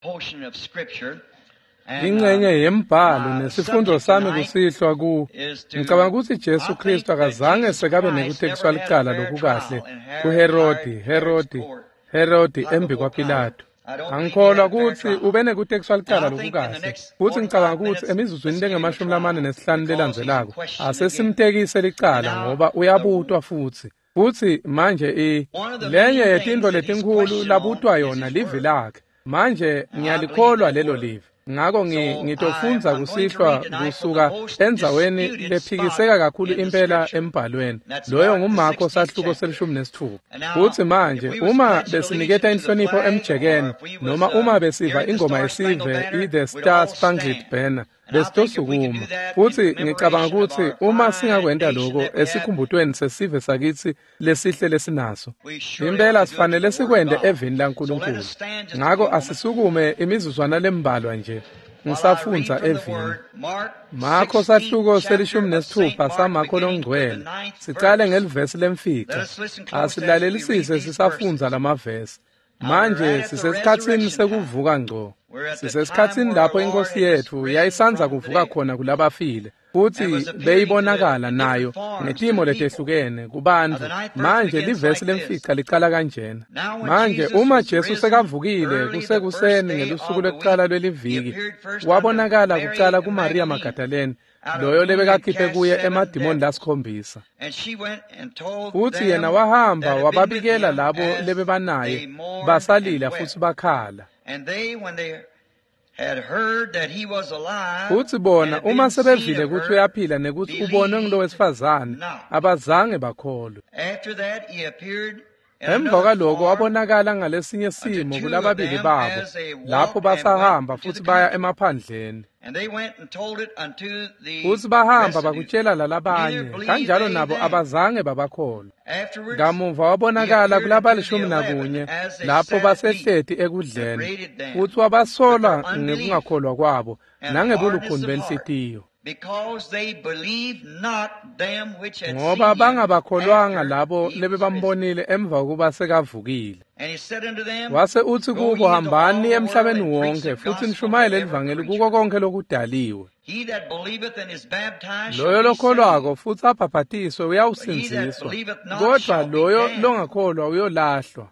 portion of scripture. ingxenye yembhalo nesifundo sami kusihlwa ku ngicabanga ukuthi Jesu Kristu akazange sekabe nekutekiswa licala lokukahle kuHerodi embi kwaPilato. Angikholwa ukuthi ube nekutekiswa licala lokukahle futhi ngicabanga ukuthi emizuzwini lenge-45 lelandzelako asesimtekise licala ngoba uyabutwa futhi manje lenye yetintfo letinkhulu labutwa yona livi lakhe. Manje ngiyalikholwa lelo livi. Ngako ngitofunza kusihlwa kusuka endzaweni lephikiseka kakhulu impela embhalweni. Loyo nguMarko sahluko 16. Futhi manje uma besiniketa inhlonipho emjekeni noma uma besiva ingoma yesive The Star Spangled Banner besitosukuma. Futhi ngicabanga ukuthi uma singakwenda lokho esikhumbutweni sesive sakithi lesihle lesinaso, impela sifanele sikwende evini laNkulunkulu. Ngako asisukume imizuzwana lembalwa nje ngisafunza evini. Marko sahluko 16 saMarko longcwele. Sicale ngelivesi lemfica. Asilalelisise sisafunza lamavesi. Manje sisesikhatsini sekuvuka ngco. Sisesikhatsini lapho inkosi yethu yayisanza kuvuka khona kulabafile. Futhi beyibonakala nayo ngetimo letehlukene kubantu. Manje livesi lemfica licala kanjena. Manje uma Jesu sekavukile kusekuseni ngelusuku lwekuqala lweliviki, wabonakala kuqala kuMaria Magdalene, loyo lebekakhiphe kuye emadimoni lasikhombisa. Futhi yena wahamba wababikela labo lebebanaye basalila futhi bakhala. Futhi bona uma sebevile ukuthi uyaphila nekuthi ubonwe ngulo wesifazane abazange bakholwe. Emva kwalokho wabonakala ngalesinye simo kulababili babo lapho basahamba futhi baya emaphandleni. Futhi bahamba bakutshela lalabanye kanjalo nabo abazange babakholwa. Kamuva wabonakala kulaba-11 lapho basehleti ekudleni futhi wabasola ngekungakholwa kwabo nangebulukhuni benhlitiyo. Ngoba bangabakholwanga labo lebebambonile emva kokuba sekavukile. Wase uthi kubo, hambani emhlabeni wonke futhi nishumayele livangeli kuko konke lokudaliwe. Loyo lokholwako futhi abhaphathiswe uyawusinziswa, kodwa loyo longakholwa uyolahlwa.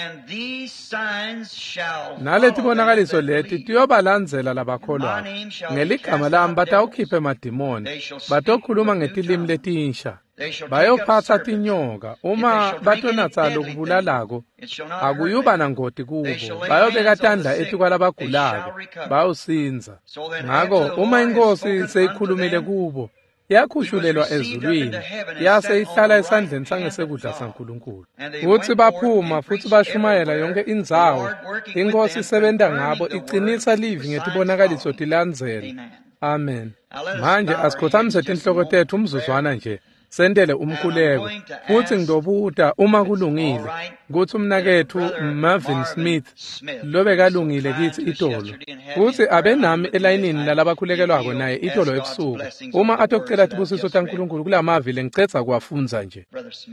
Nalethi bonakaliso leti tiyobalandzela labakholwayo. Ngeligama lami batawukhipha emadimoni, batokhuluma ngetilimi letinsha, bayophatha tinyoka. Uma batonatsa lokubulalako akuyuba nangoti kubo, bayobeka tandla etikwalabagulako bayawusinza. Ngako uma inkosi seyikhulumile kubo, yakhushulelwa ezulwini, yase ihlala esandleni sangesekudla saNkulunkulu. Futhi baphuma futhi bashumayela yonke indzawo. Inkosi isebenza ngabo, iqinisa livi ngetibonakaliso tilandzela. Amen. Manje asikhothamise tinhloko tethu umzuzwana nje, sendele umkhuleko. Futhi ngidobuta uma kulungile ukuthi umnakethu Marvin Smith lobe kalungile kithi itolo. Futhi abenami elayinini lalabakhulekelwako naye itolo ebusuku. Uma atokutshela tibusiso taNkulunkulu kulamavile ngicetha kuwafunza nje.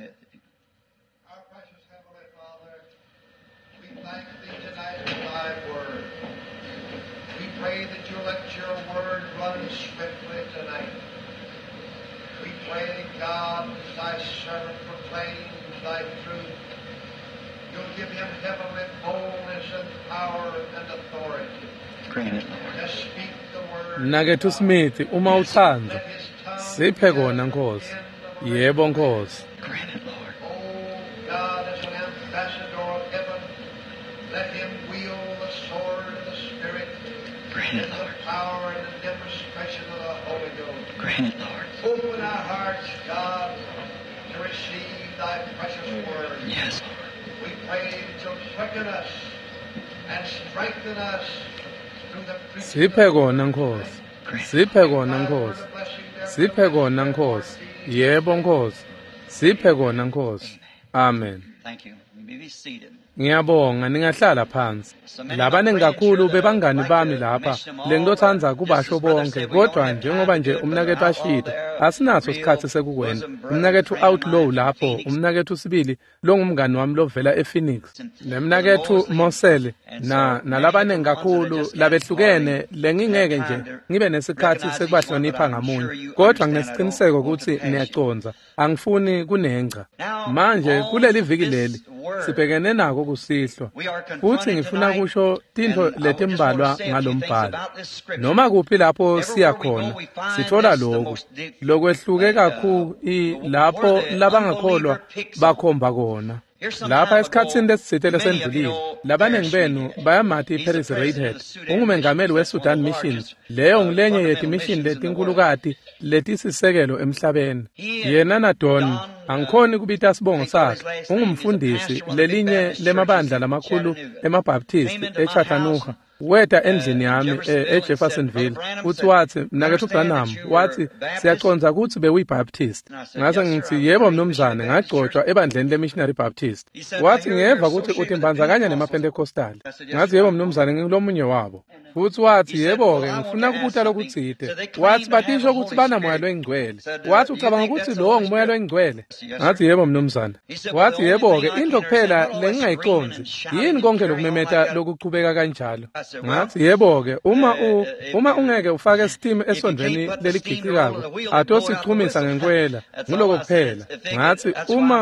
God, as thy servant proclaims thy truth, you'll give him heavenly boldness and power and authority. Grant it, Lord. Just speak the word. Mnakethu Smith, uma uthanda, siphe kona Nkosi. Yebo Nkosi. Grant it, Lord. Oh, God, as an ambassador of heaven, let him wield the sword of the Spirit. Grant it, in the Lord. power and the demonstration of the Holy Ghost. Grant it, Lord. Open our hearts, God, to receive thy precious word. Yes, Lord. We pray that you'll quicken us and strengthen us through the preaching Siphe kona Nkosi. Siphe kona Nkosi. Siphe kona Nkosi. Yebo Nkosi. Siphe kona Nkosi. Amen. Thank you. You may be seated. Ngiyabonga ningahlala phansi. Labaningi kakhulu bebangani bami lapha. Lengitothanza kubasho bonke kodwa njengoba nje umnakethu ashida asinaso isikhathi sekukwenza. Umnakethu Outlaw lapho, umnakethu sibili lo ngumngani wami lovela ePhoenix. Nemnakethu Mosele nalabaningi kakhulu labehlukene lengingeke nje ngibe nesikhathi sekubahlonipha ngamunye. Kodwa nginesiqiniseko ukuthi niyaconza. Angifuni kunenca. Manje kuleli viki leli sibhekene nako kusihlwa. Futhi ngifuna kusho tinto letimbalwa ngalombhalo. Noma kuphi lapho siya khona sithola lokwehluke kakhulu lapho labangakholwa bakhomba kona. Lapha esikhatsini lesithele sendlulile labaningi benu bayamathi iParis Redhead ungumengameli weSudan Missions. Leyo ngilenye yethu mission letinkulukati letisisekelo emhlabeni. Yena naDon angikhoni kubita sibongo sakhe. Ungumfundisi lelinye lemabandla lamakhulu emabaptist eChattanooga. Weta endlini yami eJeffersonville uthi wathi mnakethu Branham wathi siyaconza ukuthi bewuyibaptist. Ngase ngithi yebo mnumzane ngagcotshwa ebandleni lemissionary baptist. Wathi ngiyeva ukuthi utimbandzakanya nemaPentecostal. Ngathi yebo mnumzane ngilomunye wabo. Futhi wathi yebo-ke ngifuna kubuta lokutsite. Wathi batisho ukuthi banamoya lwengcwele. Wathi ucabanga ukuthi lowo ngumoya lwengcwele? Ngathi yebo mnumzane. Wathi yebo-ke into kuphela lengingayiconzi yini konke lokumemeta lokuqhubeka kanjalo. Ngathi yebo-ke uma ungeke ufake steam esondweni leligicikako atosichumisa ngenkwela ngiloko kuphela. Ngathi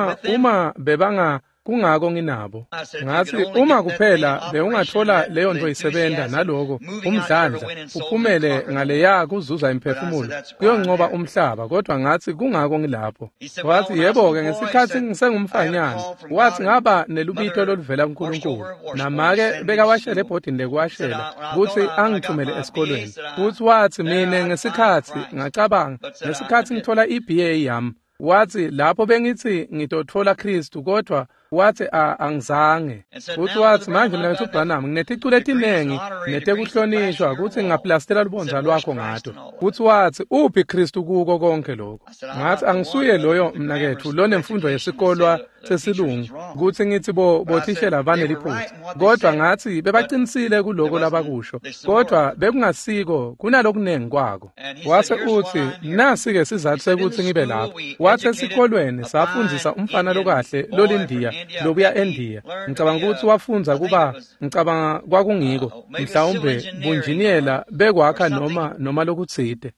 uma bebanga kungako nginabo. Ngathi uma kuphela beungathola leyo nto isebenta naloko umdlandla uphumele ngaleya kuzuza imphefumulo kuyoncoba umhlaba kodwa ngathi kungako ngilapho. Wathi yebo-ke ngesikhathi ngisengumfanyana wathi ngaba nelubito loluvela kuNkulunkulu namake bekawashela ebhodini lekuwashela ukuthi angithumele esikolweni. Futhi wathi mina ngesikhathi ngacabanga ngesikhathi ngithola iBA yami wathi lapho bengithi ngitothola Kristu kodwa wathi angizange. Futhi wathi manje mnakethu uBranham nginethicule etinengi netekuhlonishwa ukuthi ngingaplastela lubonza lwakho ngato. Futhi wathi uphi Kristu kuko konke lokho? Ngathi angisuye loyo mnakethu lo nemfundo yesikolwa sesilungu ukuthi ngithi bothishela baneliphutha. Kodwa ngathi bebaqinisile kuloko labakusho kodwa bekungasiko kunalokunengi kwako. Wase uthi nasi-ke sizathu sekuthi ngibe lapho. Wathi esikolweni safundzisa umfana lokahle lolindiya lobuya eNdiya. Ngicabanga ukuthi wafunza kuba ngicabanga kwakungiko mhlawumbe bunjiniyela bekwakha noma lokutsite.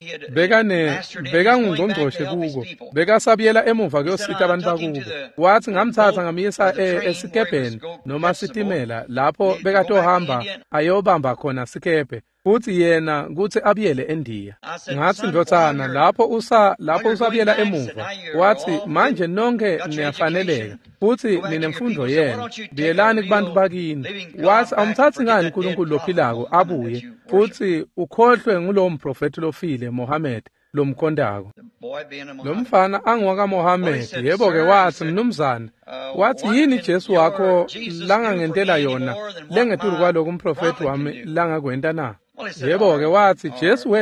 Bekangungqongqoshe kuko. Bekasabiyela emuva kuyosita abantu bakubo. Wathi ngamthatha ngamiyisa esikebheni noma sitimela lapho bekatohamba ayobamba khona sikepe. Futhi yena kuthi abiyele eNdiya. Ngathi ndothana lapho usabiyela emuva. Wathi manje nonke niyafaneleka futhi ninemfundo yena. Biyelani kubantu bakini. Wathi awumthathi ngani uNkulunkulu lophilako abuye futhi ukhohlwe ngulowo mprofeti lofile Mohammed lomkhondako. Lo mfana angwaka Mohammed yebo-ke wathi mnumzane wathi yini Jesu wakho langangentela yona lengetulu kwaloko umprofeti wami langakwenta na? Yebo-ke wathi Jesu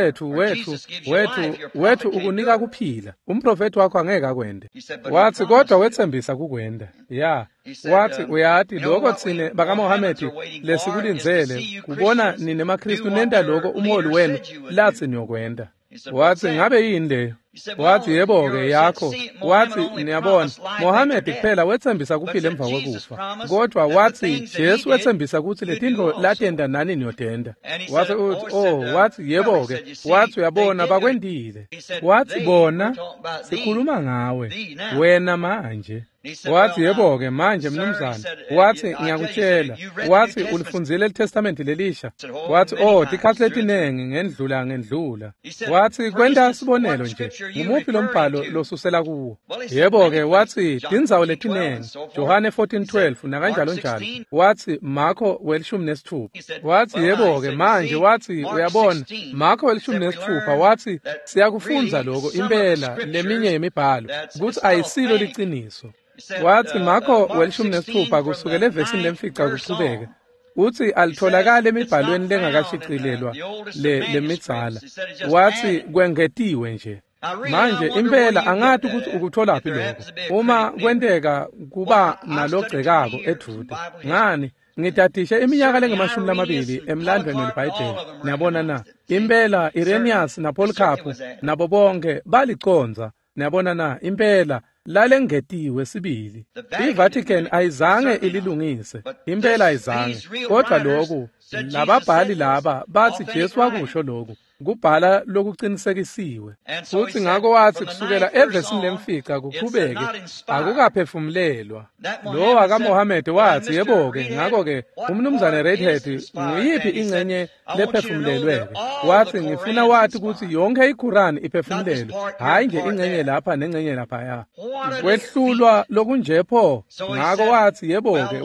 wethu ukunika kuphila umprofeti wakho angeke akwende. Wathi kodwa wethembisa kukwenda. Wathi uyathi lokho thine bakaMohammed lesikulinzele kubona ninemaKristu nenda lokho umholi wenu lathi niyokwenda. Wathi ngabe yini leyo? Wathi yebo-ke yakho. Wathi niyabona Mohammed kuphela wethembisa kuphila emva kokufa kodwa wathi Jesu wethembisa ukuthi letinto latenda nani niyotenda. Wathi wathi yebo-ke wathi uyabona bakwendile. Wathi bona sikhuluma ngawe wena manje. Wathi yebo-ke manje mnumzane. Wathi ngiyakutshela. Wathi ulifundzile iTestament lelisha. Wathi tikhathi letinengi ngendlula. Wathi kwenta sibonelo nje ngumuphi lo mbhalo losusela kuwo? Yebo-ke wathi tindzawo letinengi Johane 14:12 nakanjalo njalo. Wathi Marko 16. Wathi yebo-ke manje wathi uyabona Marko 16 wathi siyakufunza lokho impela leminye yemibhalo ukuthi ayisilo liciniso. Wathi Marko 16 kusukela evesini lemfica kuqhubeka. Uthi alitholakala emibhalweni lengakashicilelwa lemidzala. Wathi kwengetiwe nje. manje impela angathi ukuthi ukutholaphi lokho uma kwenteka kuba nalogcekako edude ngani ngitadishe iminyaka lengama-20 emlandweni weBhayibheli niyabona na impela Irenaeus naPolycarp nabo bonke baliconza niyabona na impela lale ngetiwe sibili iVatican ayizange ililungise impela ayizange kodwa lokhu lababhali laba bathi Jesu wakusho lokhu kubhala lokuqinisekisiwe futhi ngako wathi kusukela evesini lemfica kuqhubeke akukaphefumulelwa lo wakaMohammed wathi yebo-ke ngako-ke umnumzane Redhead nguyiphi ingxenye lephefumulelwe-ke wathi ngifuna wathi ukuthi yonke iQuran iphefumulelwe hhayi nje ingxenye lapha nengxenye laphaya kwehlulwa lokunjepho ngako wathi yebo-ke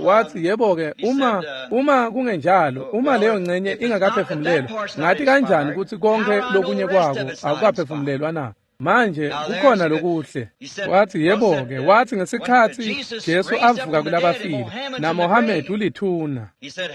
uma kungenjalo uma leyo ngxenye ingakaphefumulelwa ngathi kanjani ukuthi konke lokunye kwako akukaphefumulelwa na manje kukhona lokuhle wathi yebo-ke wathi ngesikhathi Jesu avuka kulabafile naMohammed ulithuna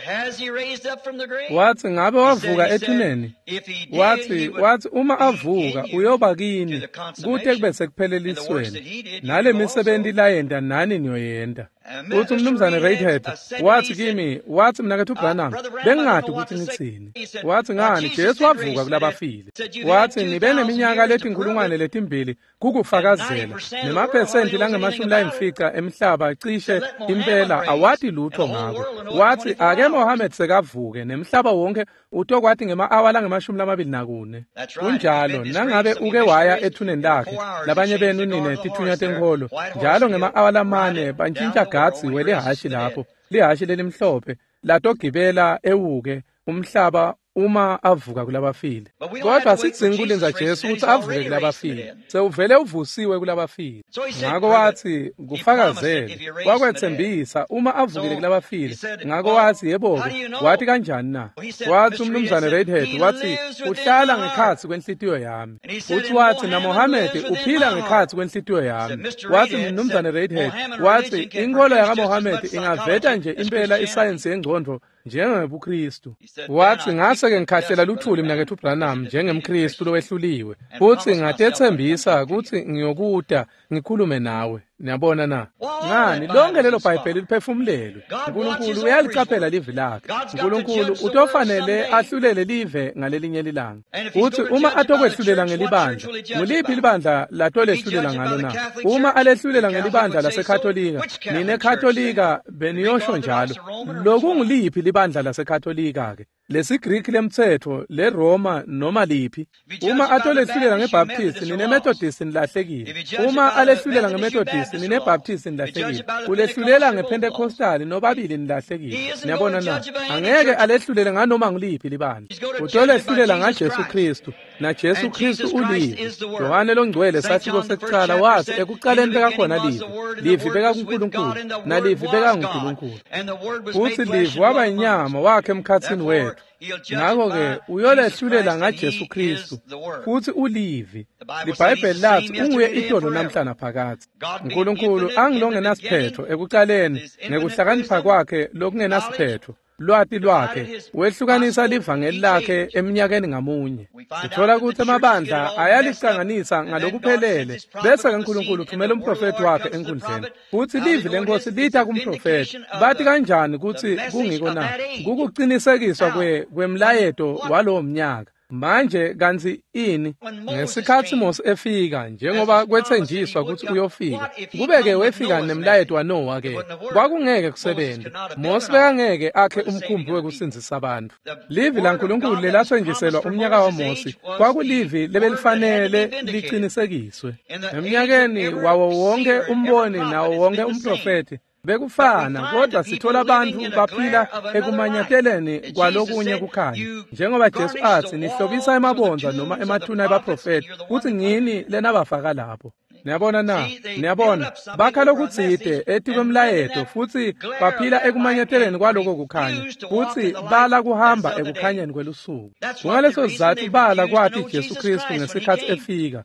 wathi ngabe wavuka ethuneni wathi uma avuka uyoba kini kude kube sekuphelelisweni nale misebenzi layenda nani niyoyenda uthi umnumzane Redhead wathi kimi wathi mina kethu Branham bengingathi ukuthi ngithini wathi ngani Jesu wavuka kulabafile wathi nibe neminyaka leti2,000 kukufakazela nemaphesenti langama-90 emhlaba cishe impela awati lutho ngako wathi ake Mohammed sekavuke nemhlaba wonke utokwathi ngema-awa langama-24 kunjalo nangabe uke waya ethuneni lakhe labanye benu nine tithunya tenkolo njalo ngema-awa lamane bantshintsha gatsi welehashi lapho lihashi lelimhlophe latogibela ewuke umhlaba uma avuka kulabafile kodwa sidzinga ukulinza Jesu ukuthi avuke kulabafile sewuvele uvusiwe kulabafile ngako wathi kufakazele wakwethembisa uma avukile kulabafile ngako wathi yebo-ke wathi kanjani na wathi umnumzane Redhead wathi uhlala ngekhatsi kwenhlitiyo yami uthi wathi naMohammed uphila ngekhatsi kwenhlitiyo yami wathi umnumzane Redhead wathi inkolo yakaMohammed ingaveta nje impela isayensi yengqondo njengebuKristu wathi ngase-ke ngikhahlela luthuli mina kethu Branham njengemKristu lowehluliwe futhi ngatethembisa ukuthi ngiyokuda ngikhulume nawe niyabona na ngani lonke lelo Bhayibheli liphefumulelwe uNkulunkulu uyalicaphela livi lakhe uNkulunkulu utofanele ahlulele live ngalelinye ilanga uthi uma atokwehlulela ngelibandla nguliphi libandla latolehlulela ngalo na uma alehlulela ngelibandla laseKatolika nine-Katolika beniyosho njalo lokunguliphi libandla laseKatolika-ke lesiGreek lemthetho leRoma noma liphi uma atolehlulela ngeBaptist nine-Methodist nilahlekile uma alehlulela ngeMethodist nine-Baptist nilahlekile ulehlulela ngePentecostal nobabili nilahlekile niyabona na angeke alehlulele nganoma nguliphi libandla utolehlulela ngaJesu Kristu na Jesu Kristu ulivi Yohane longcwele sathiko sekuqala wathi ekuqaleni bekakhona livi beka kuNkulunkulu nalivi beka nguNkulunkulu uthi livi waba inyama wakhe emkhathini wethu ngakho-ke uyolehlulela ngaJesu Kristu futhi ulivi liBhayibheli lathi unguye itolo namhla naphakade uNkulunkulu angilongenasiphetho ekuqaleni ngekuhlakanipha kwakhe lokungenasiphetho lwati lwakhe wehlukanisa livangeli lakhe eminyakeni ngamunye sithola ukuthi amabandla ayalicanganisa ngalokuphelele bese uNkulunkulu uthumela umprofeti wakhe enkundleni futhi livi lenkosi litha kumprofeti bathi kanjani ukuthi kungiko na kukuqinisekiswa kwemlayeto walowo mnyaka manje kanzi ini ngesikhathi Mose efika njengoba kwethenjiswa ukuthi uyofika kubeke wefika nemlayeto waNowa-ke kwakungeke kusebenze Mose bekangeke akhe umkhumbi wekusinzisa abantu livi laNkulunkulu lelathenjiselwa umnyaka waMose kwakulivi lebelifanele liqinisekiswe eminyakeni wawo wonke umboni nawo wonke umprofeti bekufana kodwa sithola abantu baphila ekumanyateleni kwalokunye kukhanya njengoba Jesu athi nihlobisa emabonza noma emathuna abaprofeti kuthi ngini lena bafaka lapho niyabona na niyabona bakha lokutside ethi kwemlayeto futhi baphila ekumanyateleni kwaloko kukhanya futhi bala kuhamba ekukhanyeni kwelusuku ngaleso sizathu bala kwathi Jesu Kristu ngesikhathi efika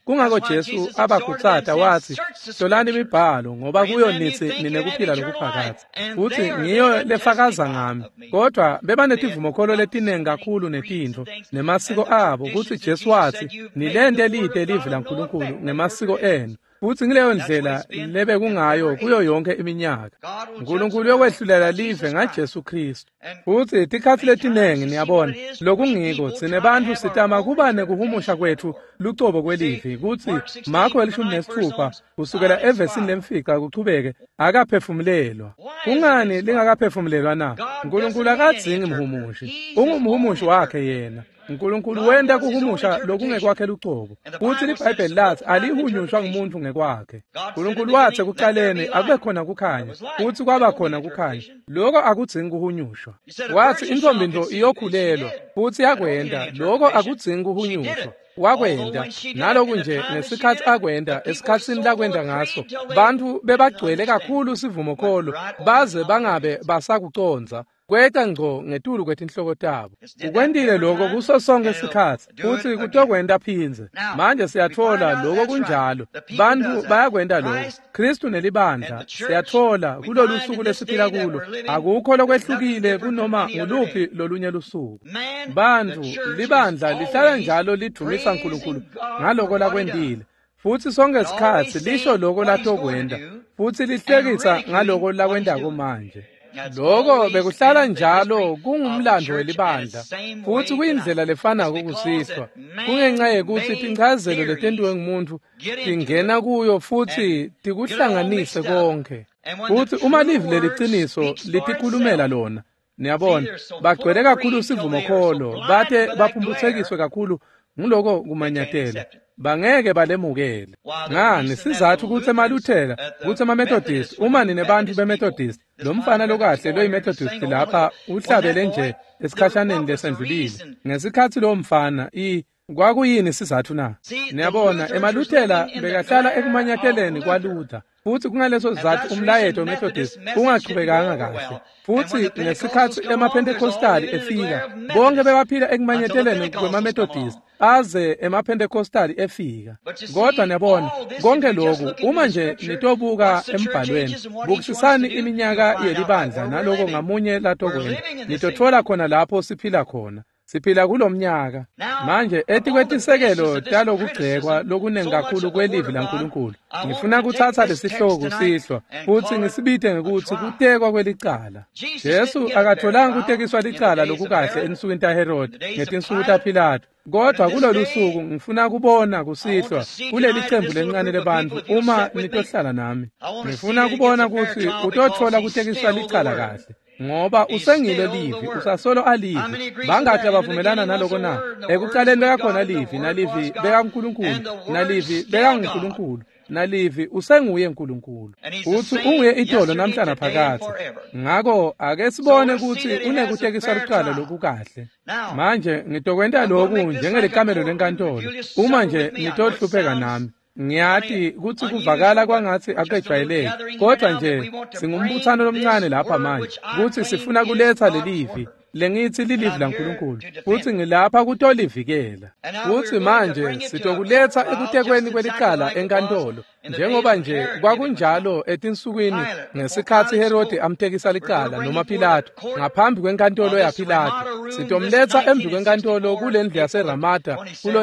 kungakho Jesu abakhuthatha wathi hlolani imibhalo ngoba kuyo nithi ninekuphila lokuphakathi futhi ngiyo lefakaza ngami. Kodwa bebanetivumokholo letiningi kakhulu netintfo nemasiko abo kuthi Jesu wathi nilente elide live laNkulunkulu ngemasiko enu futhi ngileyo ndlela lebe kungayo kuyo yonke iminyaka. uNkulunkulu yokwehlulela live ngaJesu Kristu. Futhi tikhathi letinengi niyabona lokungiko sine bantu sitama kuba nekuhumusha kwethu lucobo kwelivi kuthi Marko 16 kusukela evesini lemfica kuchubeke akaphefumulelwa. Kungani lingakaphefumulelwa na? uNkulunkulu akadzingi mhumushi, ungumhumushi wakhe yena. uNkulunkulu wenda kuhumusha lokungekwakhe lucobo. Futhi iBhayibheli lathi alihunyushwa ngumuntu ngekwakhe. uNkulunkulu wathi kuqaleni akube khona kukhanya, futhi kwaba khona kukhanya. Lokho akudzingi kuhunyushwa. Wathi intombi ndo iyokhulelwa, futhi yakwenda. Lokho akudzingi kuhunyushwa. Wakwenda naloku nje ngesikhathi akwenda esikhatsini lakwenda ngaso bantu bebagcwele kakhulu sivumokholo baze bangabe basakuconza kweta ngco ngetulu kwetinhloko tabo. Ukwendile lokho kuso sonke isikhathi futhi kutokwenda phinze. Manje siyathola lokho kunjalo. Bantu bayakwenda lokho. Kristu nelibandla siyathola kulolu suku lesiphila kulo. Akukho lokwehlukile kunoma nguluphi lolunye lusuku. Bantu libandla lihlala njalo lidumisa uNkulunkulu ngaloko lakwendile. Futhi sonke isikhathi lisho lokho latokwenda. Futhi lihlekisa ngaloko lakwendako manje. Lokho bekuhlala njalo kungumlando welibandla futhi kuyindlela lefana kokusihlwa kungenxa yekuthi tinchazelo letentiwe ngumuntu tingena kuyo futhi tikuhlanganise konke. Futhi uma livi leliciniso litikhulumela lona niyabona bagcwele kakhulu sivumokholo bate baphumbuthekiswe kakhulu ngiloko kumanyatela bangeke balemukele. Ngani sizathu ukuthi emaLuthela ukuthi amaMethodist uma ninebantu beMethodist lo mfana lokahle loyiMethodist lapha uhlabele nje esikhashaneni lesendlulile ngesikhathi lo mfana kwakuyini sizathu na? Niyabona emaLuthela bekahlala ekumanyateleni kwaLuther futhi kungaleso sizathu umlayeto weMethodist ungaqhubekanga kahle. Futhi ngesikhathi emaPentecostali efika bonke bebaphila ekumanyateleni kwemaMethodist aze emaPentecostali efika. Kodwa niyabona konke lokhu uma nje nitobuka embhalweni bukisisani iminyaka yelibandla naloko ngamunye latokwenda nitothola khona lapho siphila khona. Siphila kulomnyaka manje etikwetisekelo talokugcekwa lokunengi kakhulu kwelivi laNkulunkulu. Ngifuna kuthatha lesihloko sihlwa futhi ngisibite ngekuthi kutekwa kwelicala. Jesu akatholanga kutekiswa licala lokukahle ensukwini taHerode ngetinsuku taPilato. Kodwa kulolu suku ngifuna kubona kusihlwa kuleli cembu lencane lebantu uma nitohlala nami. Ngifuna kubona ukuthi utothola kutekiswa licala kahle. Ngoba usengile livi usasolo alivi bangakhe abavumelana naloko na ekuqaleni bekakhona livi nalivi bekaNkulunkulu nalivi bekaNkulunkulu nalivi usenguye uNkulunkulu uthi unguye itolo namhlanje phakathi. Ngakho ake sibone ukuthi unekutekiswa licala lokukahle. Manje ngitokwenda lokhu njengelikamelo lenkantolo uma nje nitohlupheka nami. Ngiyati ukuthi kuvakala kwangathi akujwayeleki kodwa nje singumbuthano lomncane lapha manje ukuthi sifuna kuletha lelivi lengithi lilivi laNkulunkulu futhi ngilapha kutolivikela. Futhi manje sitokuletha ekutekweni kwelicala enkantolo njengoba nje kwakunjalo etinsukwini ngesikhathi Herode amtekisa licala noma Pilato ngaphambi kwenkantolo yaPilato. Sitomletha embi kwenkantolo kule ndlu yaseRamada kulo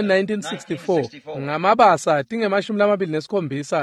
1964 ngamabasa tinge27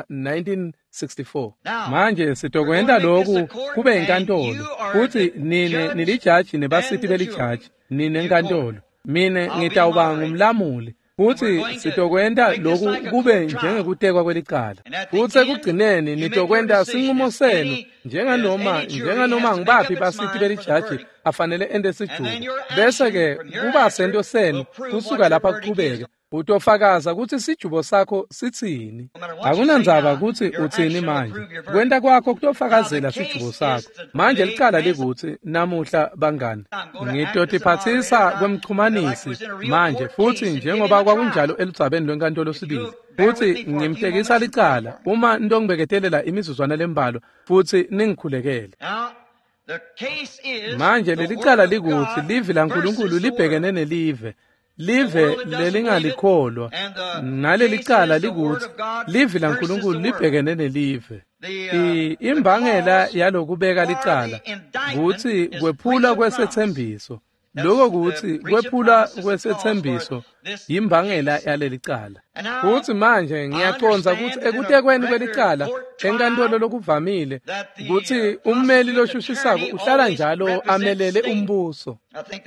1964. Manje sitokwenda lokhu kube inkantolo futhi nine nilijaji nebasithi belijaji nine enkantolo mine ngitawuba ngumlamuli futhi sitokwenda lokhu kube njengekutekwa kwelicala futhi ekugcineni nitokwenda sinqumo senu njenganoma ngibaphi basithi belijaji afanele ende sijuba bese ke kuba sento senu kusuka lapha kuqhubeke utofakaza ukuthi sijubo sakho sithini. Akunandzaba ukuthi uthini manje kwenda kwakho kutofakazela sijubo sakho. Manje licala likuthi namuhla bangani ngitotiphathisa kwemchumanisi manje futhi njengoba kwakunjalo eludzabeni lwenkantolo sibili futhi ngimtekisa licala uma ntongibeketelela imizuzwana lembalo futhi ningikhulekele. Manje lelicala likuthi livi laNkulunkulu libhekene nelive live lelingalikholwa naleli cala likuthi livi laNkulunkulu libhekene nelive. Imbangela yalokubeka licala ukuthi kwephula kwesethembiso. Lokho kuthi kwephula kwesethembiso imbangela yaleli cala. Futhi manje ngiyaconza ukuthi ekutekweni kwelicala enkantolo lokuvamile ukuthi ummeli loshushisako uhlala njalo amelele umbuso.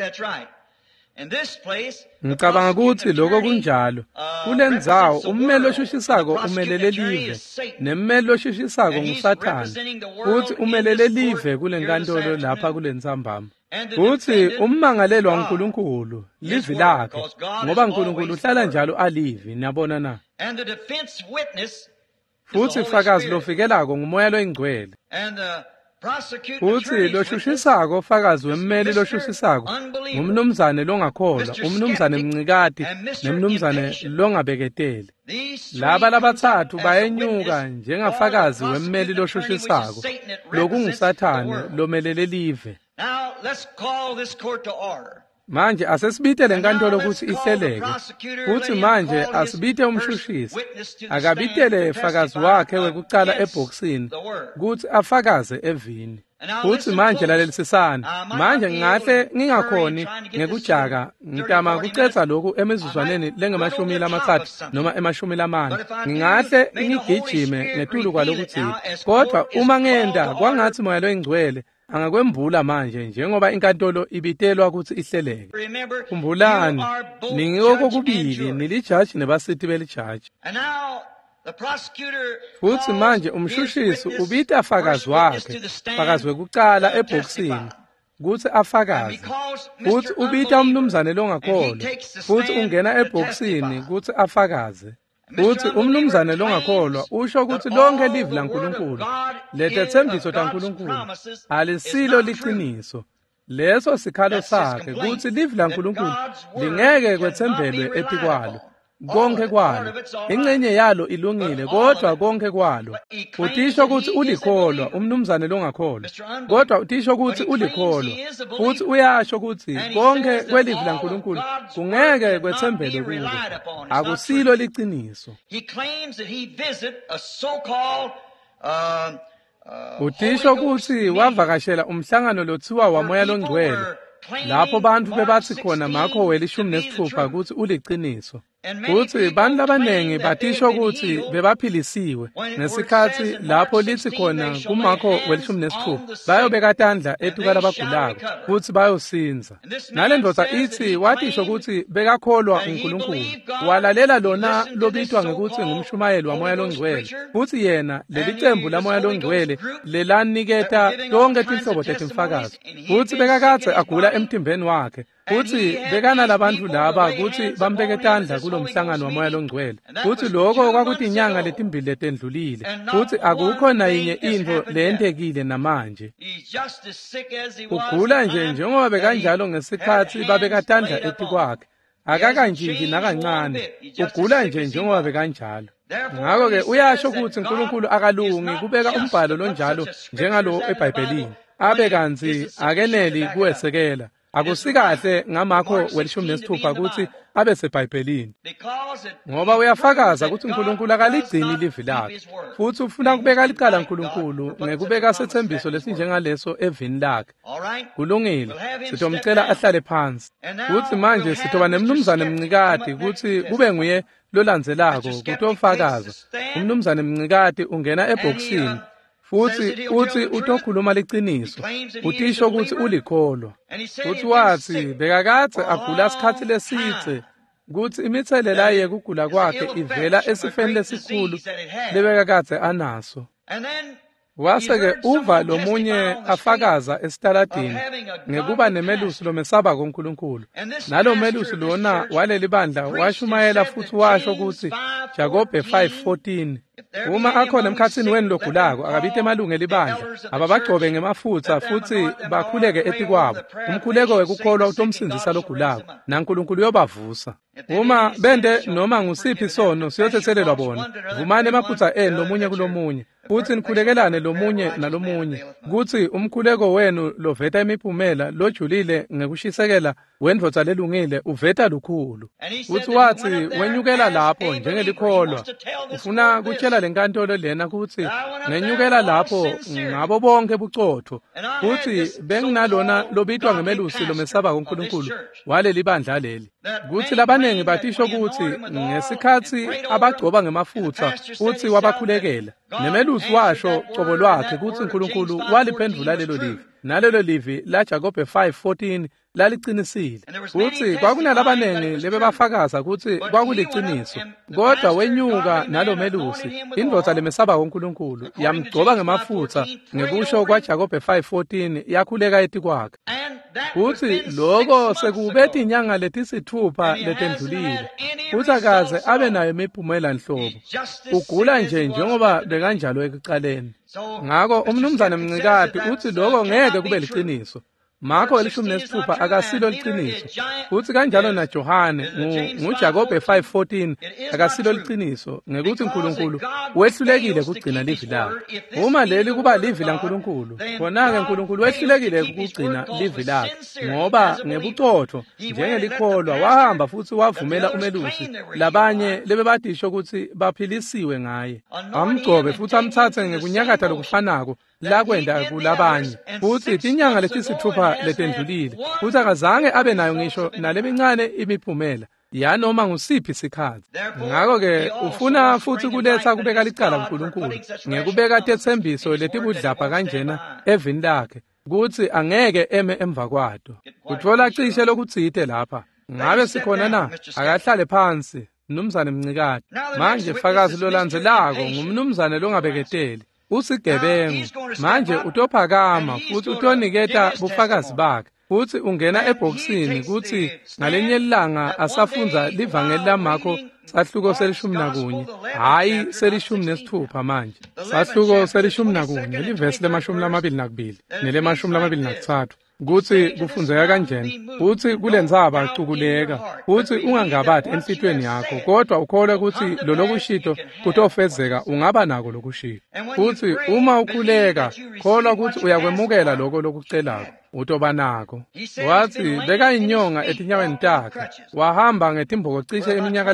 Ngicabanga ukuthi lokho kunjalo. Kule ndzawo ummeli loshushisako umelele live nemmeli loshushisako nguSathane. Futhi umelele live kule nkantolo lapha kule ntsambama. Futhi ummangalelwa uNkulunkulu livi lakhe ngoba uNkulunkulu uhlala njalo alivi, niyabona na? Futhi fakazi lofikelako ngumoya loyingcwele. Futhi loshushisako fakazi wemmeli loshushisako ngumnumzane longakholwa, umnumzane mncikati nemnumzane longabeketeli. Laba labathathu bayenyuka njengafakazi wemmeli loshushisako lokunguSathane lomelele live. Now let's call this court to order. Manje asesibite lenkantolo ukuthi ihleleke. Futhi manje asibite umshushisi akabitele fakazi wakhe wekucala ebhokisini ukuthi afakaze evini. Futhi manje lalelisisana manje ngahle ngingakhoni ngekujaka ngitama kucetha lokhu emizuzwaneni lengemashumi lamathathu noma emashumi lamane. Ngingahle ngigijime ngetulu kwalokuthi kodwa uma ngenda kwangathi moya loyingcwele angakwembula manje njengoba inkantolo ibitelwa ukuthi ihleleke. Khumbulani ningokokubili nilijaji nebasithi belijaji. Futhi manje umshushisi ubita fakazi wakhe, fakazi wekucala ebhokisini ukuthi afakaze. Futhi ubita umnumzane longakholwa futhi ungena ebhokisini ukuthi afakaze. Futhi umnumzane longakholwa usho ukuthi lonke livi laNkulunkulu lethembiso taNkulunkulu alisilo liqiniso. Leso sikhalo sakhe ukuthi livi laNkulunkulu lingeke kwethembelwe etikwalo. Konke kwalo ingcenye yalo ilungile kodwa konke kwalo. Uthisho ukuthi ulikholwa umnumzane longakholwa kodwa uthisho ukuthi ulikholwa futhi uyasho ukuthi konke kwelivi laNkulunkulu kungeke kwethembelwe kulo. Akusilo liqiniso. Uthisho ukuthi wavakashela umhlangano lothiwa wamoya longcwele lapho bantu bebathi khona makho welishumi nesithupha ukuthi uliqiniso. Futhi bantu labanengi bathisho ukuthi bebaphilisiwe ngesikhathi lapho lithi khona kumakho welishumi nesithupha bayobeka tandla etuka labagulako futhi bayosinza. Nale ndoda ithi wathisho ukuthi bekakholwa uNkulunkulu walalela lona lobitwa ngekuthi ngumshumayeli wamoya longcwele futhi yena lelicembu lamoya longcwele lelaniketa lonke tinhlobo tetimfakazi futhi bekakathe agula emtimbeni wakhe futhi bekana labantu laba ukuthi bambeke tandla kulo mhlangano wamoya longcwele futhi lokho kwakuthi inyanga letimbili letendlulile futhi akukho nayinye into leyentekile namanje. Ugula nje njengoba bekanjalo ngesikhathi babeka tandla etikwakhe akakanjinji nakancane. Ugula nje njengoba bekanjalo. Ngakho-ke uyasho ukuthi uNkulunkulu akalungi kubeka umbhalo lonjalo njengalo eBhayibhelini abe kanzi akeneli kuwesekela. Akusikahle ngamakho welishumi nesithupha ukuthi abe seBhayibhelini ngoba uyafakaza ukuthi uNkulunkulu akaligcini livi lakhe futhi ufuna kubeka licala uNkulunkulu ngekubeka sethembiso lesinjengaleso evini lakhe. Kulungile, sitomcela ahlale phansi. Futhi manje sithoba nemnumzane mncikati ukuthi kube nguye lolandzelako ukuthi ofakaza. Umnumzane mncikati ungena ebhokisini futhi uthi utokhuluma liqiniso uthisho ukuthi ulikholwa futhi wathi bekakathe agula isikhathi lesithe ukuthi imithelela yekugula kwakhe ivela esifeni lesikhulu lebekakathe anaso. Wase-ke uva lomunye afakaza esitaladini ngekuba nemelusi lomesaba koNkulunkulu. Nalo melusi lona waleli bandla washumayela futhi washo ukuthi Jakobe 5:14 uma akhona emkhathini weni logulako akabite emalungelo ibandla ababagcobe ngemafutha futhi bakhuleke etikwabo. Umkhuleko wekukholwa utomsindisa logulako naNkulunkulu yobavusa. Uma bende noma ngusiphi isono siyothethelelwa bona vumani emaphutha enu nomunye kulomunye futhi nikhulekelane lomunye nalomunye, kuthi umkhuleko wenu loveta imiphumela lojulile ngekushisekela wendvodza lelungile uveta lukhulu. Uthi wathi wenyukela lapho njengelikholwa ufuna kutshela lenkantolo lena kuthi ngenyukela lapho ngabo bonke bucotho kuthi benginalona lobitwa ngemelusi lomesaba kuNkulunkulu waleli bandla leli. Kuthi labanengi batisho ukuthi ngesikhathi abagcoba ngemafutha uthi wabakhulekela nemelusi washo cobo lwakhe kuthi uNkulunkulu waliphendula lelo livi, nalelo livi la Jakobe 5:14 laliqinisile. Uthi kwakunalabanengi lebebafakaza ukuthi kwakuliqiniso, kodwa wenyuka nalomelusi indvodza lemesaba uNkulunkulu yamgcoba ngemafutha ngekusho kwaJakobe 5:14 yakhuleka eti kwakhe. Uthi lokho sekubetha inyanga letisithupha letendlulile, uthi akaze abe nayo imiphumela nhlobo, ugula nje njengoba bekanjalo ekuqaleni. Ngakho umnumzane Mncikati uthi lokho ngeke kube liqiniso. Marko 16 akasilo liqiniso. Uthi kanjalo na Johane nguJakobe 5:14 akasilo liqiniso ngekuthi uNkulunkulu wehlulekile kugcina livi lakhe. Uma leli kuba livi laNkulunkulu, khona-ke uNkulunkulu wehlulekile ukugcina livi lakhe, ngoba ngebucotho njengelikholwa wahamba futhi wavumela umelusi labanye lebebadisho ukuthi baphilisiwe ngaye. Amgcobe futhi amthathe ngekunyakatha lokufanako la kwenda kulabanye. Futhi inyanga letisithupha letendlulile futhi akazange abe nayo ngisho nalemincane imiphumela ya noma ngusiphi isikhathi. Ngakho-ke ufuna futhi kuletha kubeka licala uNkulunkulu ngekubeka tethembiso letibudlapha kanjena evini lakhe kuthi angeke eme emva kwato. Kuthola cishe lokutsite lapha. Ngabe sikhona na? Akahlale phansi mnumzane Mncikati. Manje fakazi lolandzelako ngumnumzane longabeketeli, usigebengu. Manje utophakama futhi utoniketa bufakazi bakhe, futhi ungena ebhokisini kuthi ngalenye ilanga asafunza livangeli laMarko sahluko selishumi nakunye, hayi selishumi nesithupha manje. Sahluko selishumi nakunye livesi lemashumi lamabili nakubili nelemashumi lamabili nakuthathu. Kuthi kufunzeka kanjena, uthi kulendzaba ucukuleka, uthi ungangabathi enhlitweni yakho, kodwa ukholwe ukuthi lolokushito kutofezeka ungaba nako lokushito. Uthi uma ukhuleka kholwa ukuthi uyakwemukela lokho lokucelako utoba nako. Wathi beka inyonga etinyaweni takhe, wahamba ngetimboko cishe iminyaka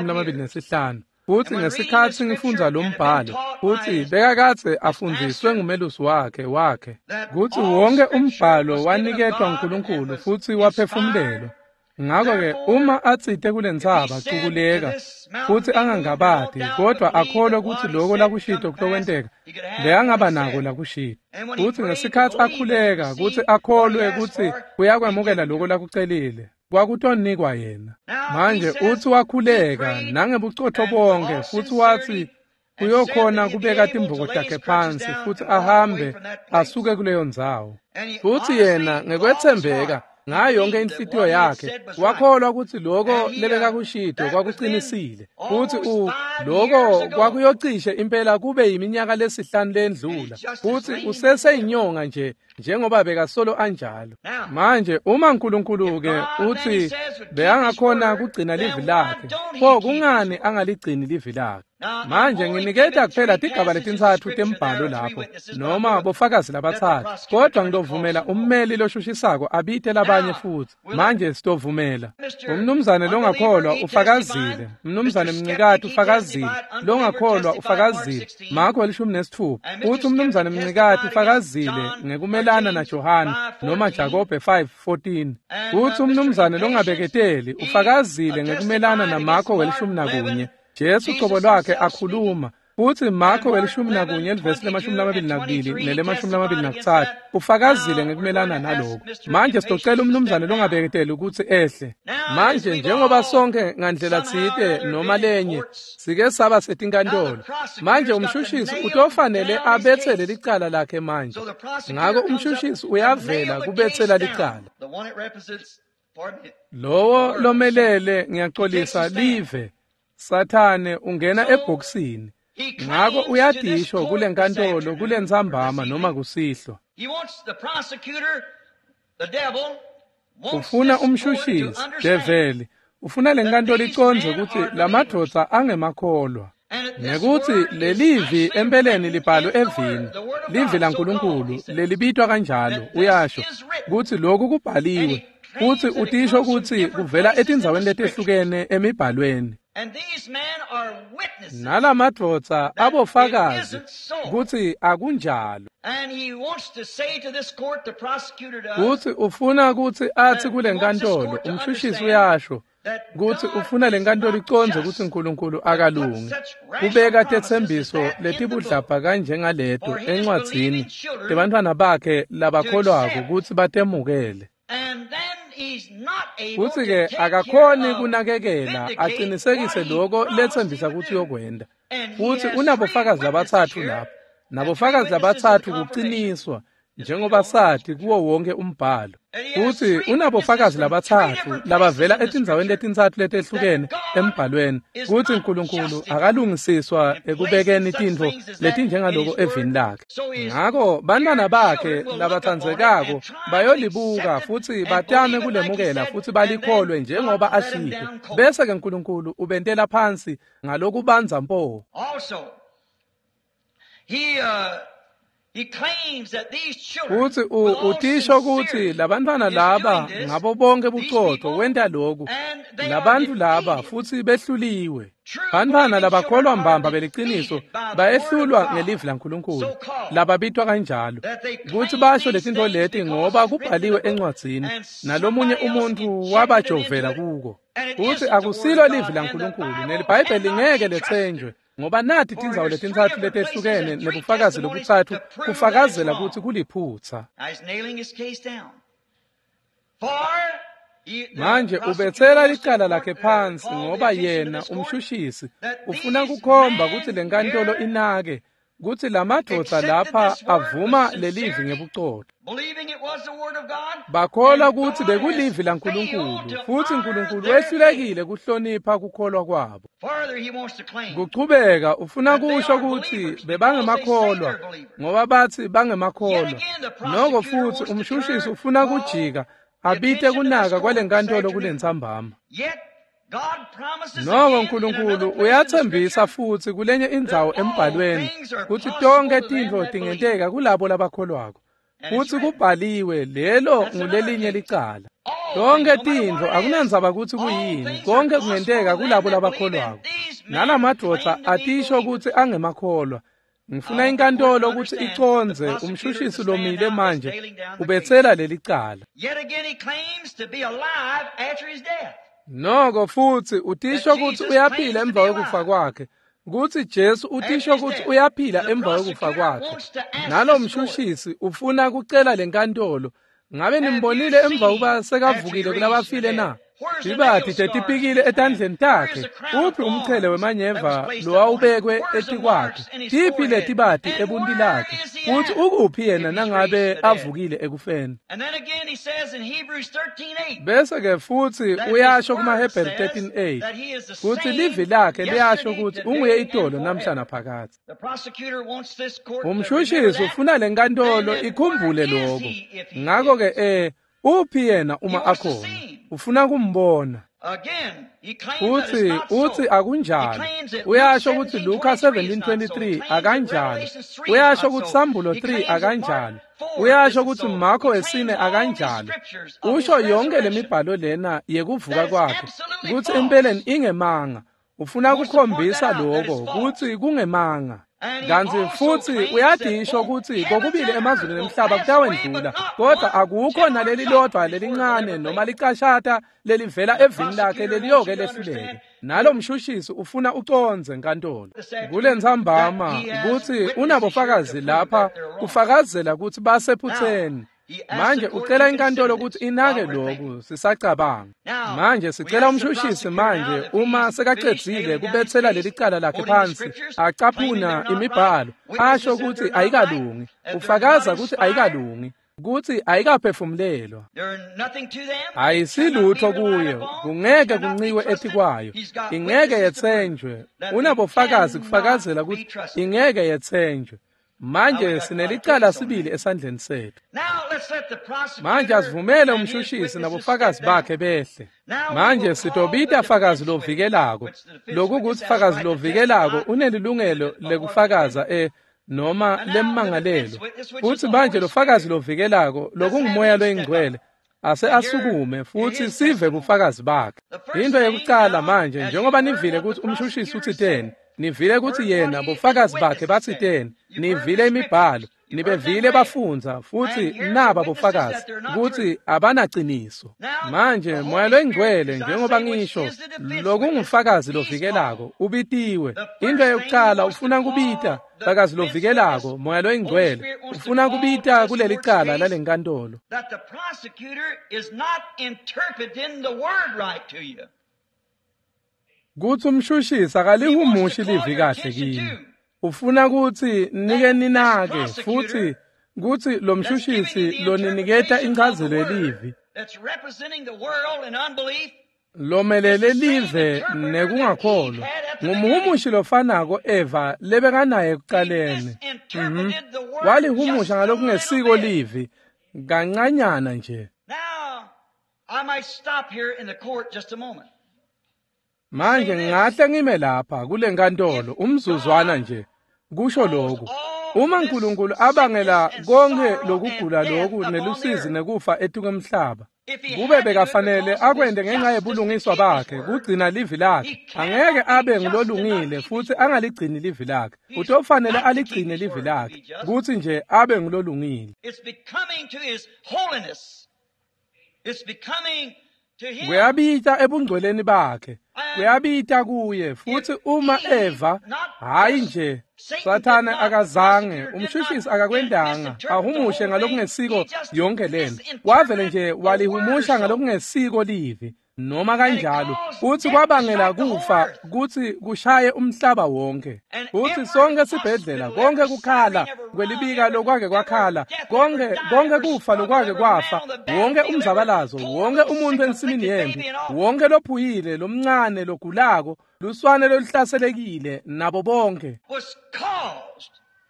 le-25. Futhi ngesikhathi ngifundza lo mbhalo, futhi bekakatse afundiswe ngumelusi wakhe, kuthi wonke umbhalo waniketwa uNkulunkulu futhi waphefumulelwa. Ngakho-ke uma atsite kulendzaba cukuleka futhi angangabathi, kodwa akholwe ukuthi lokho lakushito kutokwenteka, bekangaba nako lakushito. Futhi ngesikhathi akhuleka kuthi akholwe ukuthi uyakwemukela lokho lakucelile, kwakutonikwa yena. Manje uthi wakhuleka nangebucotho bonke futhi wathi uyokhona kubeka timboko takhe phansi futhi ahambe asuke kuleyo ndzawo. Futhi yena ngekwethembeka ngayo yonke inhlitiyo yakhe wakholwa ukuthi lokho lebekakushito kwakuqinisile, futhi lokho kwakuyocishe impela kube yiminyaka le-5 lendlula, futhi useseyinyonga nje njengoba bekasolo anjalo. Manje uma uNkulunkulu-ke uthi beyangakhona kugcina livi lakhe, pho kungani angaligcini livi lakhe? Manje nginiketa kuphela tigaba letintsathu tembhalo lapho, noma bofakazi labatsathu, kodwa ngitovumela ummeli loshushisako abite labanye futhi. Manje sitovumela umnumzane longakholwa ufakazile, mnumzane Mncikati ufakazile, longakholwa ufakazile, Marko 16. Uthi umnumzane Mncikati ufakazile ngekumelana na Johane noma Jakobe 5:14. Uthi umnumzane longabeketeli ufakazile ngekumelana na Marko 11. Jesu cobo lwakhe akhuluma, futhi Marko 11 livesi le-22 nele-23 ufakazile ngekumelana nalokho. Manje sitocela umnumzane longabeketeli ukuthi ehle. Manje njengoba sonke ngandlela tsite noma lenye sike saba setinkantolo, manje umshushisi utofanele abethele licala lakhe manje. Ngako umshushisi uyavela kubethela licala. Lowo lomelele ngiyaxolisa live Sathane ungena ebhokisini. Ngako uyadisho kule nkantolo, kule nzambama noma kusihlo. Ufuna umshushisi, develi, ufuna le nkantolo iconze ukuthi la madoda angemakholwa. nekuthi lelivi empeleni libhalwe evini, livi laNkulunkulu lelibitwa kanjalo, uyasho kuthi lokhu kubhaliwe, futhi utisho ukuthi kuvela etindzaweni letehlukene emibhalweni. Nala madvodza abofakazi kuthi akunjalo. Kuthi ufuna ukuthi athi kule nkantolo, umshushisi uyasho kuthi ufuna le nkantolo iconze ukuthi uNkulunkulu akalungi. Ubeka tethembiso letibudlapha kanjengaleto encwadzini tebantwana bakhe labakholwako ukuthi batemukele. Futhi-ke akakhoni kunakekela aqinisekise lokho lethembisa ukuthi uyokwenda. Futhi unabofakazi abathathu lapha. Nabofakazi abathathu kuqiniswa njengoba sathi kuwo wonke umbhalo. Futhi unabofakazi labathathu labavela etindzaweni letintathu letehlukene embhalweni kuthi uNkulunkulu akalungisiswa ekubekeni tintfo letinjengaloko evini lakhe. Ngakho bantwana bakhe labathandzekako bayolibuka futhi batame kulemukela futhi balikholwe njengoba ashilo. Bese ke uNkulunkulu ubentela phansi ngalokubanza mpo. Futhi utisho ukuthi labantwana laba ngabo bonke bucotho wenda lokhu. Labantu laba futhi behluliwe. Bantwana labakholwa mbamba beliqiniso bayehlulwa ngelivi laNkulunkulu. Lababitwa kanjalo. Kuthi basho lezinto leti ngoba kubhaliwe encwadzini nalomunye umuntu wabajovela kuko. Futhi akusilo livi laNkulunkulu nelibhayibheli ngeke lethenjwe. Ngoba nathi tindzawo letintathu letehlukene nebufakazi lobuthathu kufakazela ukuthi kuliphutsa. Manje ubethela licala lakhe phansi ngoba yena umshushisi ufuna kukhomba ukuthi le nkantolo inake kuthi lamadvodza lapha avuma lelivi ngebucotho. Bakholwa ukuthi bekulivi laNkulunkulu futhi uNkulunkulu wehlulekile kuhlonipha kukholwa kwabo. Kuchubeka ufuna kusho ukuthi bebangemakholwa ngoba bathi bangemakholwa. Noko futhi umshushisi ufuna kujika abite kunaka kwalenkantolo kulentsambama. Noko uNkulunkulu uyathembisa futhi kulenye indzawo embhalweni ukuthi tonke tintfo tingenteka kulabo labakholwako. Futhi kubhaliwe lelo ngulelinye licala. Tonke tintfo akunandzaba ukuthi kuyini, konke kungenteka kulabo labakholwako. Nalamadvodza atisho ukuthi angemakholwa. Ngifuna inkantolo ukuthi iconze umshushisi lomile manje ubethela lelicala. Noko futhi utisho ukuthi uyaphila emva kokufa kwakhe. Kuthi Jesu utisho ukuthi uyaphila emva kokufa kwakhe. Nalo mshushisi ufuna kucela lenkantolo. Ngabe nimbonile emva kuba sekavukile kulabafile na? Tibathi tetipikile etandleni takhe. Uphi umchele wemanyeva lo awubekwe etikwakhe? Tiphi letibathi ebunti lakhe? Futhi ukuphi yena nangabe avukile ekufeni? Bese ke futhi uyasho kumaHebheru 13:8 futhi livi lakhe liyasho ukuthi unguye itolo namhla naphakade. Umshushisi ufuna lenkantolo ikhumbule lokho. Ngakho ke uphi yena uma akhona? Ufuna kumbona. Uthi akunjalo. Uyasho ukuthi Luka 17:23 akanjalo. Uyasho ukuthi Sambulo 3 akanjalo. Uyasho ukuthi Marko 4 akanjalo. Usho yonke lemibhalo lena yekuvuka kwakhe ukuthi empeleni ingemanga. Ufuna kukhombisa lokho ukuthi kungemanga. Kanti futhi uyadisho ukuthi kokubili emazweni emhlaba kutawendlula kodwa akukho naleli lodwa lelincane noma licashata lelivela evini lakhe leliyoke lehluleke. Nalo mshushisi ufuna uconze enkantolo kulentsambama ukuthi unabofakazi lapha kufakazela ukuthi basephutheni. Manje ucela inkantolo ukuthi inake lokhu sisacabanga. Manje sicela umshushisi manje uma sekaqedzile kubethela lelicala lakhe phansi acaphuna imibhalo asho ukuthi ayikalungi. Ufakaza ukuthi ayikalungi. Kuthi ayikaphefumulelwa. Ayisilutho kuyo, kungeke kunciwe etikwayo. Ingeke yethenjwe. Unabofakazi kufakazela ukuthi ingeke yethenjwe. Manje sinelicala sibili esandleni sethu. Manje asivumele umshushisi nabofakazi bakhe behle. Manje sitobita fakazi lovikelako. Lokhu ukuthi fakazi lovikelako unelilungelo lekufakaza noma lemmangalelo. Futhi manje lo fakazi lovikelako lokungumoya loyingcwele ase asukume futhi sive bufakazi bakhe. Into yokuqala manje njengoba nivile ukuthi umshushisi uthitheni, nivile ukuthi yena bufakazi bakhe bathitheni, nivile imibhalo, nibevile bafunza futhi naba bufakazi ukuthi abanaqiniso. Manje moya loyingcwele njengoba ngisho lokungufakazi lovikelako ubitiwe. Into yokuqala ufuna kubita fakazi lovikelako moya loyingcwele ufuna kubita kuleli cala lalenkantolo. That the prosecutor is not interpreting the word right to you. Kuthi umshushisi akalihumushi livi kahle kini. Ufuna ukuthi nike ninake futhi kuthi lo mshushisi loniniketa incazelo elivi. That's representing the world in unbelief. Lomelele live nekungakholwa. Ngumhumushi lofanako Eva lebekanaye ekuqaleni. Walihumusha ngalokungesiko livi kancanyana nje. Now I might stop here in the court just a moment. Manje ngahle ngime lapha kule nkantolo umzuzwana nje kusho lokhu. Uma uNkulunkulu abangela konke lokugula lokhu nelusizi nekufa etuke emhlaba, kube bekafanele akwende ngenxa yebulungiswa bakhe kugcina livi lakhe, angeke abe ngilolungile futhi angaligcini livi lakhe. Utofanele aligcine livi lakhe kuthi nje abe ngilolungile. It's becoming to his holiness. It's becoming to him. Kuyabita ebungcweleni bakhe, kuyabita kuye futhi uma Eva hayi nje Sathane akazange, umshushisi akakwendanga ahumushe ngalokungesiko yonke lento. Wavele nje walihumusha ngalokungesiko livi. Noma kanjalo uthi kwabangela kufa kuthi kushaye umhlaba wonke. Uthi sonke sibhedlela konke kukhala kwelibika lokwake kwakhala, konke kufa lokwake kwafa, wonke umzabalazo, wonke umuntu ensimini yempi, wonke lophuyile, lomncane, logulako, luswane loluhlaselekile nabo bonke. Was caused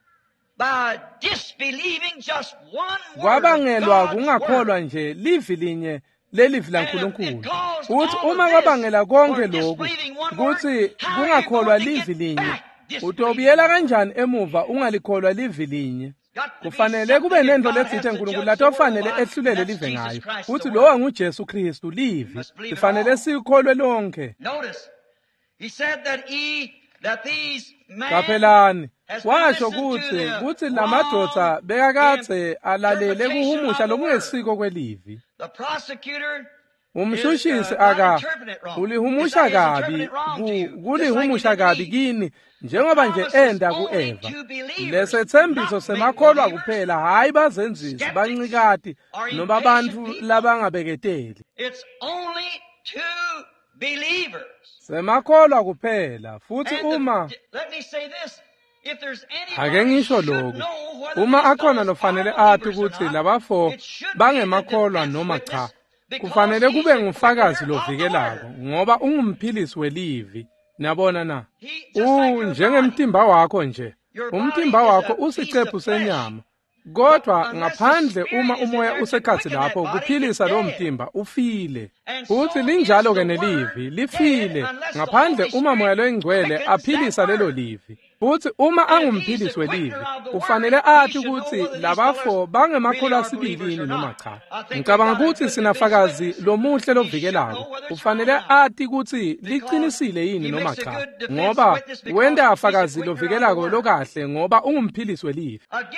by disbelieving just one word. Kwabangelwa kungakholwa nje livi linye lelivi laNkulunkulu. Uthi uma kwabangela konke lokhu kuthi kungakholwa livi linye, utobiyela kanjani emuva ungalikholwa livi linye? Kufanele kube nento lethithe uNkulunkulu lathi ofanele ehlulele live ngayo. Uthi lowo nguJesu Kristu livi. Kufanele sikholwe lonke. Notice, he said that these men Kapelani washo kuthi lamadoda bekakathe alalele kuhumusha lokungesiko kwelivi. the prosecutor Umshushisi ulihumusha kabi, kulihumusha kabi kini njengoba nje enda kuEva. Lesethembiso semakholwa kuphela hayi bazenzisi bancikati noma abantu labangabeketeli. It's only two believers. Semakholwa kuphela futhi uma Let me say this. If there's ake ngisho lokhu, uma akhona nofanele athi ukuthi labafo bangemakholwa noma cha, kufanele kube ngufakazi lovikelako ngoba ungumphilisi welivi. Niyabona na? Njengemtimba wakho nje. Umtimba wakho usicephu senyama. Kodwa ngaphandle uma umoya usekhathi lapho kuphilisa lo mtimba ufile. Uthi linjalo ke nelivi lifile ngaphandle uma moya loyingcwele aphilisa lelo livi. Uthi uma angumphilisi welivi ufanele athi ukuthi labafo bangemakholwa sibili noma cha. Ngicabanga ukuthi sinafakazi lomuhle lovikelako. Ufanele athi ukuthi liqinisile yini noma cha. Ngoba wenda afakazi lovikelako lokahle ngoba ungumphilisi welivi.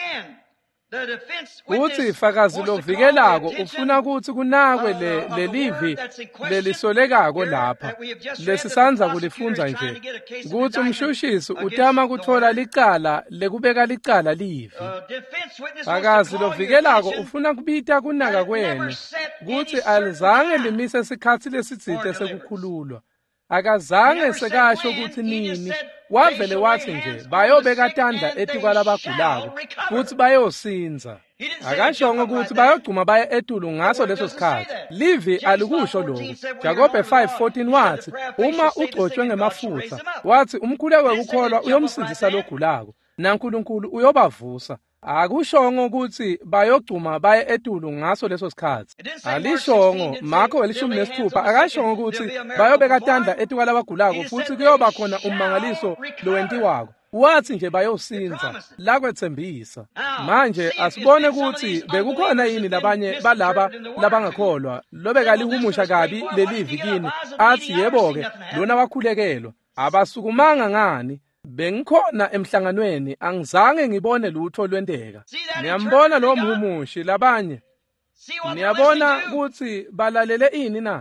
Uthi fakazi lovikelako ufuna ukuthi kunakwe lelivi lelisolekako lapha. Lesisanza kulifunza nje. Kuthi umshushisi utama kuthola licala lekubeka licala livi. Fakazi lovikelako ufuna kubita kunaka kwene. Kuthi alizange limise isikhathi lesitsite sekukhululwa. Akazange sekasho ukuthi nini, wavele wathi nje bayobeka tanda etuka labagulako futhi bayosinza. Akashongo ukuthi bayogcuma baye etulu ngaso leso sikhathi. Livi alikusho lokho. Jakobe 5:14 wathi uma ugcotshwe ngemafutha wathi umkhuleko wokukholwa uyomsindisa logulako. naNkulunkulu uyobavusa. Akushongo ukuthi bayogcuma baye etulu ngaso leso sikhathi. Alishongo Marko 16 akashongo ukuthi bayobeka tandla etuka labagulako futhi kuyoba khona umangaliso lowentiwako. Wathi nje bayosinza la kwethembisa. Manje asibone ukuthi bekukhona yini labanye balaba labangakholwa lobeka lihumusha kabi lelivi kini athi yebo-ke lona wakhulekelwa. Abasukumanga ngani? Bengikhona emhlanganweni angizange ngibone lutho lwenteka. Niyambona lo mhumushi labanye? Niyabona ukuthi balalele ini na?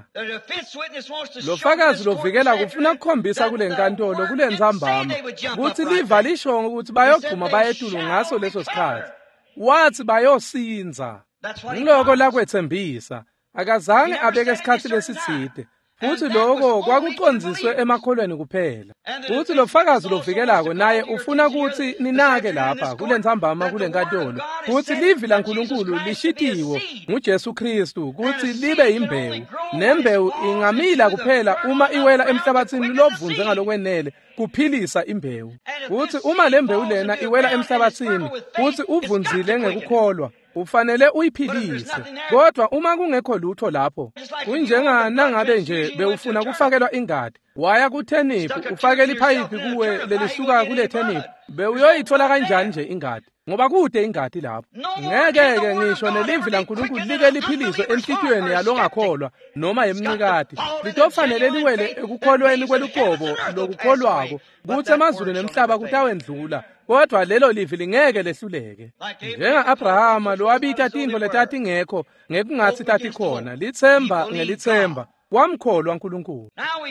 Lo fakazi lovikela kufuna ukukhombisa kule nkantolo kule nzambama ukuthi liva lishongo ukuthi bayogcuma bayetulu ngaso leso sikhathi. Wathi bayosinza. Ngiloko la kwethembisa akazange abeke isikhathi lesithide. Futhi lokho kwakucondziswe emakholweni kuphela. Futhi lo fakazi lovikelako naye ufuna ukuthi ninake lapha kule nzambama kule nkantolo futhi livi laNkulunkulu lishitiwe nguJesu Kristu ukuthi libe imbewu. Nembewu ingamila kuphela uma iwela emhlabathini lovunze ngalokwenele kuphilisa imbewu. Futhi uma le mbewu lena iwela emhlabathini futhi uvunzile ngekukholwa ufanele uyiphilise. Kodwa uma kungekho lutho lapho kunjenganangabe nje bewufuna kufakelwa ingadi waya kuThenifu ufakele iphayiphi kuwe lelisuka kule Thenifu bewuyoyithola kanjani nje ingadi ngoba kude ingadi lapho. Ngeke ngisho nelivi laNkulunkulu like liphiliswe enhlitiyweni yalongakholwa noma yemnikati litofanele liwele ekukholweni kweluqobo lokukholwako kuthi emazulu nemhlaba kutawendlula. Kodwa lelo livi lingeke lehluleke. Njenga-Abrahama lo wabita tintfo letati ngekho ngekungathi tati khona lithemba ngelithemba wamkholwa uNkulunkulu.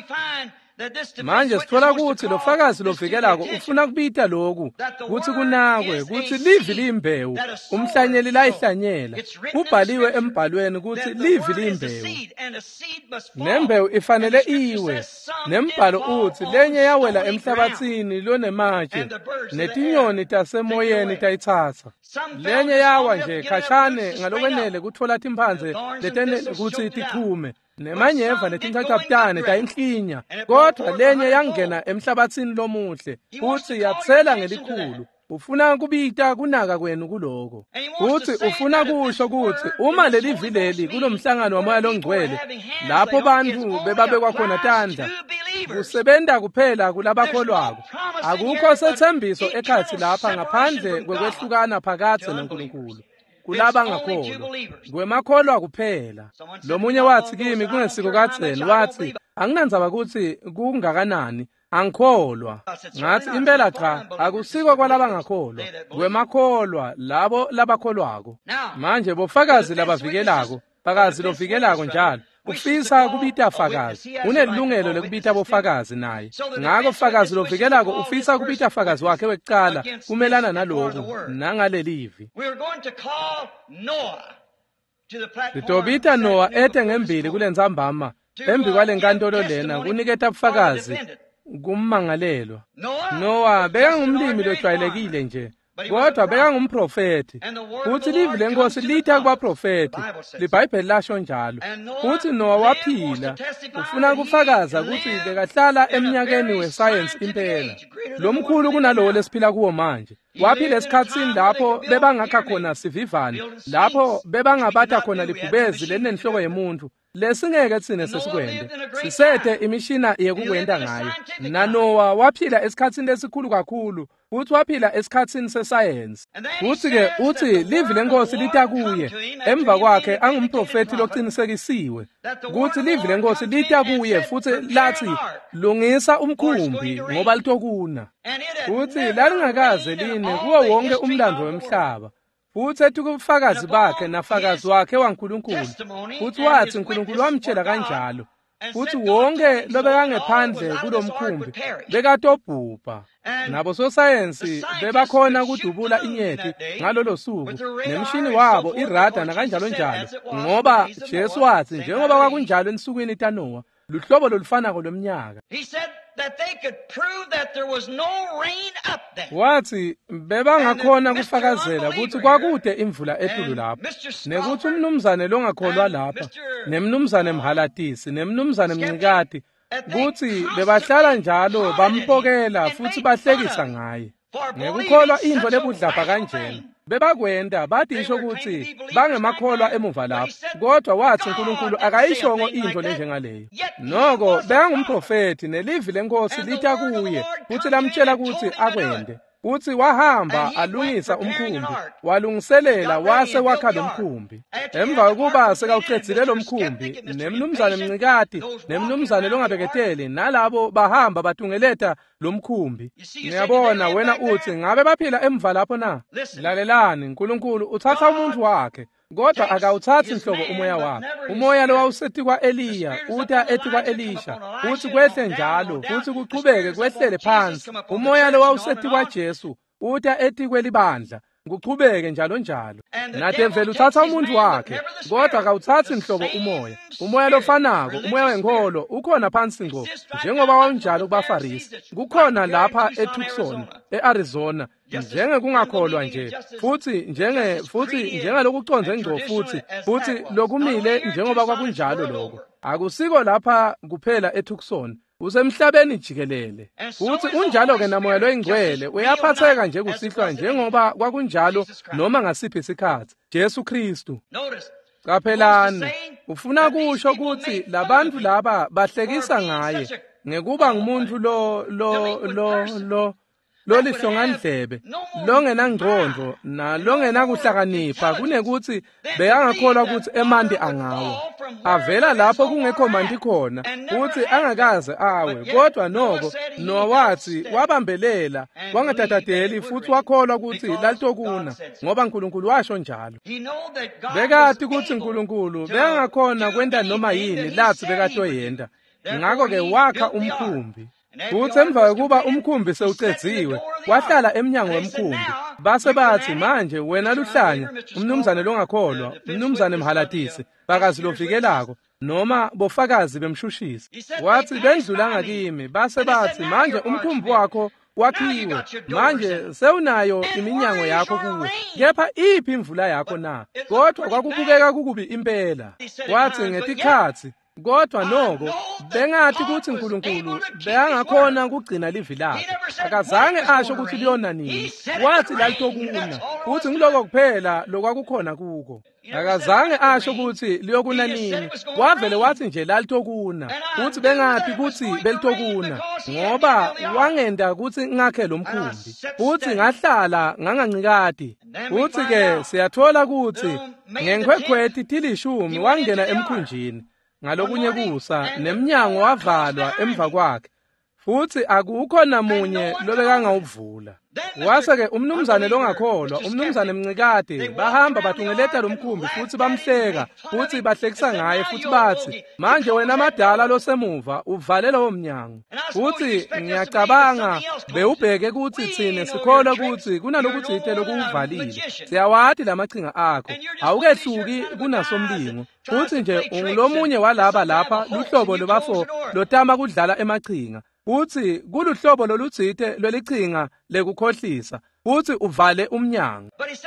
Manje sithola ukuthi lo fakazi lovikelako ufuna kubita lokhu ukuthi kunakwe ukuthi livi limbewu umhlanyeli layihlanyela. Kubhaliwe embhalweni ukuthi livi limbewu nembewu ifanele iwe. Nembhalo uthi lenye yawela emhlabathini lonematshe netinyoni tasemoyeni tayithatha. Lenye yawa nje khashane ngalokwenele kuthola timphandze letenele ukuthi tichume. Nemanyeva netinchachaptane tayinhlinya. Kodwa lenye yangena emhlabathini lomuhle futhi yathela ngelikhulu. Ufuna kubita kunaka kwenu kuloko. Futhi ufuna kusho ukuthi uma leli vileli kulomhlangano wamoya longcwele lapho bantu bebabekwa khona tandla kusebenta kuphela kulabakholwako. Akukho sethembiso ekhathi lapha ngaphandle kwekwehlukana phakathi noNkulunkulu. Kulaba ngakholwa kwemakholwa kuphela. Lomunye wathi kimi kungesiko kaDzeni wathi anginandzaba ukuthi kungakanani angikholwa. Ngathi impela cha akusiko kwalaba ngakholwa kwemakholwa labo labakholwako. Manje bofakazi labavikelako fakazi lovikelako njalo ufisa kubita fakazi unelungelo lekubita bofakazi naye. Ngakho fakazi lovikelako ufisa kubita fakazi wakhe wekucala kumelana nalokho nangalelivi. Litobita Noah ete ngembili kule nzambama embi kwale nkantolo lena kuniketa bufakazi kummangalelwa. Noah bekangumlimi lojwayelekile nje kodwa bekangumprofeti. Futhi livi lenkosi litha kubaprofeti libhayibheli lasho njalo. Futhi Noah waphila ufuna kufakaza ukuthi bekahlala eminyakeni wesayensi impela lomkhulu kunalowo lesiphila kuwo manje. Waphila esikhatsini lapho bebangakha khona sivivane lapho bebangabatha khona libhubezi lenenhloko yemuntu lesingeke thine sesikwende sisethe imishina yekukwenda ngayo. NaNoah waphila esikhatsini lesikhulu kakhulu futhi waphila esikhatsini sesayensi. Futhi-ke uthi livi lenkosi lita kuye emva kwakhe angumprofeti loqinisekisiwe ukuthi livi lenkosi lita kuye futhi lathi lungisa umkhumbi ngoba litokuna. Futhi lalingakaze line kuwo wonke umlando wemhlaba. Futhi ethi kubufakazi bakhe nafakazi wakhe waNkulunkulu. Futhi wathi uNkulunkulu wamtshela kanjalo. Futhi wonke lobekangephandle kulomkhumbi bekatobhubha. Nabo sosayensi bebakhona ukudubula inyethi ngalolo suku nemshini wabo irada nakanjalo njalo ngoba Jesu wathi njengoba kwakunjalo ensukwini kaNoah luhlobo lolufanako lomnyaka. Wathi bebangakhona kufakazela ukuthi kwakude imvula etulu lapha nekuthi umnumzane longakholwa lapha nemnumzane mhalatisi nemnumzane mncikati kuthi bebahlala njalo bampokela futhi bahlekisa ngaye. ngekukholwa into lebudlapha kanjena bebakwenda bathi isho ukuthi bangemakholwa emuva lapho kodwa wathi uNkulunkulu akayishongo into lenjengaleyo noko bekangumprofeti nelivi lenkosi litha kuye futhi lamtshela ukuthi akwende uthi wahamba alungisa umkhumbi walungiselela wase wakha lomkhumbi emva kokuba sekawuqedzile lo mkhumbi nemnumzane Mncikati nemnumzane Longabeketeli nalabo bahamba batungeletha lo mkhumbi ngiyabona wena uthi ngabe baphila emva lapho na lalelani uNkulunkulu uthatha umuntu wakhe kodwa akawuthathi inhlobo umoya wakhe umoya lo wawusethi kwa Eliya utha ethi kwa Elisha uthi kwehle njalo futhi kuqhubeke kwehlele phansi umoya lo wawusethi kwa Jesu utha ethi kwelibandla kuqhubeke njalo njalo nathi vele uthatha umuntu wakhe kodwa akawuthathi inhlobo umoya lofanako umoya wenkolo ukhona phansi ngo njengoba wawunjalo kubaFarisi kukhona lapha eTucson eArizona njenge kungakholwa nje futhi njengelokuconze ngco futhi lokumile njengoba kwakunjalo lokho akusiko lapha kuphela eTucson usemhlabeni jikelele futhi unjalo ke namoya loyingcwele uyaphatheka nje kusihlwa njengoba kwakunjalo noma ngasiphi isikhathi Jesu Kristu kaphelani ufuna kusho ukuthi labantu laba bahlekisa ngaye ngekuba ngumuntu lo lihlongandlebe longenangqondo nalongenakuhlakanipha kunekuthi beyangakholwa ukuthi emandi angawo avela lapho kungekho mandi khona futhi angakaze awe kodwa noko nowathi wabambelela wangatatadeli futhi wakholwa ukuthi lalitokuna ngoba uNkulunkulu washo njalo bekati ukuthi uNkulunkulu bengakhona kwenda noma yini lathi bekatoyenda ngakho ke wakha umkhumbi futhi emva kokuba umkhumbi sewucedziwe wahlala emnyango womkhumbi base bathi manje wena Luhlanya umnumzane longakholwa umnumzane Mhalatisi bakazi lovikelako noma bofakazi bemshushisi wathi bendlulanga kimi base bathi manje umkhumbi wakho wakhiwe manje sewunayo iminyango yakho kuwe kepha iphi imvula yakho na kodwa kwakubukeka kukubi impela wathi ngetikhathi kodwa noko bengathi ukuthi uNkulunkulu beyangakhona ukugcina livi lakhe akazange asho ukuthi liyona nini wathi lalitokuna futhi ngiloko kuphela lokwakukhona kuko akazange asho ukuthi liyokuna nini wavele wathi nje lalitokuna futhi bengathi ukuthi belitokuna ngoba wangenda ukuthi ngakhe lomkhumbi futhi ngahlala ngangancikadi futhi ke siyathola ukuthi ngenkhwekhwethi tilishumi wangena emkhunjini ngalokunye kusa neminyango wavalwa emva kwakhe futhi akukho namunye lobekangawuvula wase ke umnumzane longakholwa umnumzane Mncikade bahamba batungeletha lomkhumbi futhi bamhleka futhi bahlekisa ngaye futhi bathi manje wena madala losemuva uvale lowo mnyango futhi ngiyacabanga bewubheke ukuthi thine sikholwa ukuthi kunalokuthi ithele ukuvalile siyawathi lamachinga akho awukehluki kunasomlingo futhi nje ungulomunye walaba lapha luhlobo lobafo lotama kudlala emachinga futhi kuluhlobo loluthithe lwelichinga lekukhohlisa futhi uvale umnyango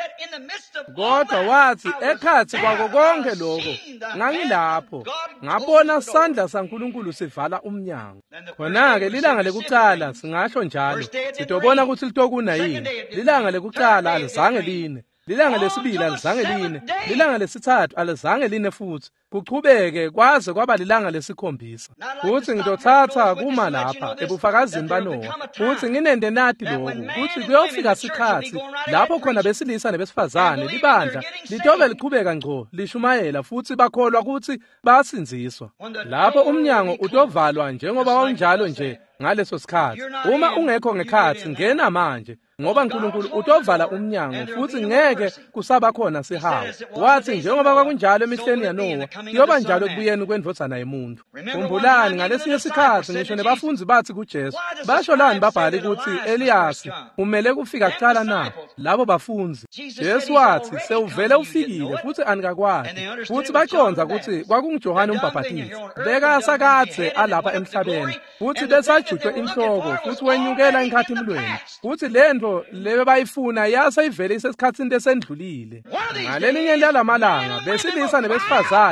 kodwa wathi ekhathi kwako konke lokho ngangilapho ngabona isandla saNkulunkulu sivala umnyango khona-ke lilanga lekuqala singasho njalo sitobona ukuthi litokuna yini lilanga lekuqala alizange line lilanga lesibili alizange line lilanga lesithathu alizange line futhi kuqhubeke kwaze kwaba lilanga lesikhombisa futhi ngidothatha kuma lapha ebufakazini baNowa futhi nginende nathi lokhu futhi kuyofika isikhathi lapho khona besilisa nebesifazane libandla litobe liqhubeka ngco lishumayela futhi bakholwa ukuthi basinziswa lapho umnyango utovalwa njengoba wawunjalo nje ngaleso sikhathi uma ungekho ngekhathi ngena manje ngoba uNkulunkulu utovala umnyango futhi ngeke kusaba khona sihawu wathi njengoba kwakunjalo emihleni yaNowa kuyoba njalo kubuyeni kwendvodzana yomuntu khumbulani ngalesinye isikhathi ngisho nebafunzi bathi kuJesu basho lani babhali ukuthi Eliyasi umele kufika kuqala na labo bafunzi Jesu wathi sewuvele ufikile futhi anikakwazi futhi baconza ukuthi kwakunguJohane uMbhaphathizi bekasakathe alapha emhlabeni futhi besajutshwe inhloko futhi wenyukela enkathi emlweni futhi lento lebe bayifuna yase ivele isesikhatsini esendlulile ngalelinye lalamalanga besilisa nebesifazane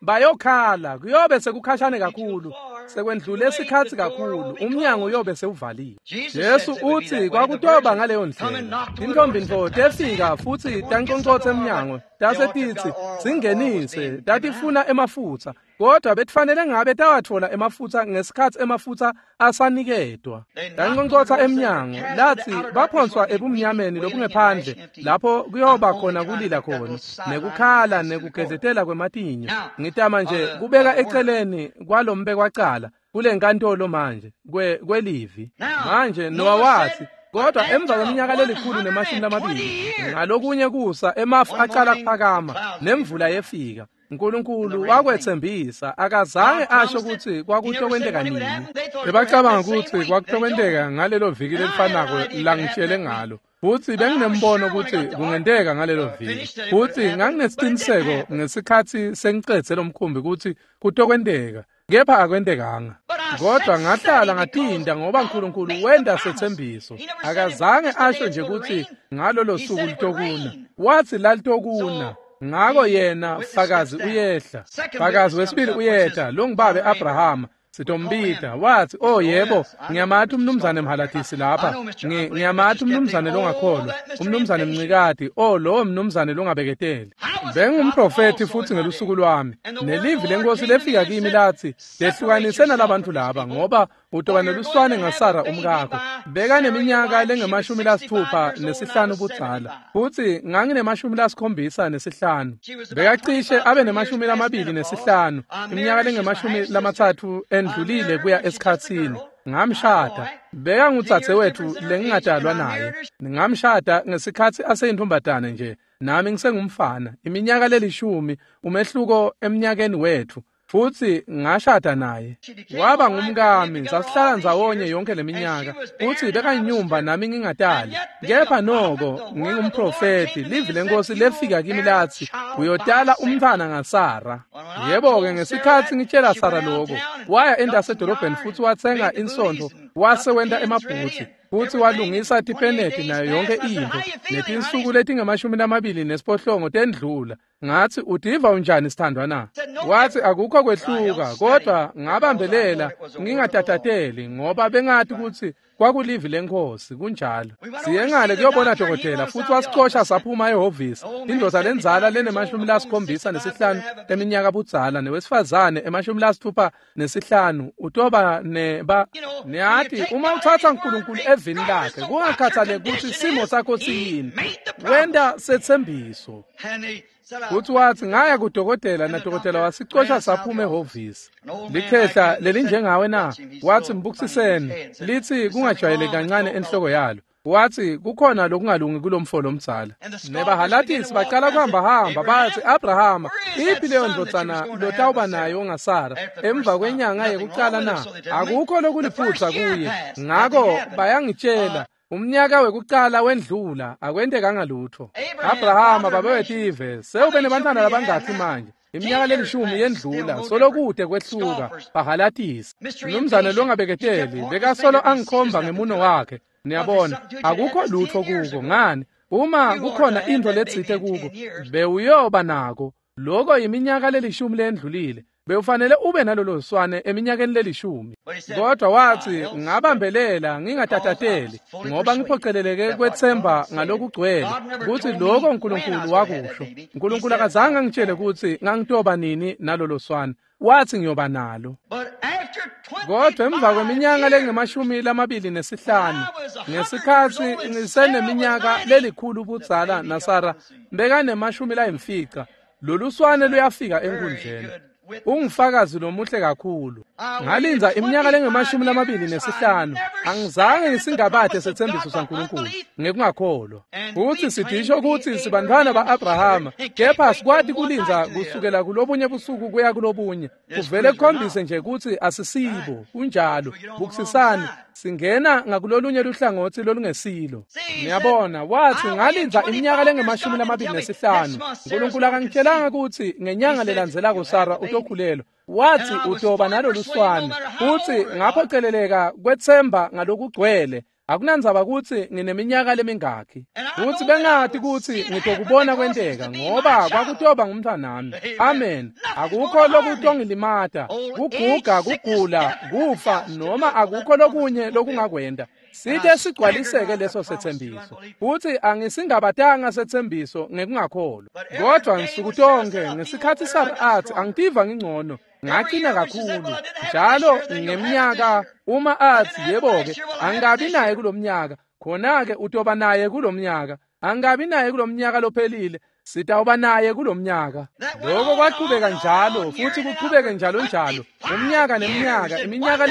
bayokhala kuyobe sekukhashane kakhulu sekwendlule isikhathi kakhulu umnyango uyobe sewuvaliwe. Yesu uthi kwakutoba ngaleyo ndlela intombi ndoda efika futhi tankonkothe emnyango tasetithi singenise tatifuna emafutha kodwa betifanele ngabe tawathola emafutha ngesikhathi emafutha asanikedwa. Tankonkotha emnyango lathi baphonswa ebumnyameni lobungephandle lapho kuyoba khona kulila khona nekukhala nekugedletela kwematinyo. Ngitama nje kubeka eceleni kwalombe kwacala kule nkantolo manje kwelivi manje Noah wathi kodwa emva kweminyaka lelikhulu nemashumi lamabili ngalokunye kusa emafu aqala kuphakama nemvula yefika uNkulunkulu wakwethembisa akazange asho ukuthi kwakutokwenteka nini. Bebacabanga ukuthi kwakutokwenteka ngalelo viki lelifanako la ngitshele ngalo futhi benginembono ukuthi kungenteka ngalelo viki futhi nganginesiqiniseko ngesikhathi sengicethe lomkhumbi ukuthi kutokwenteka kepha akwentekanga. Kodwa ngahlala ngatinda ngoba uNkulunkulu wenda sethembiso akazange asho nje ukuthi ngalolo suku litokuna wathi lalitokuna ngako yena fakazi uyehla fakazi wesibili uyetha lo ngubabe Abrahama sitombita wathi yebo ngiyamathi umnumzane Mhalathisi lapha ngiyamathi umnumzane longakholwa umnumzane Mncikadi lo mnumzane longabeketeli bengumprofeti futhi ngelusuku lwami nelivi lenkosi lefika kimi lathi lehlukanise nalabantu laba ngoba utokane luswane ngaSara umkakho bekaneminyaka lenge-65 ubudzala futhi nganginemashumi-75 bekacishe abe ne-25 iminyaka lenge-30 endlulile kuya esikhatsini ngamshada bekanguthathe wethu lengingadalwa naye ngamshada ngesikhathi aseyintombazane nje nami ngisengumfana iminyaka leli10 umehluko eminyakeni wethu futhi ngashada naye waba ngumkami sasihlala ndzawonye yonke leminyaka futhi bekanyinyumba nami ngingadali kepha noko ngingumprofeti livi lenkosi lefika kimi lathi uyodala umntana ngaSara. Yebo-ke ngesikhathi ngitshela Sara lokho waya endasedolobheni futhi wathenga insonto wase wenda emabhuthi futhi walungisa tipeneti nayo yonke into netinsuku letinge-28 tendlula. Ngathi udiva unjani sithandwa na? Wathi akukho kwehluka kodwa ngabambelela ngingadadateli ngoba bengathi ukuthi kwakulivi lenkosi kunjalo. Siye ngale kuyobona dokotela futhi wasixosha saphuma ehhovisi. Indoda lenzala lene-75 eminyaka budzala newesifazane e-65 utoba neyathi uma uthatha uNkulunkulu evini lakhe kungakhathaleki ukuthi isimo sakho siyini wenda sethembiso. Uthi wathi ngaya kudokotela nadokotela wasicosha saphuma ehhovisi. Likhehla lelinjengawe na? Wathi mbukisiseni lithi kungajwayeleki kancane enhloko yalo. Wathi kukhona lokungalungi kulomfolo omtsala. Nebahalathisi baqala kuhamba bathi Abrahama iphi leyo ndotsana lotawuba nayo ongaSara emva kwenyanga yekuqala na? Akukho lokuliphutha kuye. Ngako bayangitshela umnyaka wekuqala wendlula akwendekanga lutho. Abrahama babewetive sewube nebantwana labangakhi manje iminyaka leli10 yendlula solokude kwehluka bahalathisi. Umnumzane longabeketeli bekasolo angikhomba ngemuno wakhe. Niyabona akukho lutho kuko ngani uma kukhona into letsithe kuko bewuyoba nako lokho iminyaka leli10 lendlulile bewufanele ube nalolo swane eminyakeni leli10. Kodwa wathi ngabambelela ngingadadateli ngoba ngiphoceleleke kwethemba ngalokugcwele ukuthi lokho uNkulunkulu wakusho. uNkulunkulu akazange angitshele ukuthi ngangitoba nini nalolo swane wathi ngiyoba nalo. Kodwa emva kweminyaka lenge-25 ngesikhathi ngiseneminyaka lelikhulu ubudzala naSara bekane-50 lolu swane luyafika enkundleni. Ungifakazi lomuhle kakhulu. Ngalinza iminyaka lenge-25 angizange ngisingabathe sethembiso saNkulunkulu ngekungakholwa. Futhi sidisho ukuthi sibantwana ba-Abrahama kepha sikwati kulinza kusukela kulobunye busuku kuya kulobunye kuvele kukhombise nje ukuthi asisibo kunjalo bukisisani singena ngakulolunye luhlangothi lolungesilo. Niyabona wathi ngalinza iminyaka lenge-25 uNkulunkulu akangitshelanga ukuthi ngenyanga lelandzela kuSara utokhulelwa. Wathi utoba nalolu swane futhi ngaphoceleleka kwethemba ngalokugcwele akunandzaba ukuthi ngineminyaka lemingaki futhi bengathi ukuthi ngizokubona kwenteka ngoba kwakutoba ngumntwanami. Amen. Akukho lokutho ongilimata, kuguga, kugula, kufa noma akukho lokunye lokungakwenda. Sithe sigcwaliseke leso sethembiso futhi angisingabatanga sethembiso ngekungakholwa. Kodwa ngisukutonke ngesikhathi sari-athi angitiva ngingcono, ngaqina kakhulu njalo ngeminyaka. Uma athi yebo-ke angabi naye kulomnyaka, khona-ke utoba naye kulomnyaka. Angabi naye kulomnyaka lophelile, sitawuba naye kulomnyaka. Lokho kwaqhubeka njalo futhi kuqhubeke njalo njalo umnyaka neminyaka, iminyaka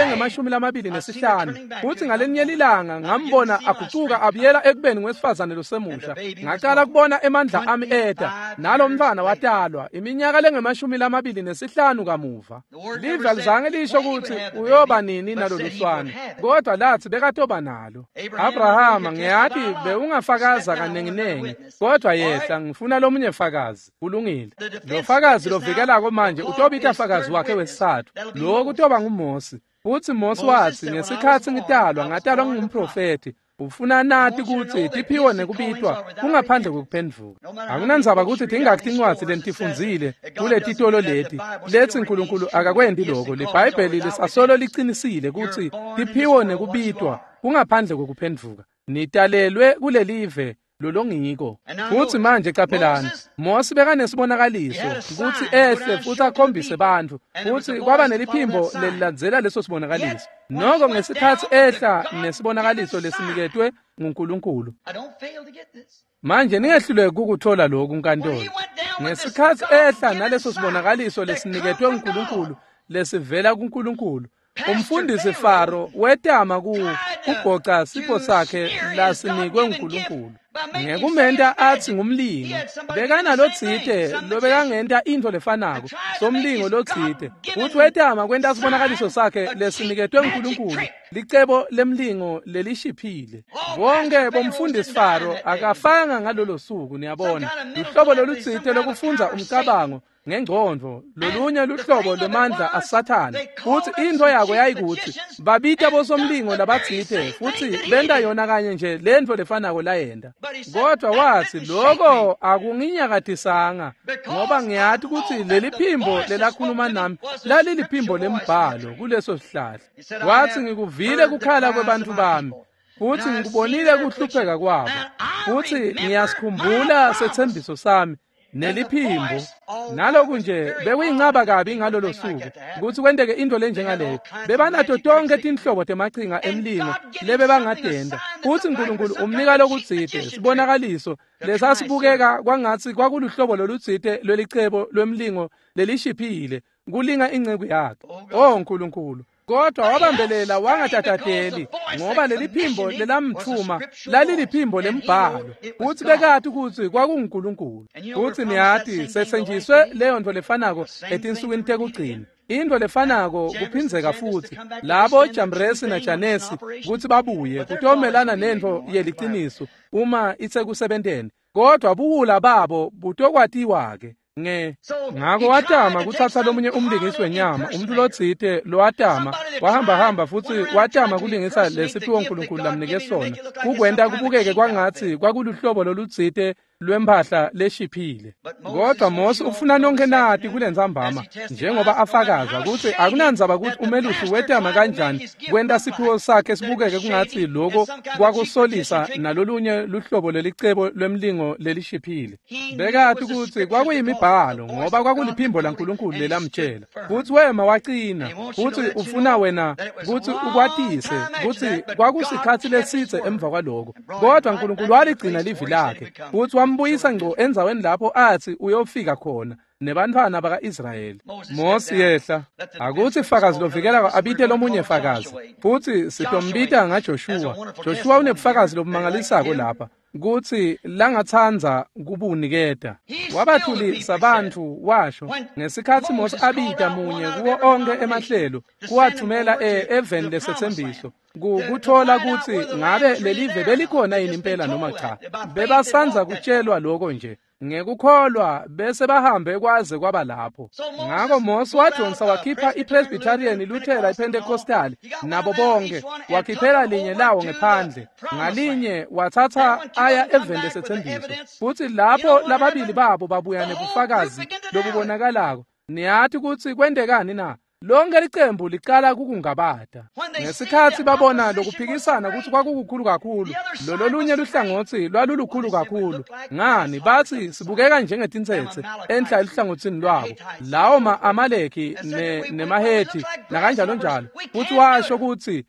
le-25 futhi ngalenye ilanga ngambona aguquka abuyela ekubeni ngwesifazane losemusha. Ngaqala kubona emandla ami eda nalo mntwana watalwa iminyaka le-25 kamuva. Live alizange lisho ukuthi uyoba nini nalolu swane, kodwa lathi bekatoba nalo. Abrahama ngiyathi bewungafakaza kanenginengi, kodwa yehla ngifuna lomunye fakazi. Kulungile. Lo fakazi lovikelako manje utobita fakazi wakhe wesithathu. Lokhu kutoba nguMosi. Futhi Mosi wathi ngesikhathi ngatalwa ngumprofeti. Ufuna nathi ukuthi tiphiwe nekubitwa kungaphandle kokuphenduka. Akunandzaba ukuthi tingakhi incwadi lentifundzile kule titolo lethi uNkulunkulu akakwendi lokho. LeBhayibheli lisasolo liqinisile ukuthi tiphiwe nekubitwa kungaphandle kokuphenduka. Nitalelwe kulelive lolongiko. Futhi manje caphelani, Mosi bekanesibonakaliso ukuthi ehle futhi akhombise abantu, futhi kwaba neliphimbo lelilandzela leso sibonakaliso. Noko ngesikhathi ehla nesibonakaliso lesiniketwe nguNkulunkulu. Manje ningehlulwe ukuthola lokhu uNkantolo. Ngesikhathi ehla naleso sibonakaliso lesiniketwe nguNkulunkulu lesivela kuNkulunkulu, umfundisi Faro wetama kubhoca sipho sakhe lasinikwe nguNkulunkulu. Ngekumenta athi ngumlingo, bekanalo tsite lobekangenta into lefanako somlingo lotsite. Futhi wetama kwenta sibonakaliso sakhe lesiniketwe nguNkulunkulu, licebo lemlingo lelishiphile. Bonke bomfundisi Faro akafanga ngalolo suku, niyabona. Uhlobo lolutsite lokufunza umcabango ngengqondo, lolunye luhlobo lwamandla asathana. Futhi into yako yayikuthi babita bosomlingo labatsite futhi benda yona kanye nje lento lefanako layenda. Kodwa wathi lokho akunginyakatisanga ngoba ngiyathi ukuthi leliphimbo lelakhuluma nami laliliphimbo lembhalo kuleso sihlahla. Wathi ngikuvile kukhala kwebantu bami futhi ngikubonile kuhlupheka kwabo, futhi ngiyasikhumbula sethembiso sami neliphimbo. Naloku nje bekuyingcaba kabi ngalolo suku ukuthi kwendeke into lenjengaleyo. Bebanato tonke tinhlobo temachinga emlingo lebe bangadenda. Futhi uNkulunkulu umnika lokutsite sibonakaliso lesasibukeka kwangathi kwakuluhlobo lolutsite lwelicebo lwemlingo lelishiphile kulinga inceku yakhe. Oh Nkulunkulu, kodwa wabambelela wangatatadeli ngoba leliphimbo lelamthuma laliliphimbo lembhalo, futhi bekathi ukuthi kwakunguNkulunkulu. Futhi niyathi sesenjiswe leyo nto lefanako etinsukwini tekugcina. Into lefanako kuphinzeka futhi labo Jambresi naJanesi ukuthi babuye kutomelana nento yeliciniso uma itsekusebenteni, kodwa buwula babo butokwatiwa-ke. Ngako watama kuthatha lomunye umlingisi wenyama, umuntu lotsite lowatama wahamba futhi watama kulingisa lesiphiwo uNkulunkulu lamnike sona, kukwenta kubukeke kwangathi kwakuluhlobo lolutsite lwempahla leshiphile. Kodwa Mosi ufuna nonke nathi kule nzambama njengoba afakaza ukuthi akunandzaba ukuthi umelusi wetama kanjani kwenta siphiwo sakhe sibukeke kungathi lokho kwakusolisa nalolunye luhlobo lelicebo lwemlingo lelishiphile. Bekathi ukuthi kwakuyimibhalo ngoba kwakuliphimbo laNkulunkulu lelamtshela, futhi wema waqina, futhi ufuna wena ukuthi ukwatise ukuthi kwakusikhathi lesitse emva kwaloko. Kodwa uNkulunkulu waligcina livi lakhe, futhi mbuyisa ngco enzaweni lapho athi uyofika khona nebantwana baka-Israyeli. Mosi yehla akuthi fakazi lovikela abite lomunye fakazi, futhi sitombita ngaJoshua. Joshua unebufakazi lobumangalisako lapha. kuthi langathanza kubunikeda wabathulisa abantu washo ngesikhathi Mose abida munye kuwo onke emahlelo kuwathumela eveni lesethembiso kuthola ukuthi ngabe lelive belikhona yini impela noma cha bebasanza kutshelwa lokho nje ngekukholwa bese bahambe kwaze kwaba lapho ngakho Mose wadonsa wakhipha iPresbyterian Lutheran iPentecostal nabo bonke wakhiphela linye lawo ngephandle ngalinye wathatha aya eveni lesethembiso futhi lapho lababili babo babuya nebufakazi lobubonakalako niyathi ukuthi kwendekani na lonke licembu liqala kukungabada ngesikhathi babona lokuphikisana ukuthi kwakukukhulu kakhulu lolunye luhlangothi lwalulukhulu kakhulu ngani bathi sibukeka njengetinsetse enhla ehlangothini lwabo lawo ma-Amaleki nemaHethi nakanjalo njalo futhi washo ukuthi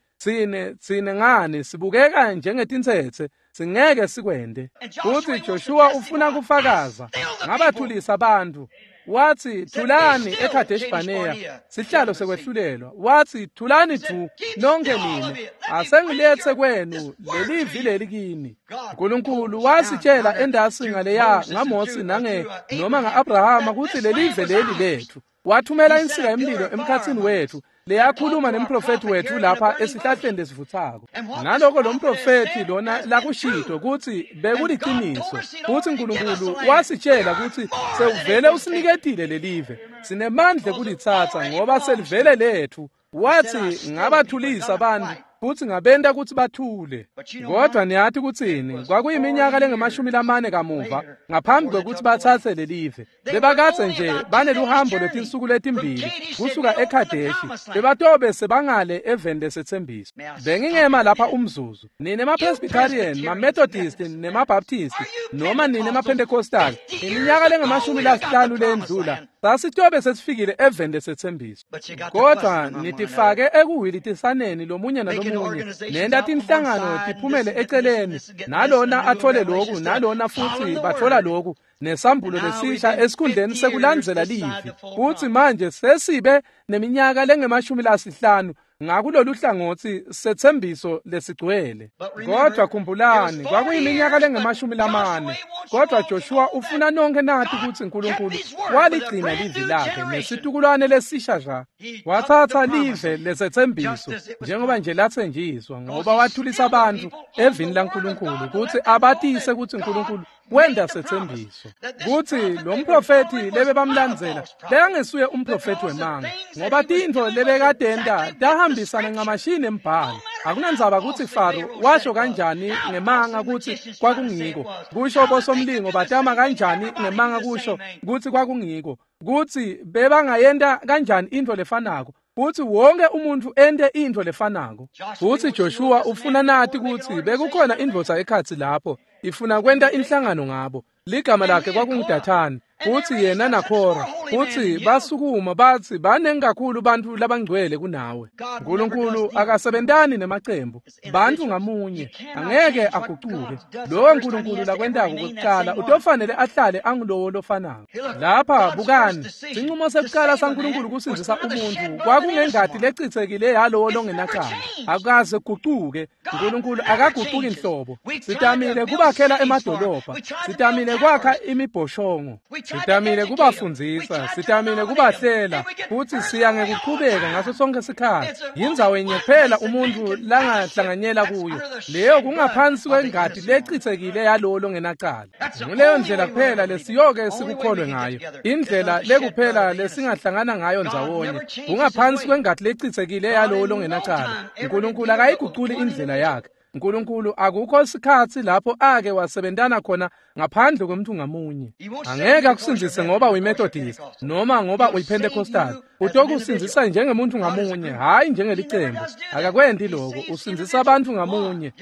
sine ngani sibukeka njengetinsetse singeke sikwende futhi Joshua ufuna kufakaza ngabathulisa abantu wathi thulani eKadesh Barnea sihlalo sekwehlulelwa wathi thulani thu nonke nini asengilethe kwenu lelivi leli kini uNkulunkulu wasitshela endasi ngaleya ngaMose noma ngaAbrahama ukuthi lelive leli lethu wathumela insika yemlilo emkhathini wethu leyakhuluma nemprofeti wethu lapha esihlahleni lesivuthako naloko lo mprofeti lona lakushito ukuthi bekuliqiniso ukuthi uNkulunkulu wasitshela ukuthi sewuvele usinikedile lelive sinemandla kulithatha ngoba selivele lethu wathi ngabathulisa abantu futhi ngabenda ukuthi bathule kodwa niyathi kuthini kwakuyiminyaka lengemashumi kamuva ngaphambi kokuthi bathathe lelive bebakade nje baneluhambo lwetinsuku letimbili kusuka eKadeshi bebatobe sebangale eveni lesethembiso bengingema lapha umzuzu nine ma-Presbyterian ma-Methodist nema-Baptist noma nine ma-Pentecostal iminyaka lengemashumi lasihlanu lendlula sasitobe sesifikile eveni lesethembiso kodwa nitifake ekuwilitisaneni lomunye nalomunye nenda tinhlangano tiphumele eceleni nalona athole lokhu nalona futhi bathola lokhu nesambulo lesisha esikhundleni sekulandzela livi futhi manje sesibe neminyaka lengemashumi lasihlanu ngakulolu hlangothi sethembiso lesigcwele kodwa khumbulani kwakuyiminyaka lengemashumi lamane kodwa Joshua ufuna nonke nathi ukuthi uNkulunkulu waligcina livi lakhe nesitukulwane lesisha ja wathatha live lesethembiso njengoba nje lathenjiswa ngoba wathulisa abantu evini laNkulunkulu ukuthi abatise ukuthi uNkulunkulu wenda sethembiso kuthi lo mprofeti lebe bamlandzela beyangesuye umprofeti wemanga ngoba tintfo lebekadenda tahambisana ngamashini embhalo akunandzaba ukuthi Faro washo kanjani ngemanga ukuthi kwakungiko kusho bosomlingo batama kanjani ngemanga kusho ukuthi kwakungiko kuthi bebangayenda kanjani into lefanako futhi wonke umuntu ende into lefanako futhi Joshua ufuna nathi ukuthi bekukhona indvodza ekhatsi lapho ifuna kwenta inhlangano ngabo ligama lakhe kwakunguDathani futhi yena naKhora futhi basukuma bathi banengi kakhulu bantu labangcwele kunawe uNkulunkulu akasebentani nemacembu bantu ngamunye angeke aguquke lo uNkulunkulu lakwendako kokuqala utofanele ahlale angulowo lofanako lapha bukani sinqumo sekuqala saNkulunkulu kusinzisa umuntu kwakungengadi lecithekile yalowo longenacala akaze guquke uNkulunkulu akaguquki inhlobo sitamile kubakhela emadolobha sitamile kwakha imibhoshongo sitamile kubafundzisa sitamile kubahlela futhi siya ngekuqhubeka ngaso sonke isikhathi yindzawo yenye phela umuntu langahlanganyela kuyo leyo kungaphansi kwengadi lecithekile yalowo longenacala nguleyo ndlela kuphela lesiyoke sikukholwe ngayo indlela lekuphela lesingahlangana ngayo ndzawonye kungaphansi kwengadi lecithekile yalowo longenacala uNkulunkulu akayiguquli indlela yakhe uNkulunkulu akukho isikhathi lapho ake wasebentana khona ngaphandle komuntu ngamunye angeke akusinzise ngoba uyiMethodist noma ngoba uyiPentecostal utokusinzisa njengemuntu ngamunye hayi njengelicembu akakwendi lokho usinzisa abantu ngamunye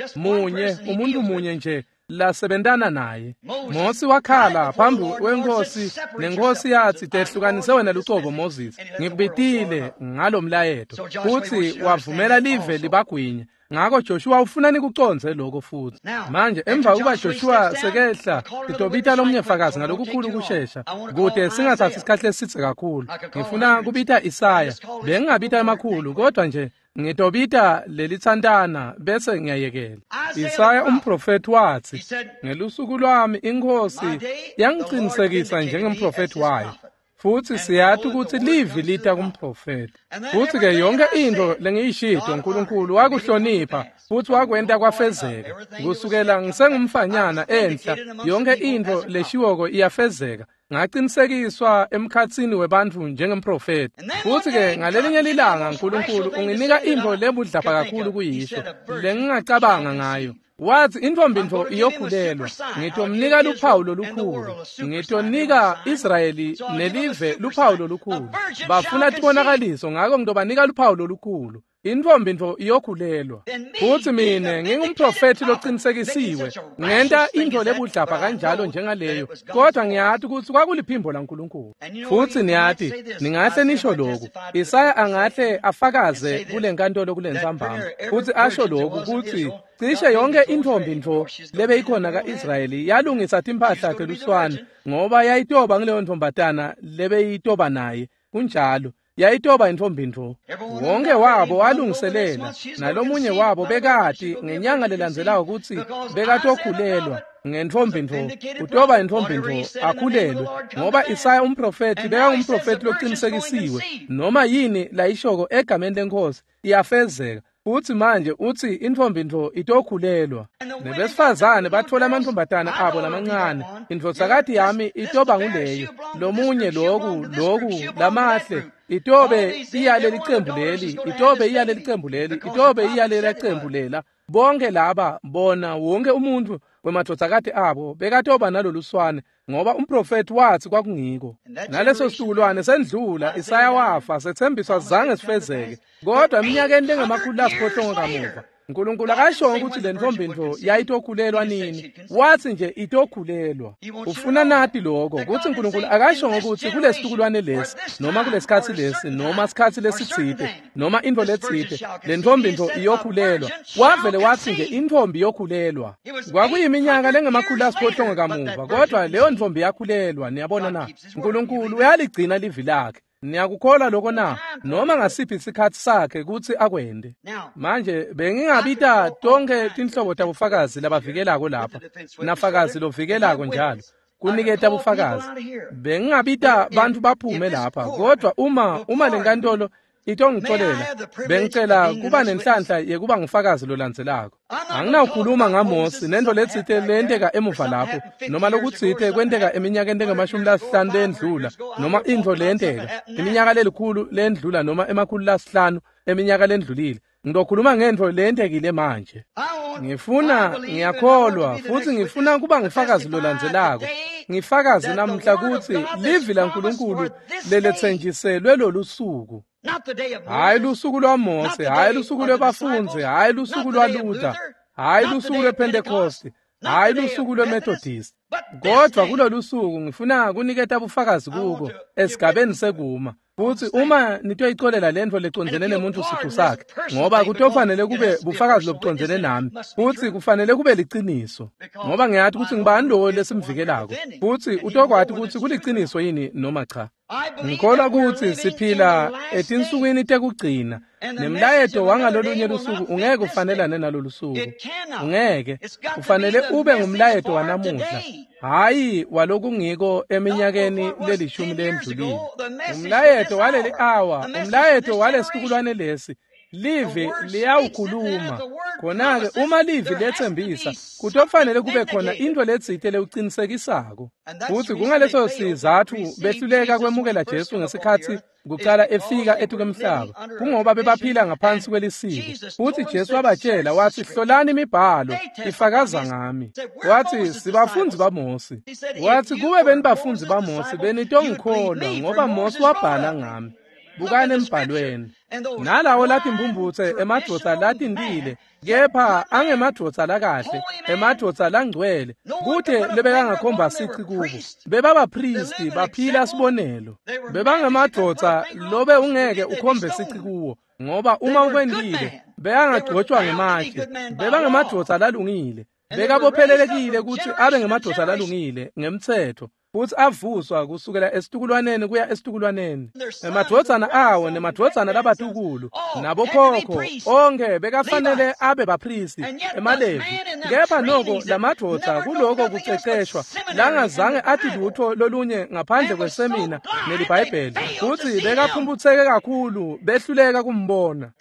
umuntu munye nje lasebentana naye Mose wakhala phambi kwenkosi nenkosi yathi tehlukanise wena lucobo Moses ngikubitile ngalomlayeto futhi wavumela live libagwinye ngakho Joshua ufuna nikuconze lokho futhi. Manje emva kuba Joshua sekehla idobita lomnyefakazi ngalokukhulu kushesha kude singathathi isikhathi lesithe kakhulu. Ngifuna kubita Isaya, bengingabita emakhulu kodwa nje ngidobita lelithandana bese ngiyayekela. Isaya umprofeti wathi, ngelusuku lwami inkosi yangicinisekisa njengomprofeti wayo. Futhi siyathi ukuthi livi lita kumprofeti. Futhi ke yonke into lengiyishilo uNkulunkulu wakuhlonipha futhi wakwenta kwafezeka. Kusukela ngisengumfanyana enhla yonke into leshiwoko iyafezeka. Ngaqinisekiswa emkhatsini webantu njengomprofeti. Futhi ke ngalelinye ilanga uNkulunkulu unginika into lebudlapha kakhulu kuyisho lengingacabanga ngayo. Wathi intfombi iyokhulelwa, ngitomnika luphawu lolukhulu, ngitonika Israyeli nelive luphawu lolukhulu. Bafuna tibonakaliso ngako ngidobanika luphawu lolukhulu. Intfombi iyokhulelwa. Futhi mina ngingumprofeti locinisekisiwe, ngenta into lebudlapha kanjalo njengaleyo. Kodwa ngiyathi ukuthi kwakuliphimbo laNkulunkulu. Futhi niyathi ningahle nisho lokhu. Isaya angahle afakaze kule nkantolo kule nsambama. Futhi asho lokhu ukuthi cishe yonke intfombi lebe ikhona kaIsrayeli yalungisa impahla keluswane ngoba yayitoba kuleyo ntfombatana lebe itoba naye. Kunjalo yayitoba intfombi wonke wabo walungiselela, nalomunye wabo bekati ngenyanga lelandzelako ukuthi bekatokhulelwa ngentfombi utoba intfombi akhulelwe ngoba Isaya umprofeti beka umprofeti locinisekisiwe noma yini layishoko egameni lenkosi iyafezeka. Futhi manje uthi intfombi itokhulelwa. Nebesifazane bathola amantfombatana abo lamancane. Indvodzakati yami itoba nguleyo, lomunye loku lamahle. Itobe iyale licembu leli, itobe iyale licembu leli, itobe iyale licembu lela. Bonke laba bona wonke umuntu wemadvodzakati abo bekatoba naloluswane ngoba umprofeti wathi kwakungiko. Naleso sizukulwane sendlula Isaya wafa sethembiswa zange sifezeke. Kodwa eminyakeni lengamakhulu lasiphohlongo kamuva uNkulunkulu akasho ukuthi le ntfombi yayitokhulelwa nini, wathi nje itokhulelwa. Ufuna nathi lokho ukuthi uNkulunkulu akasho ukuthi kulesizukulwane lesi noma kulesikhathi lesi noma isikhathi lesithide noma into lethide le ntfombi iyokhulelwa. Wavele wathi nje intfombi iyokhulelwa. Kwakuyiminyaka lengamakhulu lasiphohlongo kamuva kodwa leyo ntfombi yakhulelwa. Niyabona na uNkulunkulu uyaligcina livi lakhe. Niyakukholwa lokho na noma ngasiphi isikhathi sakhe ukuthi akwende. Manje bengingabita tonke tinhlobo tabufakazi labavikelako lapha nafakazi lovikelako njalo kuniketa bufakazi. Bengingabita bantu baphume lapha kodwa uma lenkantolo itongixolela bengicela kuba nenhlanhla yekuba ngifakazi lolandzelako. Anginawukhuluma ngaMosi nento letsite lenteka emuva lapho noma lokutsite kwenteka eminyakeni engama-50 lendlula noma into lenteka iminyaka lelikhulu lendlula noma emakhulu lasihlanu eminyaka lendlulile. Ngizokhuluma ngento lentekile manje. Ngiyakholwa futhi ngifuna kuba ngifakazi lolandzelako. Ngifakazi namhla ukuthi livi laNkulunkulu lelethenjiselwe lolusuku. Hayi lusuku lwaMose, hayi lusuku lwebafundzi, hayi lusuku lwaLuther, hayi lusuku lwePentecost, hayi lusuku lweMethodist. Kodwa kulolu suku ngifuna kuniketa bufakazi kuko esigabeni sekuma. Futhi uma nitoyicolela lento lecondzene nemuntu siqu sakhe ngoba kutofanele kube bufakazi lobucondzene nami futhi kufanele kube liciniso ngoba ngiyathi ukuthi ngibani lo lesimvikelako futhi utokwathi ukuthi kuliciniso yini noma cha. Ngikholwa ukuthi siphila etinsukwini tekugcina nemlayeto wangalolunye lusuku ungeke ufanelane nalolu suku. Ungeke ufanele ube ngumlayeto wanamuhla, hayi walokungiko eminyakeni lelishumi lendlulile. Umlayeto waleli hour, umlayeto walesizukulwane lesi livi liyawukhuluma. Khona-ke uma livi lethembisa kutofanele kube khona into letsite leucinisekisako. Futhi kungaleso sizathu behluleka kwemukela Jesu ngesikhathi kuqala efika etukwemhlaba kungoba bebaphila ngaphansi kwelisiko. Futhi Jesu wabatshela wathi hlolani imibhalo ifakaza ngami. Wathi sibafundzi baMose. Wathi kube benibafundzi baMose benitongikholwa ngoba Mose wabhala ngami. Bukane embhalweni nalawo lathi imbumbuthe emadvodza latindile kepha angemadvodza lakahle emadvodza langcwele kuthe lebekangakhomba sici kubo bebabapristi baphila sibonelo bebangemadvodza lobe ungeke ukhombe sici kuwo ngoba uma ukwendile beyangagcotshwa ngematshe, bebangamadoda alalungile, bekabophelelekile ukuthi abe ngamadoda alalungile ngemthetho, futhi avuswa kusukela esitukulwaneni kuya esitukulwaneni. Emadodana awo nemadodana labatukulu nabokhokho onke bekafanele abe bapristi emaLevi. Kepha noko lamadoda kuloko kuceceshwa langazange athi lutho lolunye ngaphandle kwesemina nelibhayibheli, futhi bekaphumbutheke kakhulu behluleka kumbona.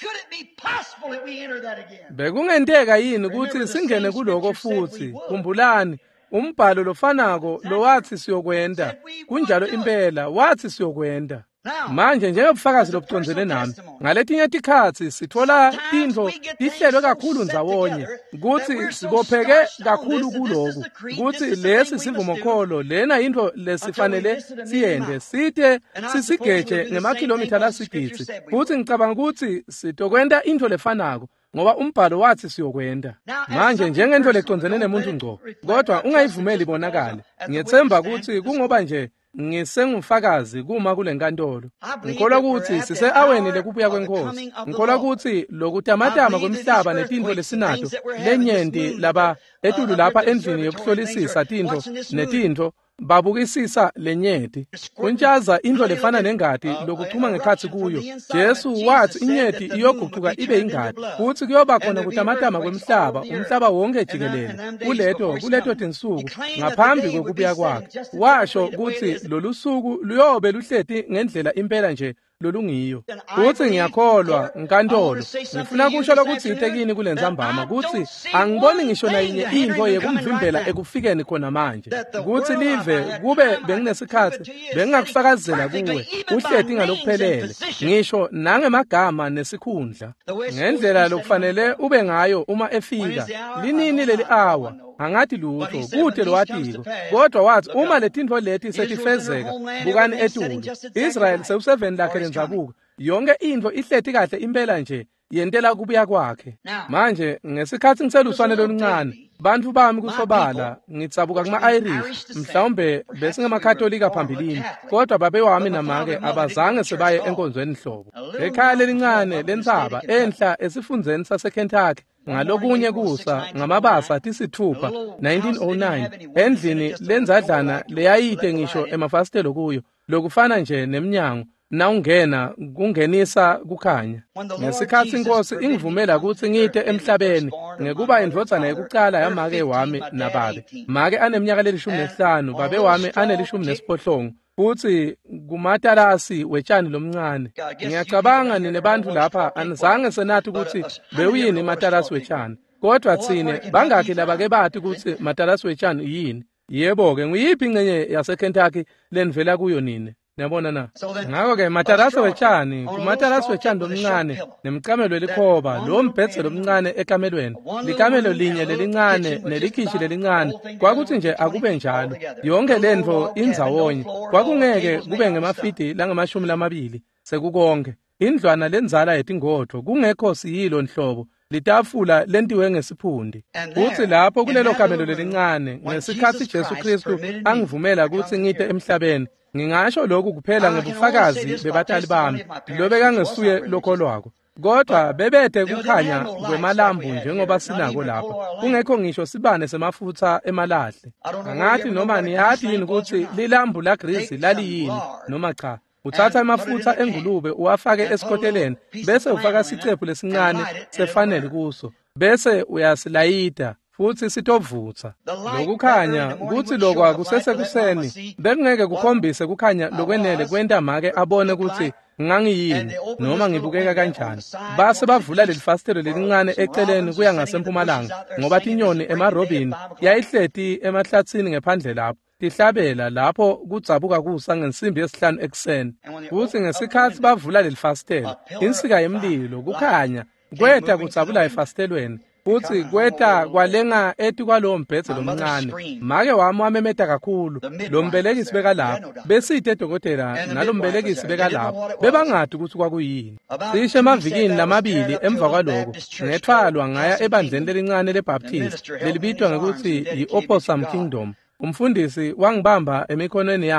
Bekungenteka yini ukuthi singene kuloko futhi? Khumbulani, umbhalo lofanako lowathi siyokwenda, kunjalo impela wathi siyokwenda. Manje njengobufakazi lobucondzene nami, ngaletinye tikhatsi sithola tindlo tihlelwe kakhulu ndzawonye, ukuthi sibopheke kakhulu kuloku, ukuthi lesi sivumokholo lena into lesifanele siyende, sithe sisigeje ngemakhilomitha lasigidzi, futhi ngicabanga ukuthi sitokwenda into lefanako, ngoba umbhalo wathi siyokwenda. Manje njengento lecondzene nemuntu ngco, kodwa ungayivumeli ibonakale. Ngiyethemba ukuthi kungoba nje ngisengufakazi kuma kule nkantolo. Ngikholwa ukuthi sise-aweni lekubuya kwenkosi. Ngikholwa ukuthi lokutamatama kwemhlaba netintfo lesinato lenyenti laba etulu lapha endlini yokuhlolisisa tintfo netintfo babukisisa lenyeti. Kuntshaza into lefana nengadi lokuchuma ngekhatsi kuyo. Jesu wathi inyeti iyoguquka ibe ingadi, futhi kuyoba khona kutamatama kwemhlaba, umhlaba wonke jikelele. Kuleto tinsuku ngaphambi kokubuya kwakhe. Washo ukuthi lolu suku luyobe luhleti ngendlela impela nje lolungiyo. Futhi ngiyakholwa nkantolo, ngifuna kusho lokuthi itekini kule nzambama, ukuthi angiboni ngisho nayinye into yekumvimbela ekufikeni khona manje, ukuthi live kube benginesikhathi bengingakufakazela kuwe uhleti ngalokuphelele, ngisho nangemagama nesikhundla, ngendlela lokufanele ube ngayo uma efika. Linini leli awa angathi lutho kude lowatiko, kodwa wathi uma letintfo leti setifezeka bukani etulu, Israel sewuseveni lakhe lenzabuko, yonke into ihleti kahle impela nje yentela kubuya kwakhe. Manje ngesikhathi ngiseluswane loluncane, bantu bami kusobala ngitsabuka kuma-Irish, mhlawumbe besingemakhatholika phambilini, kodwa babewami namake abazange sebaye enkonzweni hlobo. Ekhaya lelincane lentsaba enhla esifundzeni saseKentucky, ngalokunye kusa ngamabasa athi 6 1909, endlini lenzadlana leyayide ngisho emafasitelo kuyo, lokufana nje neminyango nawungena kungenisa kukhanya. Ngesikhathi inkosi ingivumela ukuthi ngite emhlabeni ngekuba indvodzana yokucala yamake wami nababe. Make aneminyaka le15, babe wami ane18, futhi kumatarasi wetshani lomncane. Ngiyacabanga nine bantu lapha anizange senathi ukuthi bewuyini matarasi wetshani, kodwa tsine bangakhi labake bathi ukuthi matarasi wetshani yini. Yebo-ke nguyiphi ingcenye yaseKentucky lenivela kuyo nini? Niyabona na? Ngakho-ke matarasi wetshani, kumatarasi wetshani lomncane nemicamelo elikhoba, lo mbhedze lomncane ekamelweni, likamelo linye lelincane nelikhishi lelincane, kwakuthi nje akube njalo, yonke lento indzawonye, kwakungeke kube ngemafidi langama20 sekukonke. Indlwana lenzala yetingodvo kungekho siyilo nhlobo, litafula lentiwe ngesiphundi. Futhi lapho kulelo kamelo lelincane, ngesikhathi Jesu Kristu angivumela ukuthi ngite emhlabeni, ngingasho lokhu kuphela ngobufakazi bebatali bami, lobeka ngesuye lokholwako. Kodwa bebethe kukhanya kwemalambu njengoba sinako lapha, kungekho ngisho sibane semafutha emalahle. Angathi noma niyathi yini ukuthi lilambu lagrisi laliyini noma cha. Uthatha amafutha engulube uwafake esikoteleni, bese ufaka isicephu lesincane sefanele kuso, bese uyasilayida futhi sitovutha. Lokukhanya ukuthi lokwa kusesekuseni bekungeke kukhombise kukhanya lokwenele kwenta make abone ukuthi ngangiyini noma ngibukeka kanjani. Base bavula lelifasitelo lelincane eceleni kuya ngasempumalanga, ngoba inyoni emarobini yayihleti emahlathini ngephandle lapho, tihlabela lapho kudzabuka kusa ngensimbi yesi5 ekuseni. Futhi ngesikhathi bavula lelifasitelo, insika yemlilo kukhanya kweta kudzabula efasitelweni, futhi kweta kwalenga eti kwalowo mbhedze lomncane. Make wami wamemeta kakhulu, lo mbelekisi beka lapho, besite dokotela nalo mbelekisi beka lapho, bebangadi ukuthi kwakuyini. Cishe emavikini lamabili emva kwaloko, ngethwalwa ngaya ebandleni lelincane leBaptist lelibitwa ngekuthi yi-Opossum Kingdom. Umfundisi wangibamba emikhonweni yakhe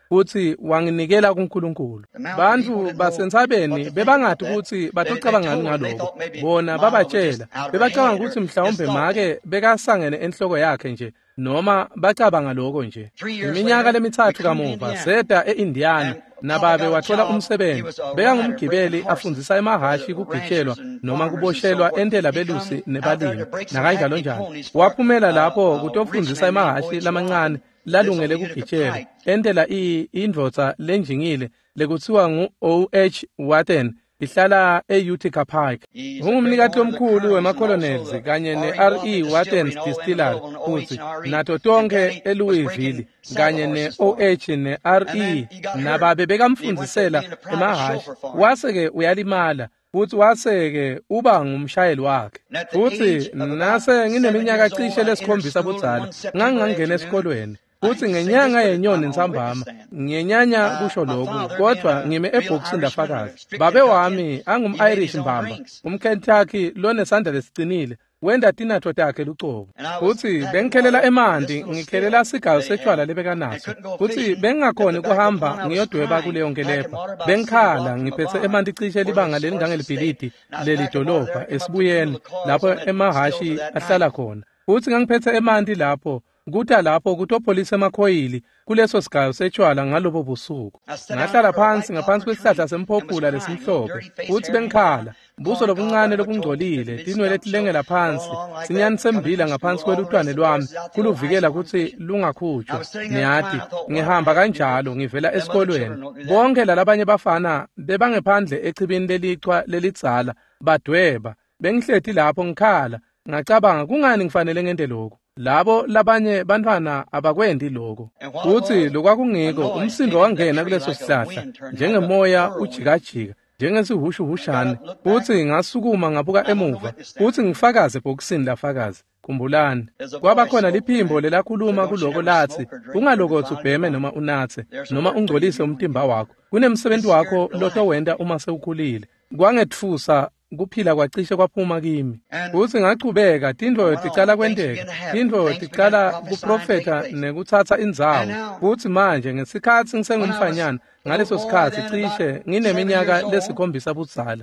futhi wanginikela kuNkulunkulu. Bantu basentabeni bebangathi ukuthi batocabanga ngalokho, bona babatshela bebacabanga ukuthi mhlawumbe make bekasangene enhloko yakhe nje noma bacabanga lokho nje. Iminyaka lemithathu kamuva Zeta eIndiana nababe wathola umsebenzi, bekangumgibeli afundisa emahashi kugitshelwa noma kuboshelwa entela belusi nebalimi nakanjalo njalo. Waphumela lapho kutofundisa emahashi lamancane lalungele kugitshelwa entela indvodza lenjingile lekuthiwa ngu-O.H. Wharton ihlala e-Utica Park. Ungumnikati omkhulu wema-colonels kanye ne-R.E. Wharton's Distillery futhi nato tonke eLouisville kanye ne-O.H. ne-R.E. nababe bekamfundisela emahashi. Waseke uyalimala futhi waseke uba ngumshayeli wakhe. Futhi nase ngineminyaka cishe lesikhombisa budzala ngangangena esikolweni. Futhi ngenyanga yenyoni Ntsambama ngiyenyanya kusho lokhu, kodwa ngime ebhokisi ndafakazi. Babe wami angum-Irish mbamba, umKentucky lonesandla lesicinile, wenda tinatho takhe lucobo. Futhi bengikhelela emanti, ngikhelela sigayo setshwala lebekanaso. Futhi bengingakhoni kuhamba ngiyodweba kuleyo nkelepha. Bengikhala ngiphethe emanti cishe libanga lelingangelibhilidi leli dolobha esibuyeni lapho emahashi ahlala khona. Futhi ngangiphethe emanti lapho kuta lapho kutopholisa emakhoyili kuleso sigayo setshwala ngalobo busuku. Ngahlala phansi ngaphansi kwesihlahla sempopula lesimhlophe, futhi bengikhala buso lobuncane lobungcolile, tinwele tilengela phansi, sinyani sembila ngaphansi kwelutwane lwami kuluvikela ukuthi lungakhutshwa. Niyathi ngihamba kanjalo ngivela esikolweni, bonke lalabanye bafana bebangephandle echibini lelichwa lelidzala badweba. Bengihlethi lapho ngikhala ngacabanga kungani ngifanele ngente lokho. Labo labanye bantwana abakwendi lokho. Futhi lokwakungiko umsindo wangena kuleso sihlahla njengemoya ujikajika njengesihushuhushane. Futhi ngasukuma ngabuka emuva futhi ngifakaze ebhokisini lafakazi. Khumbulani, kwaba khona liphimbo lelakhuluma kuloko lathi ungalokothi ubheme noma unathe noma ungcolise umtimba wakho. Kunemsebenzi wakho lotowenda uma sewukhulile. Kwangetfusa kuphila kwacishe kwaphuma kimi. Futhi ngachubeka tindvo ticala kwenteka, tindvo ticala kuprofeta nekuthatha indzawo. Futhi manje ngesikhathi ngisengumfanyana ngaleso sikhathi cishe ngineminyaka lesikhombisa budzala.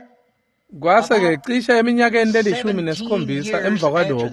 Kwase-ke cishe eminyakeni leli-17 emva kwaloko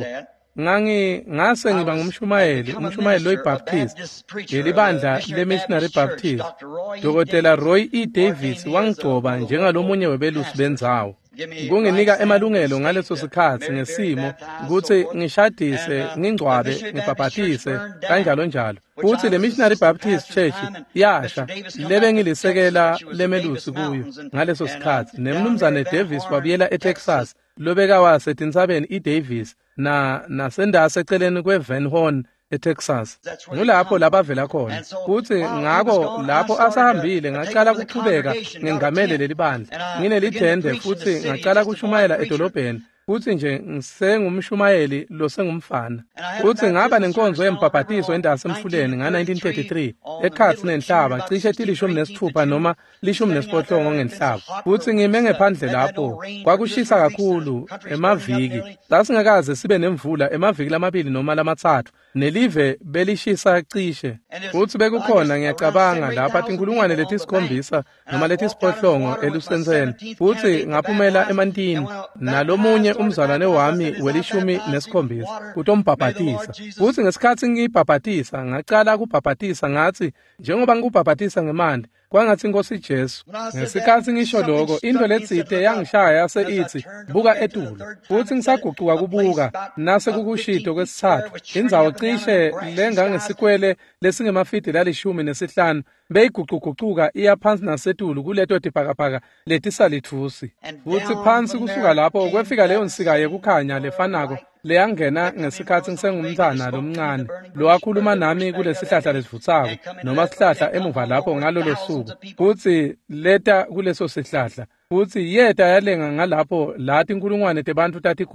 ngase ngiba ngumshumayeli loyibaptist ngelibandla le-Missionary Baptist. Dr. Roy E. Davis wangigcoba njengalomunye webelusi bendzawo. Kunginika emalungelo ngaleso sikhathi ngesimo ukuthi ngishadise, ngingcwabe, ngibhaphathise kanjalo njalo. Futhi le-Missionary Baptist Church yasha lebe ngilisekela lemelusi kuyo ngaleso sikhathi. Nemnumzane Davis wabuyela eTexas lobeka wasetintsabeni iDavis nasendase eceleni kweVan Horn eTexas. Ngulapho labavela khona. Futhi ngako lapho asahambile ngaqala ukuqhubeka ngengamele leli bandla. Nginelithende futhi ngaqala kushumayela edolobheni. Futhi nje ngisengumshumayeli lo sengumfana. Futhi ngaba nenkonzo yembhaphathiso endase emfuleni nga-1933 ekhathi nenhlaba cishe tilishumi noma lishumi ngenhlaba. Futhi ngime ngephandle lapho kwakushisa kakhulu emaviki. Sasingakaze sibe nemvula emaviki lamabili noma lamathathu. Nelive belishisa cishe. Futhi bekukhona ngiyacabanga lapha tinkulungwane letisikhombisa noma letisiphohlongo elusenseni. Futhi ngaphumela emantini nalomunye umzalwane wami we-17 utombhaphathisa. Futhi ngesikhathi ngibhaphathisa ngaqala kubhaphathisa ngathi njengoba ngikubhaphathisa ngemanti kwangathi Nkosi Jesu. Ngesikhathi ngisho lokho into letsite yangishaya yase ithi buka etulo. Futhi ngisaguquka kubuka nase kukushito kwesithathu indzawo cishe lengangesikwele lesingemafidi la-15 beyiguquguquka iya phansi nasetulu kuleto tibhakabhaka letisalithusi. Futhi phansi kusuka lapho kwefika leyo nsika yekukhanya lefanako leyangena ngesikhathi ngisengumntana lomncane lowakhuluma nami kulesihlahla lesivuthako noma sihlahla emuva lapho ngalolo suku. Futhi leta kuleso sihlahla futhi yeta yalenga ngalapho lathi inkulungwane tebantu tati khona.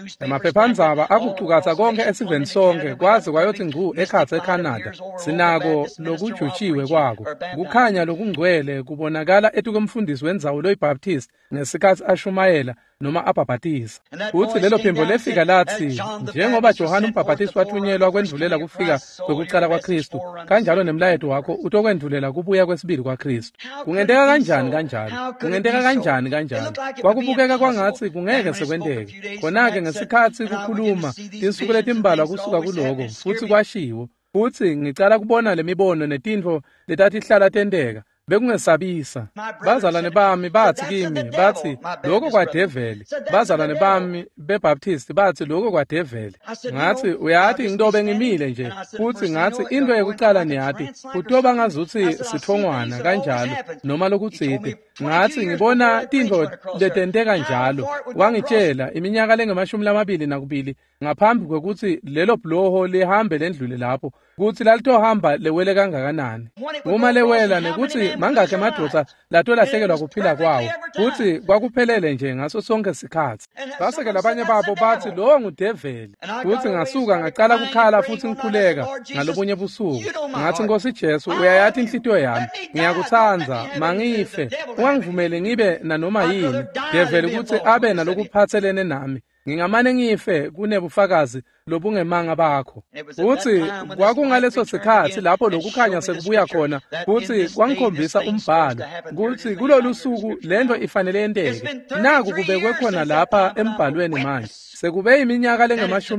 Emaphephandzaba akuqukatha konke esiveni sonke kwaze kwayothi ngqu ekhatsi eCanada. Sinako lokujutshiwe kwako. Kukhanya lokungcwele kubonakala etukomfundisi wenzawulo iBaptist ngesikhathi ashumayela noma abhabhatisa. Uthi lelo phimbo lefika lathi njengoba Johana umbhabhatisi wathunyelwa kwendlulela kufika kwekucala kwaKristu, kanjalo nemlayeto wakho utokwendulela kubuya kwesibili kwaKristu. Kungenteka kanjani kanjalo? Kungenteka kanjani kanjalo? Kwakubukeka kwangathi kungeke sekwenteke. Khona-ke ngesikhathi kukhuluma insuku letimbalwa kusuka kuloko futhi kwashiwo. Futhi ngicala kubona lemibono netintfo letathi hlala tenteka. Bekungesabisa. Bazalwane bami bathi kimi, bathi lokho kwadevele. Bazalwane bami beBaptist bathi lokho kwadevele. Ngathi uyathi ngintobe ngimile nje. Futhi ngathi into yokucala niyathi utoba ngazuthi sithongwana kanjalo noma lokutsite. Ngathi ngibona tintfo letenteka njalo. Wangitshela iminyaka lengama-22 ngaphambi kwekuthi lelo bloho lihambe lendlule lapho. Kuthi lalitohamba lewele kangakanani. Uma lewela nekuthi mangakhe amadoda latolahlekelwa kuphila kwawo. Kuthi kwakuphelele nje ngaso sonke isikhathi. Base-ke labanye babo bathi lo ngudeveli. Kuthi ngasuka ngaqala kukhala futhi ngikhuleka ngalobunye busuku. Ngathi Nkosi Jesu uyayathi inhlitiyo yami. Ngiyakuthanza mangife. Ungangivumele ngibe nanoma yini. Develi ukuthi abe nalokuphathelene nami. Ngingamane ngife kunebufakazi lobungemanga bakho. Uthi kwakungaleso sikhathi lapho lokukhanya sekubuya khona, uthi kwangikhombisa umbhalo ukuthi kulolu suku lento ifanele yenteke. Naku kubekwe khona lapha embhalweni manje. Sekube iminyaka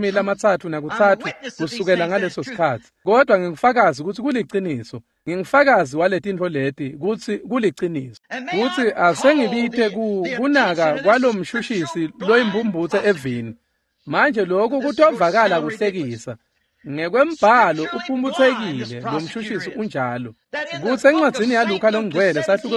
lengama-33 kusukela ngaleso sikhathi. Kodwa ngingifakazi ukuthi kuliciniso. Ngingifakazi waletintfo leti kuthi kuliciniso. Kuthi asengibithe kunaka kwalomshushisi loyimbumbuthe evini. Manje lokho kutovakala kuhlekisa. Ngekwembhalo upumbuthekile lomshushisi unjalo. Kuthi encwadzini yaLuka longcwele sahluko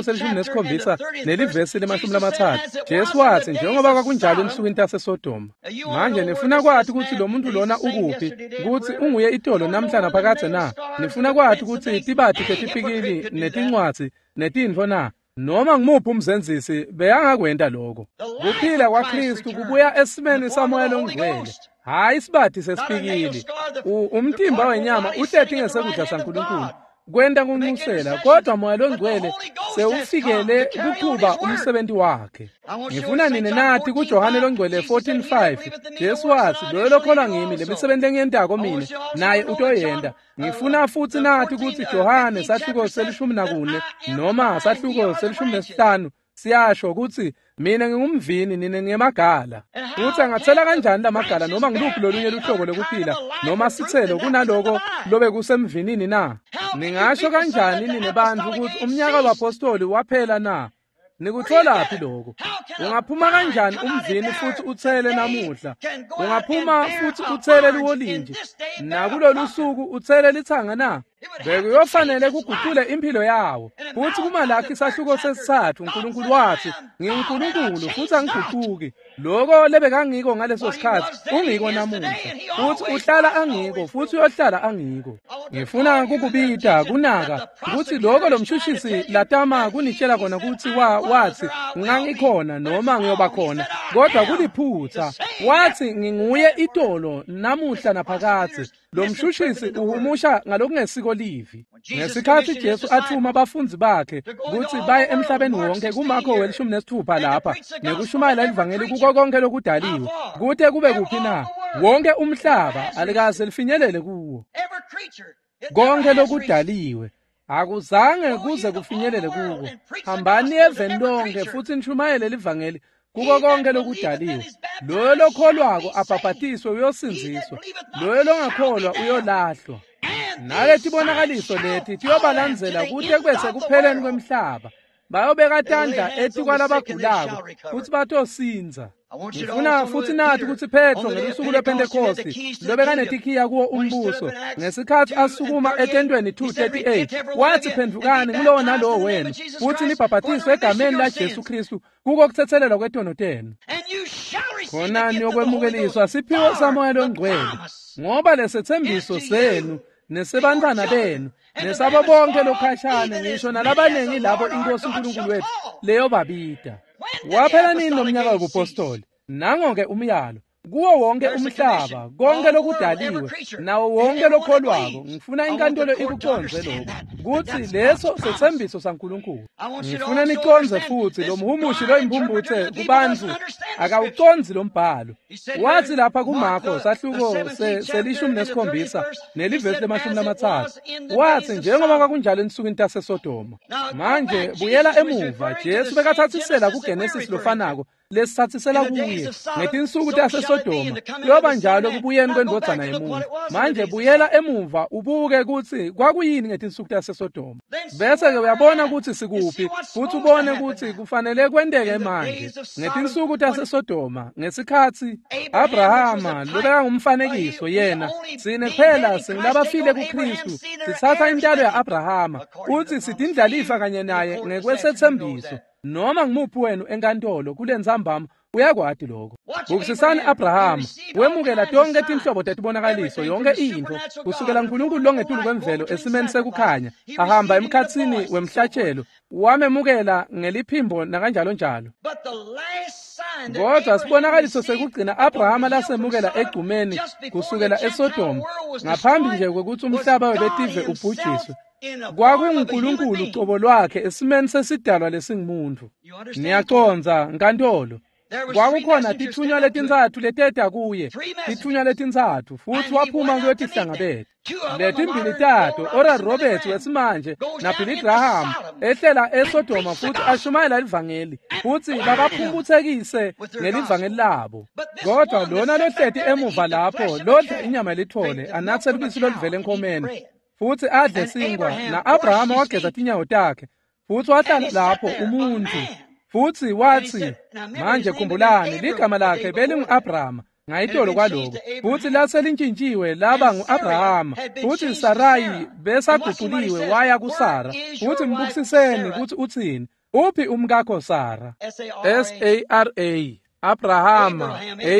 17 nelivesi le-30 Jesu wathi njengoba kwakunjalo ensukwini taseSodoma. Manje nifuna kwathi ukuthi lo muntu lona ukuphi, kuthi unguye itolo namhla naphakade na? Nifuna kwathi ukuthi tibathi tetifikili netincwadzi netintfo na? Noma ngimuphi umzenzisi beyangakwenta lokho. Kuphila kwaKristu kubuya esimeni samoya ongcwele. Hayi isibathi sesifikile. Umtimba wenyama uhlethi ngesekudla saNkulunkulu. Kwenta kunxusela kodwa moya longcwele sewufikele kuqhuba umsebenzi wakhe. Ngifuna nini nathi kuJohane longcwele 14:5 Jesu wathi lo lokholwa ngimi lemisebenzi engiyentako mina naye utoyenda. Ngifuna futhi nathi ukuthi Johane sahluko 14 noma sahluko 15 siyasho ukuthi mina ngingumvini nina ngemagala. Uthi angathela kanjani lamagala noma ngiluphi lolunye luhlobo lokuphila noma sithelo kunaloko lobe kusemvinini na? Ningasho kanjani nini bantu ukuthi umnyaka wabapostoli waphela na? Nikutholaphi lokho? Ungaphuma kanjani umvini futhi uthele namuhla? Ungaphuma futhi uthele liwolinje nakulolu suku uthele lithanga na? Bekuyofanele kuguqule impilo yawo. Futhi kumalakhi isahluko sesithathu uNkulunkulu wathi nginguNkulunkulu futhi angiguquki. Lokho lebekangiko ngaleso sikhathi ungiko namuhla. Futhi uhlala angiko futhi uyohlala angiko. Ngifuna kukubita kunaka ukuthi lokho lomshushisi latama kunitshela kona ukuthi wathi ngangikhona noma ngiyoba khona. Kodwa kuliphutha. Wathi nginguye itolo namuhla naphakade. Lo mshushisi uhumusha ngalokungesiko livi. Ngesikhathi Jesu athuma abafunzi bakhe ukuthi baye emhlabeni wonke kuMarko 16 lapha nekushumayela ivangeli kuko konke lokudaliwe. Kuthe kube kuphi na? Wonke umhlaba alikaze lifinyelele kuwo. Konke lokudaliwe akuzange kuze kufinyelele kuwo. Hambani eveni lonke futhi nishumayele livangeli kuko konke lokudaliwe. Lo lokholwako abhabhatiswe uyosinziswa. Lo longakholwa uyolahlwa. Nalethi bonakaliso lethi tiyobalandzela kuthe kwese kupheleni kwemhlaba. Bayobeka tandla ethi kwalabagulako futhi batosinza. Ngifuna futhi nathi ukuthi Petro ngelusuku lwePentecosti lobeka netikhiya kuwo umbuso ngesikhathi asukuma etentweni 2:38 wathi phendukani kulowo nalowo wenu futhi nibhabhatiswe egameni laJesu Kristu kuko kuthethelelwa kwetono tenu. Khona niyokwemukeliswa siphiwo samoya longcwele ngoba lesethembiso senu nesebantwana benu nesabo bonke lokhashane ngisho nalabanengi labo inkosi uNkulunkulu wethu leyo babita. Waphela nini nomnyaka wobupostoli? Nango-ke umyalo kuwo wonke umhlaba konke lokudaliwe nawo wonke lokholwako ngifuna inkantolo ikuconze lokho kuthi leso sethembiso saNkulunkulu. Ngifuna niconze futhi lo mhumushi lo imbumbuthe kubantu akawuconzi lo mbhalo. Wathi lapha kuMarko sahluko selishumi nesikhombisa nelivesi lemashumi lamathathu wathi njengoba kwakunjalo ensukwini taseSodoma. Manje buyela emuva Jesu bekathathisela kuGenesis lofanako lesithathisela kuye ngetinsuku taseSodoma yoba njalo kubuyeni kwendodana yomuntu. Manje buyela emuva ubuke ukuthi kwakuyini ngetinsuku taseSodoma bese ke uyabona ukuthi sikuphi futhi ubone ukuthi kufanele kwendeke manje ngetinsuku taseSodoma ngesikhathi Abrahama lobeka ngumfanekiso yena sine phela singilabafile kuKristu sithatha intalo yaAbrahama uthi sidindlalifa kanye naye ngekwesethembiso noma ngimuphi wenu enkantolo kule nzambama uyakwati lokho. Ukusisani Abrahama wemukela tonke tinhlobo tetibonakaliso yonke into kusukela uNkulunkulu longetulu kwemvelo esimeni sekukhanya ahamba emkhatsini wemhlatshelo wamemukela ngeliphimbo nakanjalo njalo. Kodwa sibonakaliso sekugcina Abrahama lasemukela egcumeni kusukela eSodoma ngaphambi nje kokuthi umhlaba webetive ubhujiswe kwakunguNkulunkulu uqobo lwakhe esimeni sesidalwa lesingumuntu. Niyaconza nkantolo kwakukhona tithunywa letintsathu leteta kuye tithunywa letintsathu futhi waphuma kuyotihlangabeza letimbili tato Oral Roberts wesimanje na Billy Graham ehlela eSodoma futhi ashumayela ivangeli futhi babaphumbuthekise ngelivangeli labo. Kodwa lona lohleti emuva lapho lodla inyama lithole anathe libisi lolivele enkomeni futhi adle singwa na Abrahama wageza tinyawo takhe futhi wahlala lapho umuntu futhi wathi manje khumbulani ligama lakhe belingu-Abrahama ngayitolo kwaloko futhi laselintshintshiwe laba ngu-Abrahama futhi Sarayi besaguquliwe waya kuSara futhi mbukisiseni ukuthi uthini uphi umkakho Sara S-A-R-A Abrahama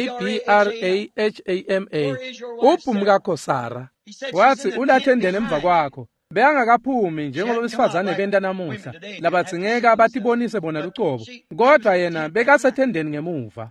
A-B-R-A-H-A-M-A uphi umkakho Sara wathi ulathendene emva kwakho bengakaphumi njengoba besifazane benta namuhla labatsingeka batibonise bona lucobo kodwa yena bekasethendeni ngemuva.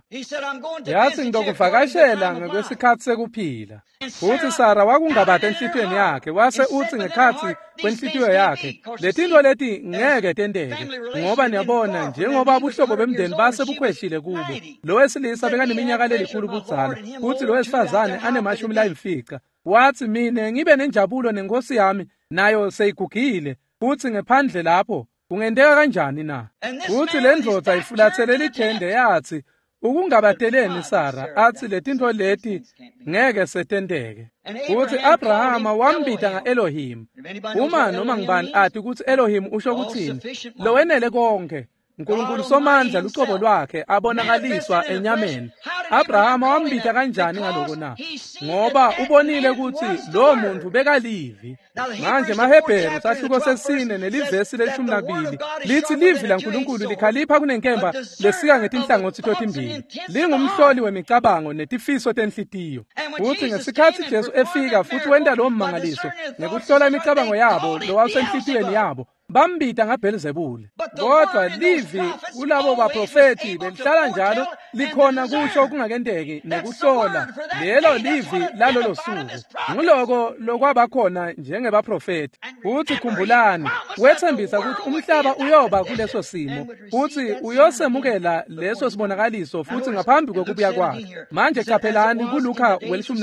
Yathi ngizokuvakashela ngekwesikhathi sekuphila futhi Sara wakungabade enhlitiyweni yakhe wase uthi ngekhathi kwenhlitiyo yakhe letinto leti ngeke tendeke ngoba niyabona njengoba ubuhlobo bemndeni base bukhweshile kubo lo wesilisa bekaneminyaka lelikhulu kudzala futhi lo wesifazane anemashumi layimfica wathi mine ngibe nenjabulo nenkosi yami nayo seyigugile futhi ngephandle lapho kungendeka kanjani na. Futhi le ndloda ifulathele ithende yathi ukungabateleni Sara athi letinto leti ngeke setendeke. Futhi Abrahama wambita nga-Elohim. Uma noma ngibani athi ukuthi Elohim usho ukuthini lo wenele konke uNkulunkulu somandla lucobo lwakhe abonakaliswa enyameni. Abrahama wambita kanjani ngaloko na ngoba ubonile ukuthi lo muntu bekalivi. Manje maHebheru sahluko sesine nelivesi le12 lithi livi laNkulunkulu likhalipha kunenkemba lesika ngetinhlangothi totimbili lingumhloli wemicabango netifiso tenhlitiyo. Futhi ngesikhathi Jesu efika futhi wenda lo mmangaliso ngekuhlola imicabango yabo lo wasenhlitiyweni yabo bambita ngaBhelizebuli. Kodwa livi kulabo baprofeti belihlala njalo likhona kusho kungakendeki nekuhlola lelo livi lalolo suku nguloko lokwabakhona njengebaprofeti. Futhi khumbulani wethembisa ukuthi umhlaba uyoba kuleso simo futhi uyosemukela leso sibonakaliso futhi ngaphambi kokubuya kwakhe. Manje qaphelani kuLuka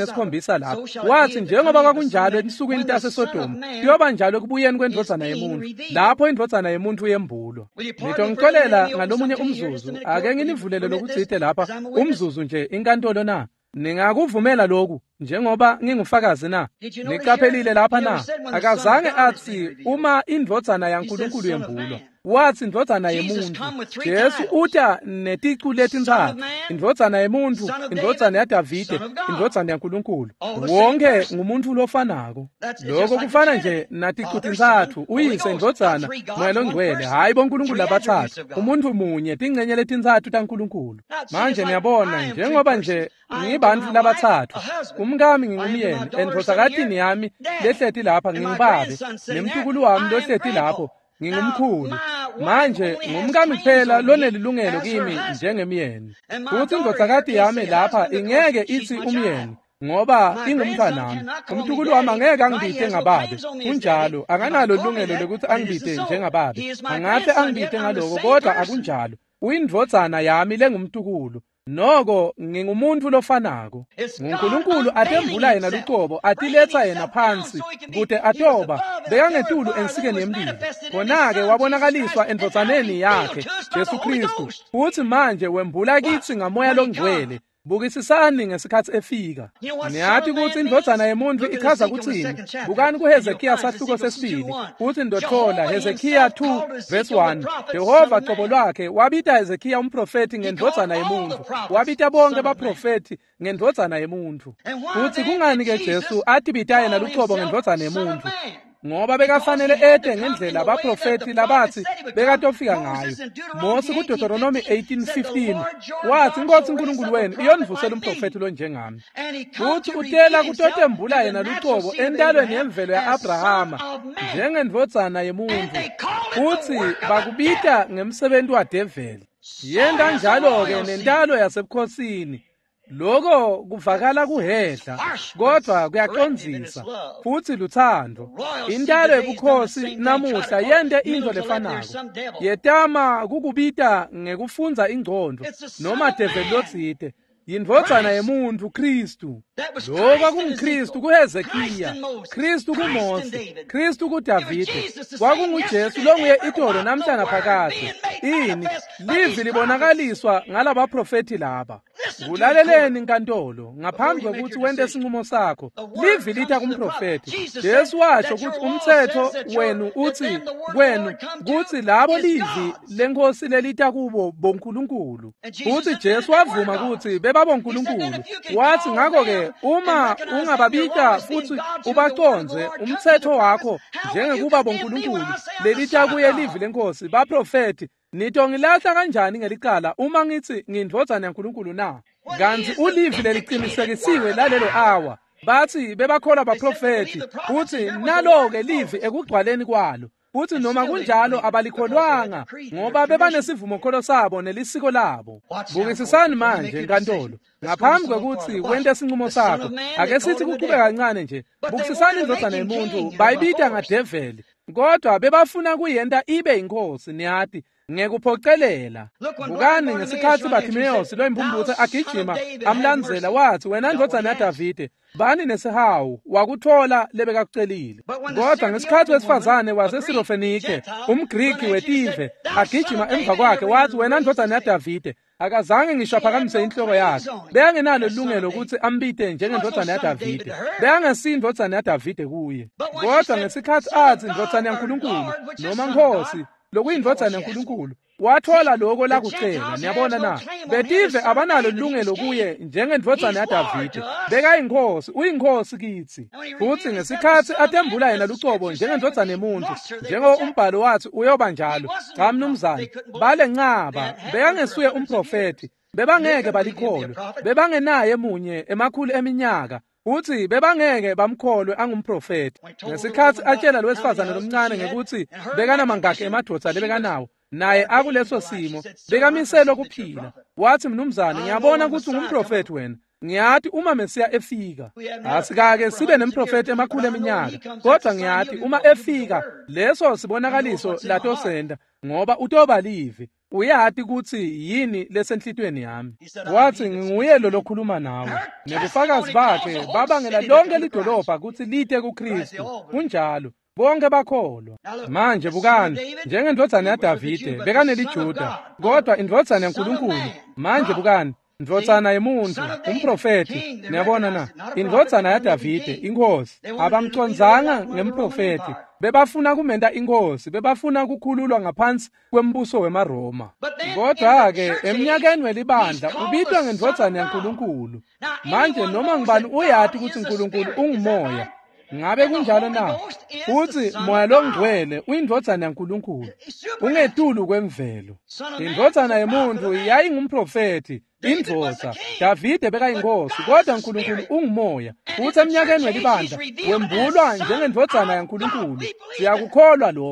17 lapho wathi njengoba kwakunjalo ensukwini taseSodoma kuyoba njalo kubuyeni kwendodana yomuntu lapho indodana yomuntu yembulwa. Ngixolela ngalomunye umzuzu ake nginivulele lokuchithe lapha umzuzu nje inkantolo na ningakuvumela lokhu njengoba ngingufakazi na niqaphelile lapha na akazange athi uma indodana yaNkulunkulu yembulwa wathi indodana yomuntu. Jesu uta neticu letintsathu indodana yomuntu indodana yaDavide indodana yaNkulunkulu wonke ngumuntu lofanako. Lokho kufana nje naticu tintsathu uyise indodana moya ongcwele hayi boNkulunkulu abathathu umuntu munye tingcenye letintsathu taNkulunkulu. Manje niyabona njengoba nje ngibantu labathathu umkami ngingumyeni endodakadini yami lehlethi lapha ngingibabe nemthukulu wami lohlethi lapho ngingumkhulu manje ngumkami kuphela lonelilungelo kimi njengemyeni futhi indodakazi yami lapha ingeke ithi umyeni ngoba ingumntanami umthukulu wami angeke angibite ngababe kunjalo akanalo ilungelo lokuthi angibite njengababe angahle angibite ngaloko kodwa akunjalo uyindvodzana yami lengumthukulu noko ngingumuntu lofanako uNkulunkulu atembula yena luqobo atiletha yena phansi kude atoba bekangetulu ensikeni yemlilo khona-ke wabonakaliswa endvodzaneni yakhe Jesu Kristu futhi manje wembula kithi ngamoya longcwele bukisisani ngesikhathi efika niyathi ukuthi indvodzana yemuntu ichaza kuthini bukani kuHezekiya sahluko sesibili futhi ndothola Hezekiya 2 verse 1 Jehova qobo lwakhe wabita Hezekiya umprofeti ngendvodzana yemuntu wabita bonke abaprofeti ngendvodzana yemuntu futhi kungani ke Jesu athi bita yena luqobo ngendvodzana yemuntu ngoba bekafanele ede ngendlela abaprofeti labathi bekatofika ngayo Mose kuDeuteronomy 18:15 wathi inkosi uNkulunkulu wenu iyonivusela umprofeti lo njengami futhi utela kutotembula yena luqobo entalweni yemvelo ya-Abrahama njengendvodzana yemuntu futhi bakubita ngemsebenzi wadeveli yenda njalo-ke nentalo yasebukhosini lokho kuvakala kuhedla kodwa kuyaqonzisa futhi luthando intalo yebukhosi namuhla yende into lefanako yetama kukubita ngekufunza ingqondo noma develi lotsite yindvodzana yemuntu Kristu lokho kungikristu kuHezekiya Kristu kuMose Kristu kuDavide kwakunguJesu longuye itolo namhlanje phakade ini livi libonakaliswa ngalabaprofeti laba kulaleleni inkantolo ngaphambi kokuthi wente isinqumo sakho livi litha kumprofeti Jesu washo ukuthi umthetho wenu uthi kwenu kuthi labo livi lenkosi lelitha kubo bonkulunkulu futhi Jesu wavuma ukuthi bebabonkulunkulu wathi ngakho-ke uma ungababika futhi ubaconze umthetho wakho njengekuba bonkulunkulu lelitha kuye livi lenkosi baprofeti nito ngilahla kanjani ngelicala uma ngithi ngindvodzana yaNkulunkulu na kanti ulivi leliqinisekisiwe lalelo awa bathi bebakhola baprofeti futhi nalo-ke livi ekugcwaleni kwalo futhi noma kunjalo abalikholwanga ngoba bebanesivumo kholo sabo nelisiko labo bukisisani manje enkantolo ngaphambi kokuthi wente isinqumo sakho ake sithi kuqhubeka kancane nje bukisisani indvodzana yemuntu bayibita ngadeveli kodwa bebafuna kuyenta ibe inkosi niyathi ngekuphocelela bukani ngesikhathi Bartimeyosi lo impumbutho agijima amlandzela wathi wena ndvodzana yaDavide bani nesihawu wakuthola lebekakucelile kodwa ngesikhathi wesifazane waseSirofenike umGriki wetive agijima emva kwakhe wathi wena ndvodzana yaDavide akazange ngisho aphakamise inhloko yakhe beyangenalo ilungelo ukuthi ambite njengendvodzana yaDavide beyangesi indvodzana yaDavide kuye kodwa ngesikhathi athi indvodzana yaNkulunkulu noma nkosi lokuyindvodzana yaNkulunkulu wathola lokho lakucela niyabona na betive abanalo ilungelo kuye njengendvodzana yaDavide bekayinkosi uyinkosi kithi futhi ngesikhathi atembula yena luqobo njengendvodzana yemuntu njengo umbhalo wathi uyoba njalo cha mnumzane balenqaba beyangesuye umprofeti bebangeke balikholwe bebangenaye munye emakhulu eminyaka uthi bebangeke bamkholwe angumprofeti ngesikhathi atshela lo wesifazane lomncane ngekuthi bekanamangaki emadoda lebekanawo naye akuleso simo bekamisela ukuphila wathi mnumzane ngiyabona ukuthi ungumprofeti wena ngiyathi uma Mesiya efika asikake sibe nemprofeti emakhulu eminyaka kodwa ngiyathi uma efika leso sibonakaliso latosenda ngoba utoba livi uyathi ukuthi yini lesenhlitweni yami wathi nginguye lo lokhuluma nawe nebufakazi bakhe babangela lonke lidolobha ukuthi lite kuKristu kunjalo bonke bakholwa manje bukani njengendvodzana yaDavide bekaneliJuda kodwa indvodzana yaNkulunkulu manje bukani indvodzana yemuntu umprofeti niyabona na indvodzana yaDavide inkosi abamconzanga ngemprofeti bebafuna kumenta inkosi bebafuna ukukhululwa ngaphansi kwembuso weMaroma kodwa-ke eminyakeni welibandla ubitwa ngendvodzana yaNkulunkulu manje noma ngibani uyathi ukuthi uNkulunkulu ungumoya ngabe kunjalo na futhi moya longcwele uyindvodzana yaNkulunkulu ungetulu kwemvelo indvodzana yemuntu yayingumprofeti indvodza Davide bekayinkosi kodwa uNkulunkulu ungumoya futhi eminyakeni welibandla wembulwa njengendvodzana yaNkulunkulu siyakukholwa lokho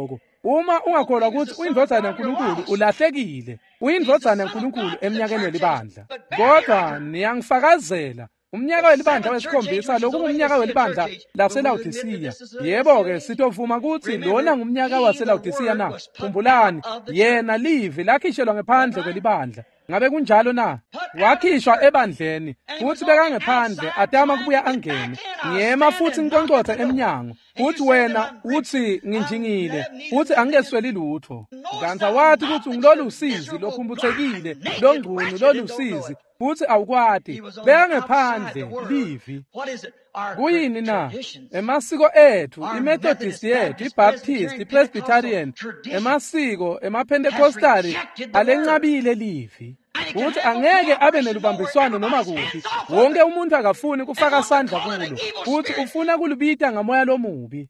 uma ungakholwa ukuthi uyindodana yaNkulunkulu ulahlekile, uyindodana yaNkulunkulu eminyakeni welibandla. Kodwa niyangifakazela umnyaka welibandla wesikhombisa lokhu umnyaka welibandla laseLaodicea. Yebo-ke sitovuma ukuthi lona ngumnyaka waseLaodicea na. Khumbulani, yena livi lakhishelwa ngaphandle kwelibandla. Ngabe kunjalo na? Wakhishwa ebandleni futhi bekangephandle adama kubuya angene. Ngiyema futhi nkonqotha eminyango. Futhi wena uthi nginjingile futhi angesweli lutho. Kanza wathi ukuthi ngilolu usizi lophumbuthekile longqunu lolu usizi futhi awukwati bekangephandle livi. Kuyini na? Emasiko ethu, iMethodist yethu, iBaptist, iPresbyterian, emasiko, emaPentecostali alenqabile livi. Ukuthi angeke abe nelubambiswano noma kuphi. Wonke umuntu akafuni kufaka isandla kulo. Futhi ufuna kulubita ngamoya lomubi.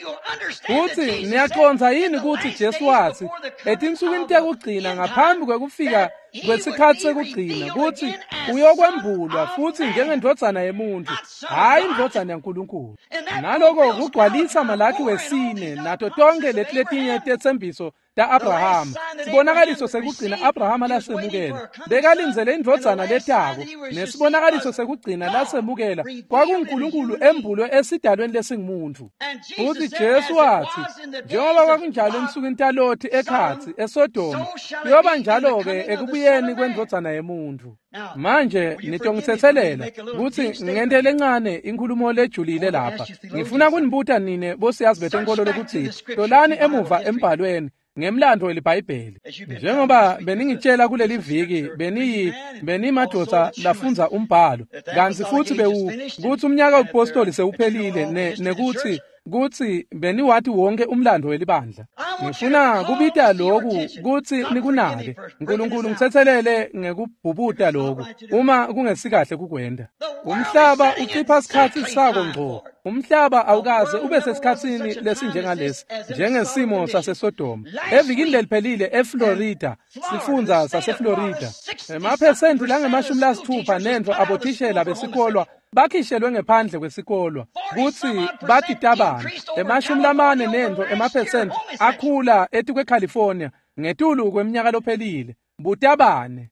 Futhi niyaqonza yini ukuthi Jesu wathi etinsukwini tekugcina ngaphambi kwekufika kwesikhathi sekugcina ukuthi uyokwembulwa futhi njengendodana yemuntu, hayi indodana yaNkulunkulu. Naloko kugcwalisa Malaki 4 nato tonke letinye tetsembiso ta-Abrahama. Sibonakaliso sekugcina Abrahama lasemukela. Bekalinzele indodana letako. Nesibonakaliso sekugcina lasemukela kwakuNkulunkulu embulwe esidalweni lesingumuntu. Futhi Jesu wathi njengoba kwakunjalo ensukwini taLothi ekhathi eSodoma, kuyoba njalo-ke ekubuyeni kwendodana yemuntu. Manje nitongithethelela ukuthi ngendele encane inkulumo lejulile lapha. Ngifuna kunibuta nine bosiyazi betenkolo lokuthi tolani emuva embhalweni ngemlando weliBhayibheli. Njengoba beningitshela kuleli viki benimadoda lafunza umbhalo, kanti futhi ukuthi umnyaka wobupostoli sewuphelile nekuthi beniwathi wonke umlando welibandla. Ngifuna kubita lokhu ukuthi nikunake. uNkulunkulu ngithethelele ngekubhubuta lokhu uma kungesikahle kukwenda. Umhlaba ucipha isikhathi sako ngqo. Umhlaba awukaze ube sesikhatsini lesinjengalesi, njengesimo saseSodoma. Evikini leliphelile eFlorida, sifundza saseFlorida, emaphesenti lange-60 nento abothishela besikolwa bakhishelwe ngephandle kwesikolwa kuthi batitabana. 40 nento emaphesenti akhula ethi kweCalifornia ngetulu kweminyaka lophelile butabane.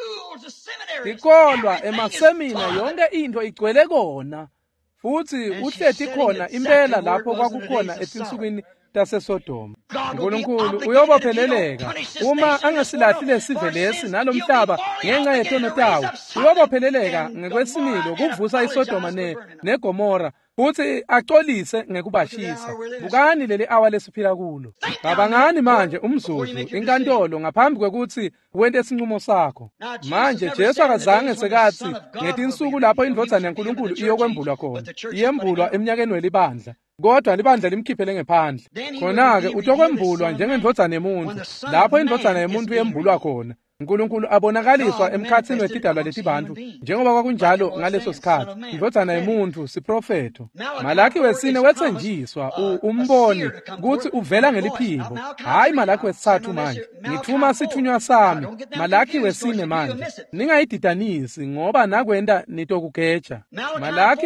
Ikolwa emasemina yonke into igcwele kona. Futhi uhlethi khona impela lapho kwakukhona etinsukwini taseSodoma. uNkulunkulu uyobopheleleka uma angasilahlile sive lesi nalomhlaba ngenxa yethono tawo. Uyobopheleleka ngekwesimilo kuvusa iSodoma neGomora futhi axolise ngekubashisa. Bukani leli hour lesiphila kulo. Cabangani manje umzuzu inkantolo ngaphambi kwekuthi wente isinqumo sakho. Manje Jesu akazange sekathi ngetinsuku lapho indodana yaNkulunkulu iyokwembulwa khona. Iyembulwa eminyakeni welibandla. Kodwa libandla limkhiphele ngephandle. Khona-ke utokwembulwa njengendodana yemuntu. Lapho indodana yemuntu yembulwa khona, uNkulunkulu abonakaliswa emkhathini wetidalwa letibantu njengoba kwakunjalo ngaleso sikhathi. Indodana yemuntu siprofeto. Malaki 4 wethenjiswa umboni ukuthi uvela ngeliphimbo. Hayi Malaki 3 manje. Ngithuma sithunywa sami. Malaki 4 manje. Ningayididanisi ngoba nakwenda nitokugeja. Malaki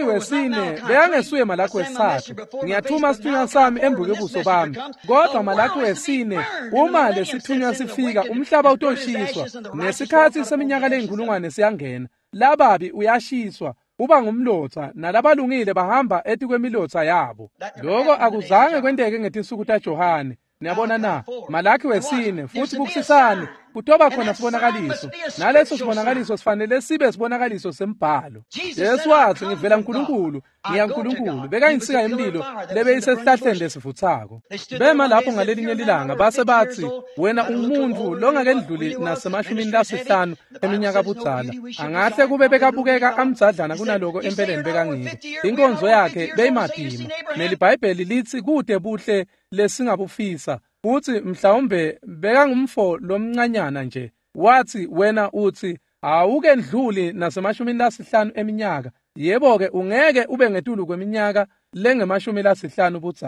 4 beyangesuye Malaki 3. Ngiyathuma sithunywa sami embuke ubuso bami. Kodwa Malaki 4 uma lesithunywa sifika umhlaba utoshiswa. Nesikhathi seminyaka lenkulungwane siyangena. Lababi uyashiswa uba ngumlotha nalabalungile bahamba ethi kwemilotha yabo. Lokho akuzange kwendeke ngetinsuku taJohane. Niyabona na? Malaki 4 futhi bukusisane kutoba khona sibonakaliso. Naleso sibonakaliso sifanele sibe sibonakaliso sembhalo. Jesu wathi ngivela kuNkulunkulu, ngiyaNkulunkulu. Bekayintsika emlilo lebeyisesihlahleni lesivuthako. Bema lapho ngalelinye ilanga base bathi wena umuntu longakedluli nasemashumi-5 eminyaka budzala. Angahle kube bekabukeka amdzadlana kunaloko empeleni bekangiko. Inkonzo yakhe beyimadima. NeliBhayibheli lithi kude buhle lesingabufisa. Futhi mhlawumbe bekangumfo lomncanyana nje. Wathi wena uthi awuke ndluli nasemashumi-5 eminyaka. Yebo-ke ungeke ube ngetulu kweminyaka lengemashumi-5 budzala.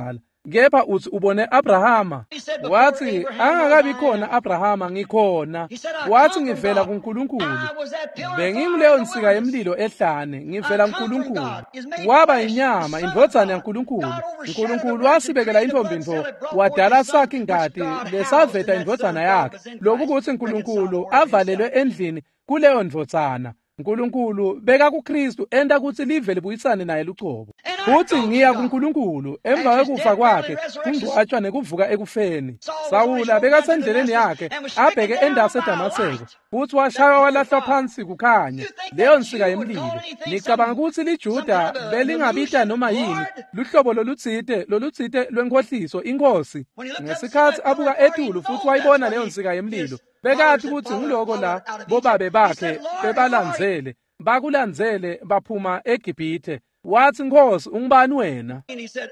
kepha uthi ubone Abrahama. Wathi angakabi khona Abrahama ngikhona. Wathi ngivela kuNkulunkulu. Benginguleyo nsika yemlilo ehlane, ngivela kuNkulunkulu. Waba inyama, indvodzana yaNkulunkulu. uNkulunkulu wasibekela intombinto, wadala sakhe ingadi lesaveta indvodzana yakhe. Lokhu kuthi uNkulunkulu avalelwe endlini kuleyo ndvodzana. uNkulunkulu beka kuKristu enda kuthi live libuyisane naye lucobo. Uthi ngiya kuNkulunkulu emva kwekufa kwakhe, kungcwatshwa nekuvuka ekufeni. Sawula beka sendleleni yakhe abheke endase eDamaseko. Uthi washaywa walahlwa phansi kukhanya. Leyo nsika yemlilo. Nicabanga ukuthi liJuda belingabita noma yini luhlobo lolutsite lwenkohliso inkosi. Ngesikhathi abuka etulu futhi wayibona leyo nsika yemlilo. Bekathi ukuthi ngiloko la bobabe bakhe bebalandzele, bakulandzele baphuma eGibhithe. Wathi Nkosi ungubani wena?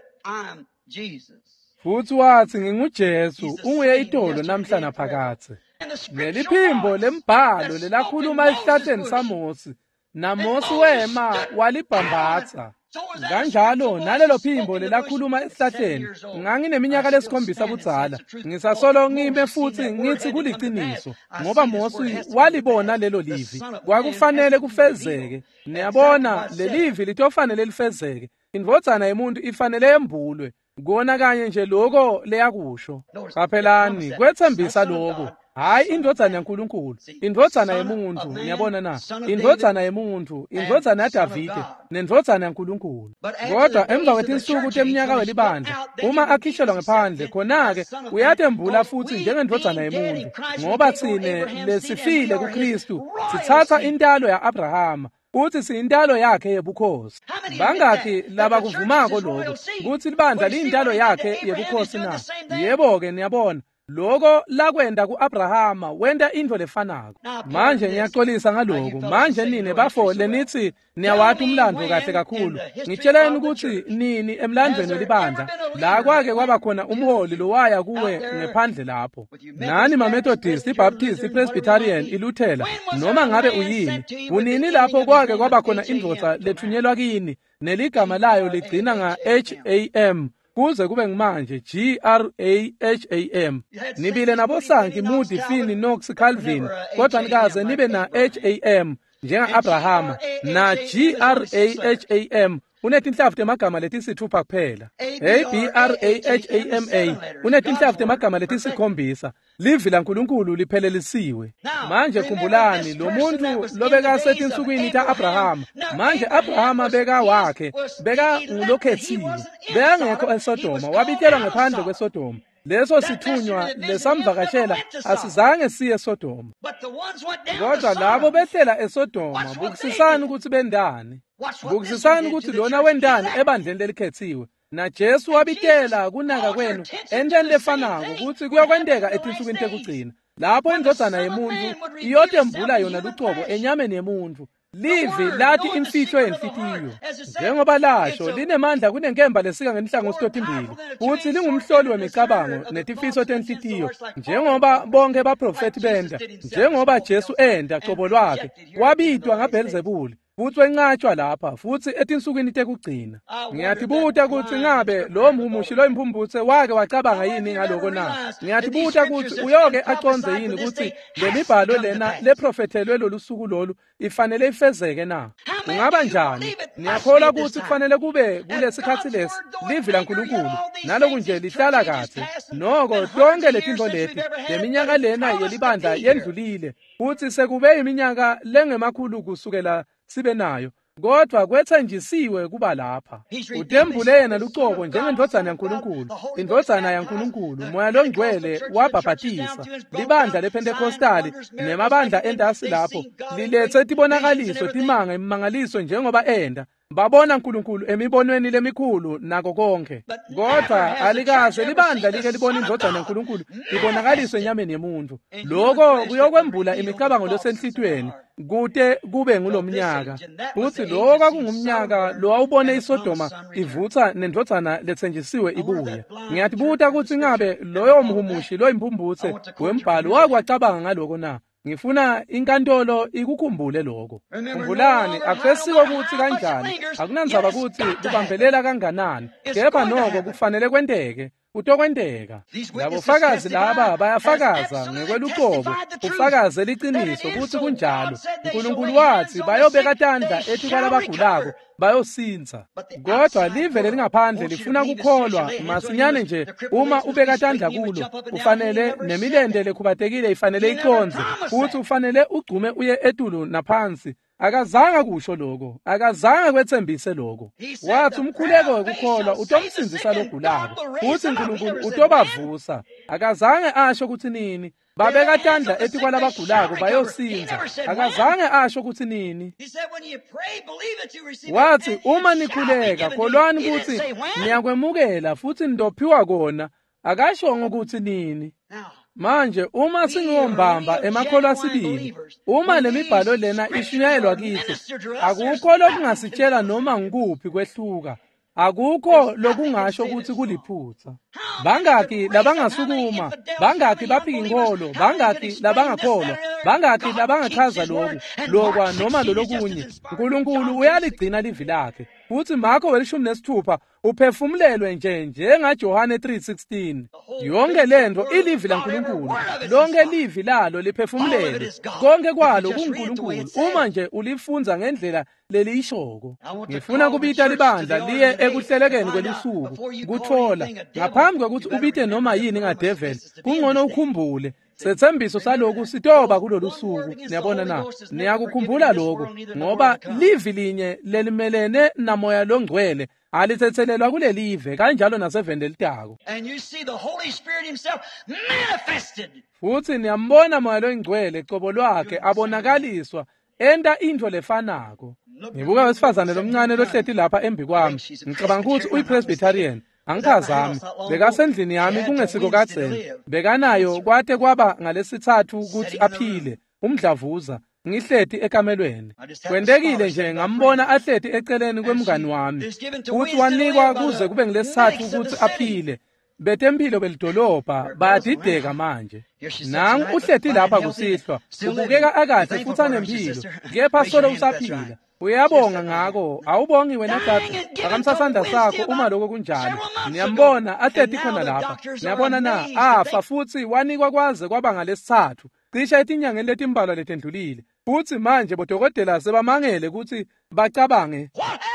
Futhi wathi nginguJesu, unguye itolo namhla naphakathe. Neliphimbo lembhalo lelakhuluma esihlahleni saMosi, naMosi wema walibhambatha. Kanjalo nalelo phimbo lelakhuluma esihlahleni, ngangineminyaka lesikhombisa budzala, ngisasolo ngime futhi ngithi kuliciniso, ngoba Mosi walibona lelo livi, kwakufanele kufezeke. Niyabona lelivi litofanele lifezeke, indvodzana yemuntu ifanele yembulwe, kona kanye nje lokho leyakusho. Qaphelani, kwethembisa lokho. Hayi indvodzana yaNkulunkulu, indvodzana yemuntu, niyabona na? Indvodzana yemuntu, indvodzana yaDavide, nendvodzana yaNkulunkulu. Kodwa emva kwetinsuku teminyaka welibandla, uma akhishelwa ngaphandle, khona-ke uyatembula futhi njengendvodzana yemuntu, ngoba thine lesifile kuKristu, sithatha intalo ya-Abrahama, uthi siyintalo yakhe yebukhosi. Bangakhi laba kuvumako lokho, kuthi libandla liyintalo yakhe yebukhosi na? Yebo-ke niyabona. Lokho lakwenda ku-Abrahama wenda into lefanako. Manje ngiyaxolisa ngalokho. Manje nini bafole nithi niyawathi umlando kahle kakhulu. Ngitsheleni ukuthi nini emlandweni welibandla la kwake kwaba khona umholi lo waya kuwe ngephandle lapho. Nani maMethodist, iBaptist, iPresbyterian, iLuthela noma ngabe uyini. Unini lapho kwake kwaba khona indvodza lethunyelwa kini neligama layo ligcina nga-HAM. Kuze kube ngimanje GRAHAM. Nibile nabosanki Moody, Finney, Knox, Calvin, kodwa nikaze nibe na HAM njenga-Abrahama na GRAHAM. Unetinhlamvu temagama letisithupha kuphela. ABRAHAMA unetinhlamvu temagama letisikhombisa. Livi laNkulunkulu liphelelisiwe. Manje khumbulani lo muntu lobeka setinsukwini ta-Abrahama. Manje Abrahama beka wakhe, beka ngulokhethiwe. Bekangekho eSodoma, wabitelwa ngaphandle kweSodoma. Leso sithunywa lesamvakashela asizange siye eSodoma. Kodwa labo behlela eSodoma, bukisisani ukuthi bendani. Bukisisani ukuthi lona wendani ebandleni lelikhethiwe. Na Jesu wabitela kunaka kwenu enteni lefanako ukuthi kuyokwendeka etinsukwini tekugcina. Lapho indvodzana yemuntu iyotembula yona lucobo enyameni yemuntu. Livi lathi imfihlo yemfihliyo. Njengoba lasho linemandla kunenkemba lesika ngenhlangothi totimbili, futhi lingumhloli wemicabango netifiso tenhlitiyo, njengoba bonke baprofeti benda, njengoba Jesu enda cobo lwakhe, wabitwa ngaBhelizebuli, futhi wenqatshwa lapha, futhi etinsukwini tekugcina. Ngiyathibuta ukuthi ngabe lo mhumushi lo imphumbuthe wake wacabanga yini ngaloko na. Ngiyathibuta ukuthi uyoke aconze yini ukuthi lemibhalo lena leprofethelwe lolusuku lolu ifanele ifezeke na. Kungaba njani? Ngiyakholwa ukuthi kufanele kube kulesikhathi lesi livi laNkulunkulu naloku nje lihlala kahle. Noko tonke letinto leti leminyaka lena yelibandla yendlulile, futhi sekube iminyaka lengemakhulu kusukela sibe nayo. Kodwa kwethenjisiwe kuba lapha. Utembule yena lucobo njengendvodzana yaNkulunkulu, indvodzana yaNkulunkulu, Moya loNgcwele wabhaphathisa. Libandla lePentekostali nemabandla entasi lapho lilethe tibonakaliso timanga imimangaliso njengoba enda. Babona uNkulunkulu emibonweni lemikhulu nako konke. Kodwa alikaze libandla like libona indvodzana yaNkulunkulu ibonakaliswe enyameni yemuntu. Lokho kuyokwembula imicabango losenhlitweni kude kube ngulomnyaka. Futhi lokho kwakungumnyaka lo awubone iSodoma ivutha nendvodzana lethenjisiwe ibuya. Ngiyathibuta ukuthi ngabe loyo mhumushi lo imphumbuthe wembhalo wakwacabanga ngaloko na. ngifuna inkantolo ikukhumbule lokho. Khumbulani, akusesiko ukuthi kanjani, akunandzaba ukuthi kubambelela kanganani, kepha noko kufanele kwenteke. Kutokwenteka. Labofakazi laba bayafakaza ngekweluqobo, ufakaze liqiniso ukuthi kunjalo. uNkulunkulu wathi bayobeka tandla ethi kwalabagulako bayosinza. Kodwa live lelingaphandle lifuna kukholwa masinyane nje. Uma ubeka tandla kulo, ufanele nemilende lekhubatekile ifanele iconze, futhi ufanele ugcume uye etulu naphansi. Akazange kusho lokho, akazange kwethembise lokho. Wathi umkhuleko wekukholwa utomsinzisa logulako, futhi uNkulunkulu utobavusa. Akazange asho ukuthi nini babeka tandla ethi kwalabagulako bayosinza. Akazange asho ukuthi nini. Wathi uma nikhuleka kholwani ukuthi niyakwemukela futhi nidophiwa kona. Akashongo ukuthi nini. Manje uma singombamba emakholwa sibili, uma lemibhalo lena ishunyayelwa kithi, akukho lokungasitshela noma ngikuphi kwehluka. Akukho lokungasho ukuthi kuliphutha. Bangaki labangasukuma, bangaki baphika inkolo, bangaki labangakholwa, bangaki labangachaza lokwa noma lolokunye. uNkulunkulu uyaligcina livi lakhe. Futhi Marko 16 uphefumulelwe njengaJohane 3:16. Yonke lento ilivi laNkulunkulu, lonke livi lalo liphefumulelwe. Konke kwalo kuNkulunkulu. Uma nje ulifunza ngendlela lelishoko. Ngifuna kubita libandla liye ekuhlelekeni kwelisuku, kuthola ngaphambi kokuthi ubite noma yini ngadeveli. Kungcono ukhumbule sethembiso salokhu sitoba kulolu suku. Niyabona na, niyakukhumbula lokho, ngoba livi linye lelimelene namoya longcwele alithethelelwa kulelive, kanjalo nasevende litako. Futhi niyambona moya longcwele qobo lwakhe abonakaliswa enta into lefanako. Ngibuka wesifazane lomncane lohlethi lapha embi kwami. Ngicabanga ukuthi uyipresbyterian. Angiphazami, bekasendlini yami kungesiko kadzeni. Bekanayo kwate kwaba ngalesithathu ukuthi aphile, umdlavuza. Ngihlethi ekamelweni. Kwendekile nje ngambona ahlethi eceleni kwemngani wami. Futhi wanikwa kuze kube ngilesithathu ukuthi aphile. Betempilo belidolobha bayadideka manje. Nangu uhlethi lapha kusihlwa. Ubukeka akahle futhi anempilo. Kepha solo usaphila. Uyabonga ngako, awubongi wena tata, akamsasanda sakho uma lokho kunjalo. Niyambona ahlethi khona lapha. Niyabona na, afa futhi wanikwa kwaze kwaba ngalesithathu. Cisha etinyangeni letimbalwa letendlulile. Futhi manje bodokotela sebamangele ukuthi bacabange.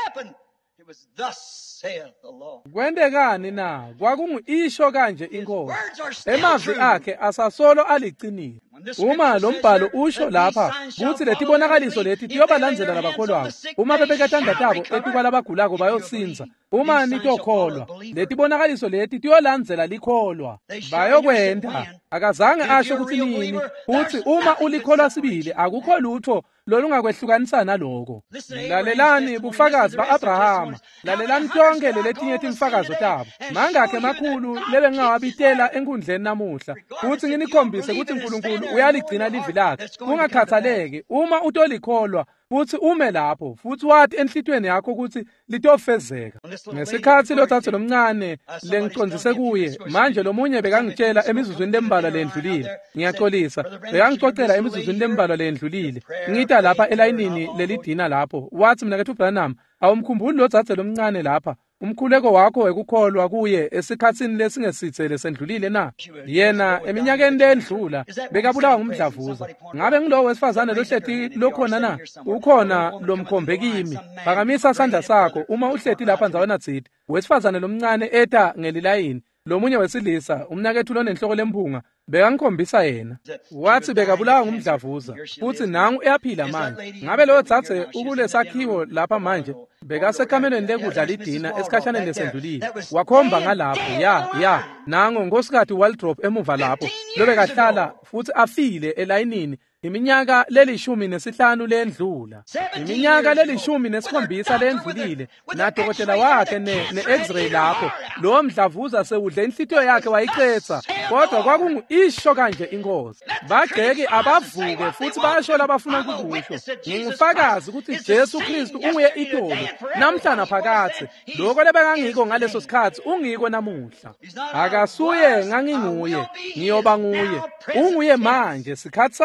Kwendekani na, kwakungu-isho kanje inkosi. Emazwi akhe asasolo aliqinile. Uma lo mbhalo usho lapha kuthi letibonakaliso leti tiyobalandzela labakholwayo. Uma bebeka tandla tabo ethi kwalabagulako bayosinza. Uma nitokholwa, letibonakaliso leti tiyolandzela likholwa. Bayokwenda. Akazange asho ukuthi nini. Futhi uma ulikholwa sibili akukho lutho lolungakwehlukanisa naloko. Lalelani bufakazi ba-Abrahama. Lalelani tonke leletinye timfakazo tabo. Mangakhe makhulu lebe ngingawabitela enkundleni namuhla. Futhi nginikhombise ukuthi uNkulunkulu uyaligcina livi lakhe. Kungakhathaleki uma utolikholwa futhi ume lapho futhi wathi enhlitweni yakho ukuthi litofezeka. Ngesikhathi lothathe lomncane lengiqondise kuye, manje lomunye bekangitshela emizuzwini lembalwa lendlulile. Ngiyaxolisa, bekangixoxela emizuzwini lembalwa lendlulile. Ngita lapha elayinini lelidina lapho. Wathi mina kethu Branham, awumkhumbuli lothathe lomncane lapha. Umkhuleko wakho wekukholwa kuye esikhatsini lesingesithe lesendlulile na. Yena eminyakeni lendlula bekabulawa ngumdlavuza. Ngabe ngilowo wesifazane lohlethi lokhona na? Ukhona lomkhombe kimi. Phakamisa isandla sakho uma uhlethi lapha ndzawona tsithe. Wesifazane lomncane eta ngelilayini. Lomunye wesilisa umnakethu lonenhloko lemphunga bekangikhombisa yena. Wathi bekabulawa ngumdlavuza futhi nangu uyaphila manje. Ngabe lo thathe ukule sakhiwo lapha manje bekasekamelweni lekudla lidina esikhashaneni lesendlulile. Wakhomba ngalapho ya nango nkosikazi Waldrop emuva lapho lobekahlala futhi afile elayinini iminyaka leli-15 lendlula. Iminyaka leli-17 lendlulile na dokotela wakhe ne-x-ray lapho. Lo mdlavuza sewudle inhlitiyo yakhe wayichetha. Kodwa kwakungu-isho kanje inkosi. Bagxeki abavuke futhi bayashola abafuna ukukusho. Ngingufakazi ukuthi Jesu Kristu unguye idolo namhlanje phakathi. Lokho lebengangikho ngaleso sikhathi ungikho namuhla. Akasuye nganginguye, ngiyoba nguye. Unguye manje, sikhathi samanje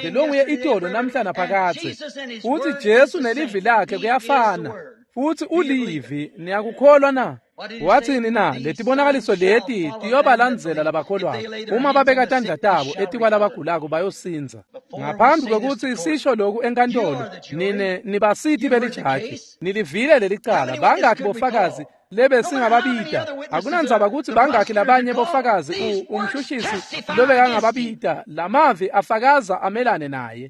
wakhe longuye itolo namhla naphakade. Uthi Jesu nelivi lakhe kuyafana. Futhi ulivi niyakukholwa na? Wathini na? Letibonakaliso leti tiyobalandzela labakholwayo uma babeka tandla tabo etikwalabagulako bayosinza. Ngaphambi kokuthi sisho lokhu enkantolo, nine nibasithi belijaji, nilivile lelicala, bangakhi bofakazi lebe singababita. Akunandzaba ukuthi bangakhi labanye bofakazi umshushisi lobe kangababita, lamavi afakaza amelane naye.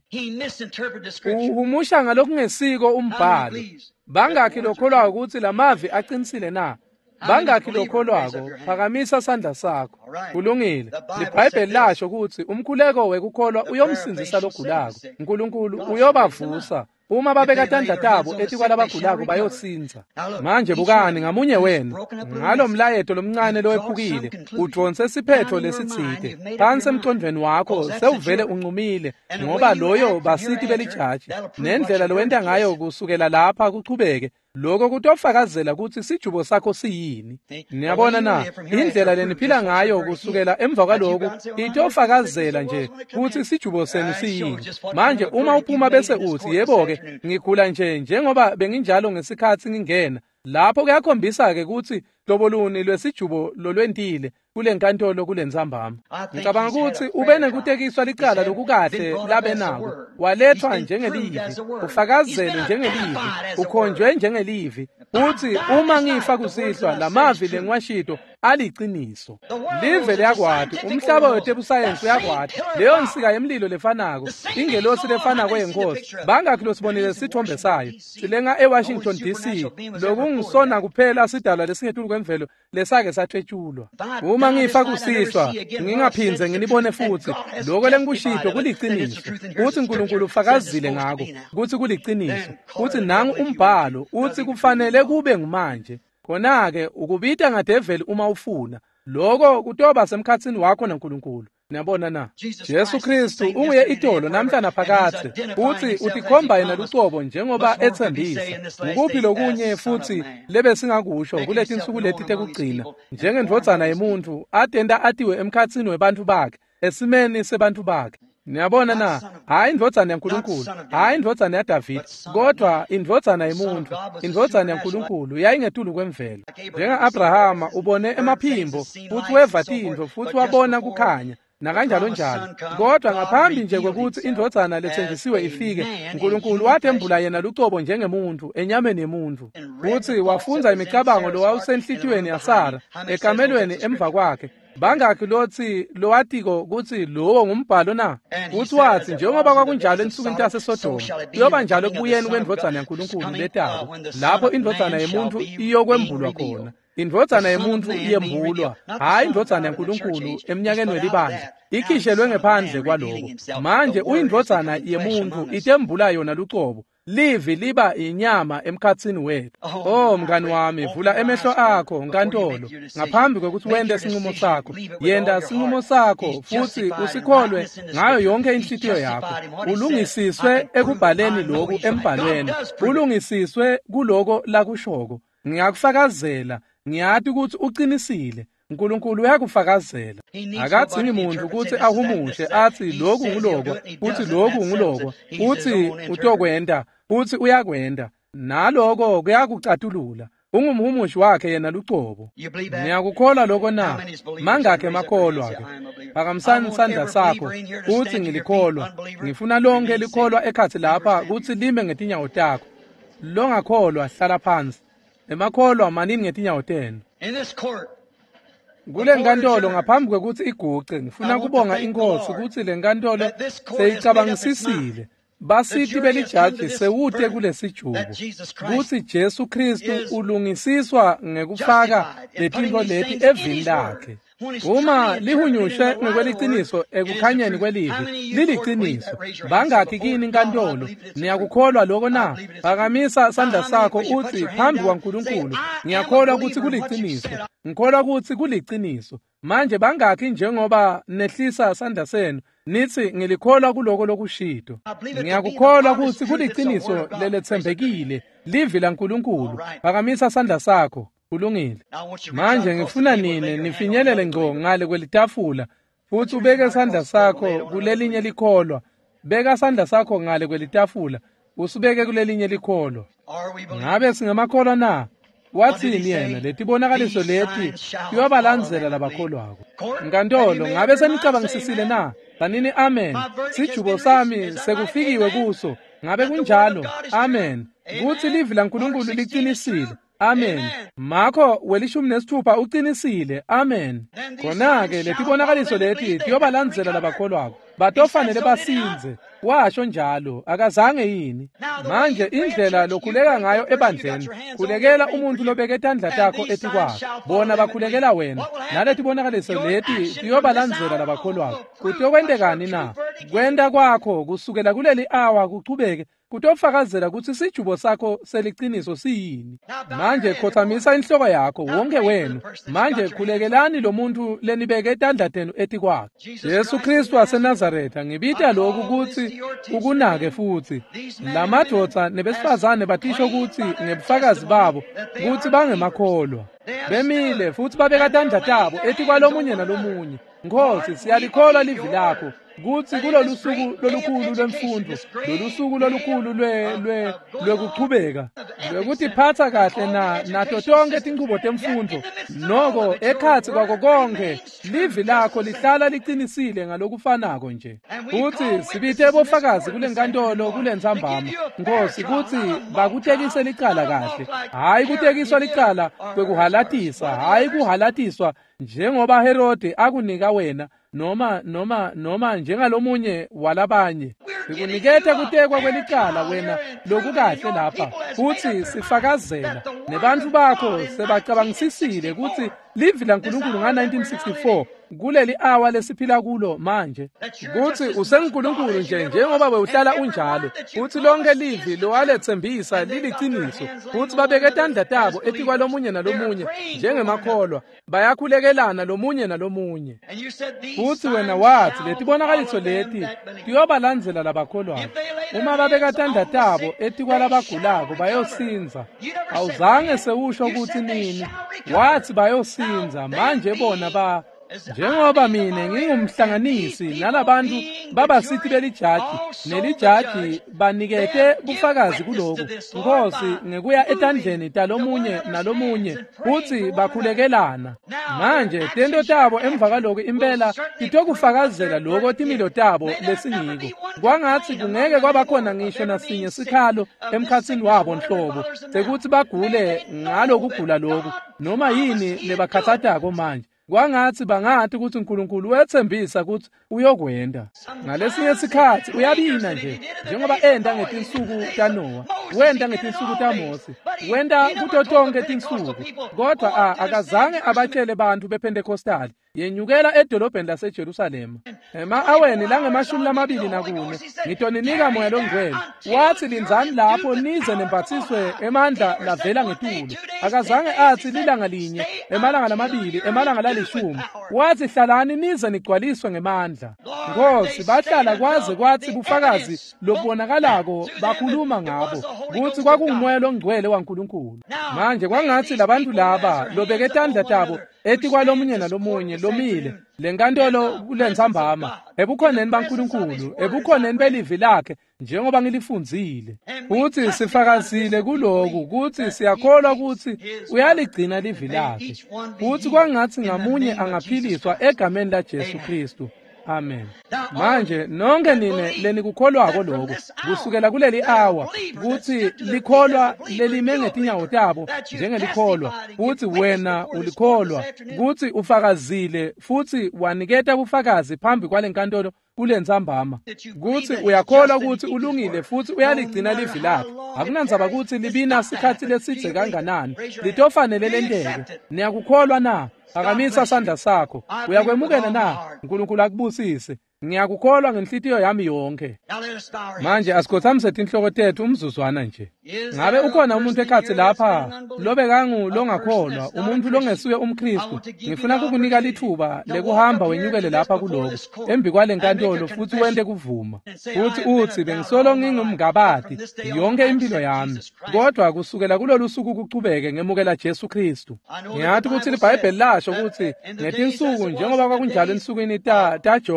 Uhumusha ngalokungesiko umbhalo. Bangakhi lokholwako ukuthi lamavi aqinisile na? Bangakhi lokholwako, phakamisa sandla sakho. Kulungile. LiBhayibheli lasho ukuthi umkhuleko wekukholwa uyomsinzisa logulako. uNkulunkulu uyobavusa. Uma babeka tandla tabo etikwalabagulako bayosinza. Manje bukani ngamunye wenu, ngalo mlayeto lomncane lowephukile, udronse siphetho lesitsite, phansi emcondweni wakho sewuvele unqumile, ngoba loyo basithi belijaji, nendlela lowenta ngayo kusukela lapha kuchubeke, lokho kutofakazela ukuthi sijubo sakho siyini. Niyabona na, indlela leniphila ngayo kusukela emva kwalokho itofakazela nje ukuthi sijubo senu siyini. Manje uma uphuma bese uthi yebo-ke ngigula nje njengoba benginjalo ngesikhathi ngingena, lapho kuyakhombisa-ke ukuthi loboluni lwesijubo lolwentile kule nkantolo kule nzambama. Ngicabanga ukuthi ube nekutekiswa licala lokukahle labe nako, walethwa njengelivi, ufakazele njengelivi, ukhonjwe njengelivi, uthi uma ngifa kusihlwa lamavi lengiwashito aliqiniso. Live liyakwati, umhlaba wetebusayensi uyakwati, leyo nsika yemlilo lefanako, ingelosi lefanako yenkosi, bangakhi losibonile sithombe sayo, silenga eWashington DC, lokungisona kuphela sidalwa lesingetulu kwemvelo lesake sathwetshulwa. Uma ngifa kusihlwa, ngingaphinze nginibone futhi, lokho lengikushito kuliqiniso, uthi uNkulunkulu ufakazile ngako, kuthi kuliqiniso, uthi nangu umbhalo, uthi kufanele kube ngumanje. Khona-ke ukubita ngadeveli uma ufuna, lokho kutoba semkhatsini wakho naNkulunkulu. Niyabona na? Jesu Kristu unguye itolo namhla naphakade, uthi utikhomba yena lucobo njengoba ethembisa. Ukuphi lokunye futhi lebe singakusho kuleti insuku leti tekugcina, njengendvodzana yemuntu atenda atiwe emkhatsini webantu bakhe, esimeni sebantu bakhe. Niyabona na, hayi indvodzana yaNkulunkulu, hayi indvodzana yaDavida, kodwa indvodzana yemuntu, indvodzana yaNkulunkulu yayingetulu kwemvelo. Njenga-Abrahama ubone emaphimbo, futhi weva tintfo, futhi wabona kukhanya, nakanjalo njalo. Kodwa ngaphambi nje kwekuthi indvodzana lethenjisiwe ifike, uNkulunkulu wathembula yena lucobo njengemuntu, enyameni yemuntu. Futhi wafunza imicabango lowawusenhlitiyweni yaSara, ekamelweni emva kwakhe. Bangakhi lothi lowatiko kuthi lowo ngumbhalo na? Uthi wathi njengoba kwakunjalo ensukwini taseSodoma, kuyoba njalo kubuyeni kwendvodzana yaNkulunkulu letako, lapho indvodzana yemuntu iyokwembulwa khona. Indvodzana yemuntu iyembulwa, hayi indvodzana yaNkulunkulu eminyakeni welibandla, ikhishelwe ngephandle kwaloko. Manje uyindvodzana yemuntu itembula yona lucobo, livi liba inyama emkhatsini wethu. Oh mngani wami, vula emehlo akho nkantolo, ngaphambi kokuthi wende sinqumo sakho. Yenda sinqumo sakho futhi usikholwe ngayo yonke inhlitiyo yakho. Ulungisiswe ekubhaleni lokhu embhalweni, ulungisiswe kuloko lakushoko. Ngiyakufakazela, ngiyathi ukuthi uqinisile. uNkulunkulu uyakufakazela. Akadzingi muntu ukuthi ahumushe athi lokhu nguloko, uthi lokhu nguloko, uthi utokwenda, uthi uyakwenda. Naloko kuyakucatulula. Ungumhumushi wakhe yena lucobo. Ngiyakukholwa lokho na, mangakhe makholwa-ke. Phakamisani isandla sakho, uthi ngilikholwa. Ngifuna lonke likholwa ekhathi lapha, kuthi lime ngetinyawo takho. Longakholwa hlala phansi. Emakholwa manini ngetinyawo tenu. Kule nkantolo ngaphambi kwekuthi iguce, ngifuna kubonga inkosi ukuthi le nkantolo seyicabangisisile. Basithi belijaji sewute kulesijubo, kuthi Jesu Kristu ulungisiswa ngekufaka letintfo leti evini lakhe. Uma lihunyushe ngekweliciniso ekukhanyeni kwelivi, liliciniso. Bangakhi kini inkantolo, niyakukholwa lokho na? Phakamisa sandla sakho uthi phambi kwaNkulunkulu, ngiyakholwa ukuthi kuliciniso. Ngikholwa ukuthi kuliciniso. Manje bangakhi njengoba nehlisa sandla senu, nithi ngilikholwa kuloko lokushito. Ngiyakukholwa ukuthi kuliciniso lelethembekile, livi laNkulunkulu. Phakamisa sandla sakho. Kulungile. Manje ngifuna nini nifinyelele ngqo ngale kwelitafula, futhi ubeke isandla sakho kulelinye likholwa, beka sandla sakho ngale kwelitafula usibeke kulelinye likholo. Ngabe singamakholwa na? Wathini yena letibonakaliso leti tiyobalandzela labakholwako? Nkantolo, ngabe senicabangisisile na? Kanini amen. Sijubo sami sekufikiwe kuso. Ngabe kunjalo? Amen. Kuthi livi laNkulunkulu liqinisile. Amen. Makho welishumi nesithupha uqinisile. Amen. Khona-ke letibonakaliso leti tiyobalandzela labakholwako. Batofanele basinze. Washo njalo, akazange yini? Manje indlela lokhuleka ngayo ebandleni, khulekela umuntu lobeke etandla takho ethi kwakhe. Bona bakhulekela wena. Naletibonakaliso leti tiyobalandzela labakholwako. Kutokwendekani na? Kwenda kwakho kusukela kuleli hour kuchubeke kutofakazela ukuthi sijubo sakho seliqiniso siyini. Manje khothamisa inhloko yakho wonke wenu. Manje khulekelani lo muntu lenibeke etandla tenu ethi kwakhe. Yesu Kristu waseNazaretha, ngibita lokhu ukuthi ukunake futhi. Lamadoda nebesifazane batisho ukuthi ngebufakazi babo ukuthi bangemakholwa. Bemile futhi babeka etandla tabo ethi kwalomunye nalomunye. Nkosi, siyalikholwa livi lakho. Kuthi kulolusuku lolukhulu lwemfundo, lolusuku lolukhulu lwekuchubeka, lwekuthi phatha kahle nato tonke tinqubo temfundo, noko ekhathi kwako konke, livi lakho lihlala liqinisile ngalokufanako nje. Kuthi sibite bofakazi kule nkantolo kule ntsambama, Nkosi, kuthi bakutekise licala kahle, hayi kutekiswa licala kwekuhalatisa, hayi kuhalatiswa njengoba Herode akunika wena, noma njengalomunye walabanye. Sikunikethe kutekwa kwelicala wena lokhu kahle lapha. Futhi sifakazela nebantu bakho sebacabangisisile ukuthi livi laNkulunkulu nga-1964 kuleli hour lesiphila kulo manje. Kuthi useNkulunkulu njengoba bewuhlala unjalo. Futhi lonke livi lowalethembisa liliqiniso. Futhi babeke etandla tabo ethi kwalomunye nalomunye njengemakholwa bayakhulekelana lomunye nalomunye. Futhi wena wathi letibonakaliso leti tiyobalandzela labakholwayo. Uma babeka etandla tabo ethi kwalabagulako bayosinza. Awuzange sewusho ukuthi nini. Wathi bayosinza manje bona njengoba mina ngingumhlanganisi nalabantu babasithi belijaji nelijaji banikete bufakazi kuloko. Nkosi, ngekuya etandleni talomunye nalomunye futhi bakhulekelana. Manje tendo tabo emva kaloko impela titokufakazela lokho timilo tabo lesingiko. Kwangathi kungeke kwabakhona ngisho nasinye sikhalo emkhatsini wabo nhlobo sekuthi bagule ngalokugula lokho noma yini lebakhathatako manje. Kwangathi bangathi ukuthi uNkulunkulu wethembisa ukuthi uyokwenda. Ngalesinye isikhathi uyabina nje njengoba enda ngetinsuku kaNoah, wenda ngetinsuku kaMose, wenda kuto tonke tinsuku. Kodwa akazange abatshele bantu bePentekostali yenyukela edolobheni laseJerusalema. Ema-aweni lange-24 ngitoninika moya longcwele. Wathi linzani lapho nize nembathiswe emandla lavela ngetulu. Akazange athi lilanga linye, emalanga lamabili, emalanga lalishumi. Wathi hlalani nize nigcwaliswe ngemandla. Nkosi, bahlala kwaze kwathi bufakazi lobubonakalako bakhuluma ngabo kuthi kwakungumoya longcwele waNkulunkulu. Manje kwangathi labantu laba lobeke etandla tabo ethi kwalomunye nalomunye lomile lenkantolo kule ntsambama ebukhoneni baNkulunkulu, ebukhoneni belivi lakhe njengoba ngilifundzile. Futhi sifakazile kuloku ukuthi siyakholwa ukuthi uyaligcina livi lakhe. Futhi kwangathi ngamunye angaphiliswa egameni laJesu Kristu. Amen. Manje nonke nine lenikukholwako lokho kusukela kuleli hour ukuthi likholwa lelime ngetinyawo tabo njengelikholwa futhi wena ulikholwa ukuthi ufakazile futhi waniketa ubufakazi phambi kwalenkantolo kule ntsambama ukuthi uyakholwa ukuthi ulungile futhi uyaligcina livi lakhe. Akunandzaba ukuthi libina sikhathi leside kanganani, litofanele lenteke. Niyakukholwa na? Phakamisa isandla sakho. Uyakwemukela na? uNkulunkulu akubusise. Ngiyakukholwa ngenhlitiyo yami yonke. Manje asikhothamise inhloko tethu umzuzwana nje. Ngabe ukhona umuntu ekhathi lapha lobekangu longakholwa, umuntu longesuye umKristu. Ngifuna ukukunika lithuba lekuhamba wenyukele lapha kuloko embi kwalenkantolo futhi wende kuvuma. Uthi bengisolo ngingumngabadi yonke impilo yami. Kodwa kusukela kulolu suku kuchubeke ngemukela Jesu Kristu. Ngiyathi ukuthi iBhayibheli lasho ukuthi ngetinsuku njengoba kwakunjalo ensukwini taJona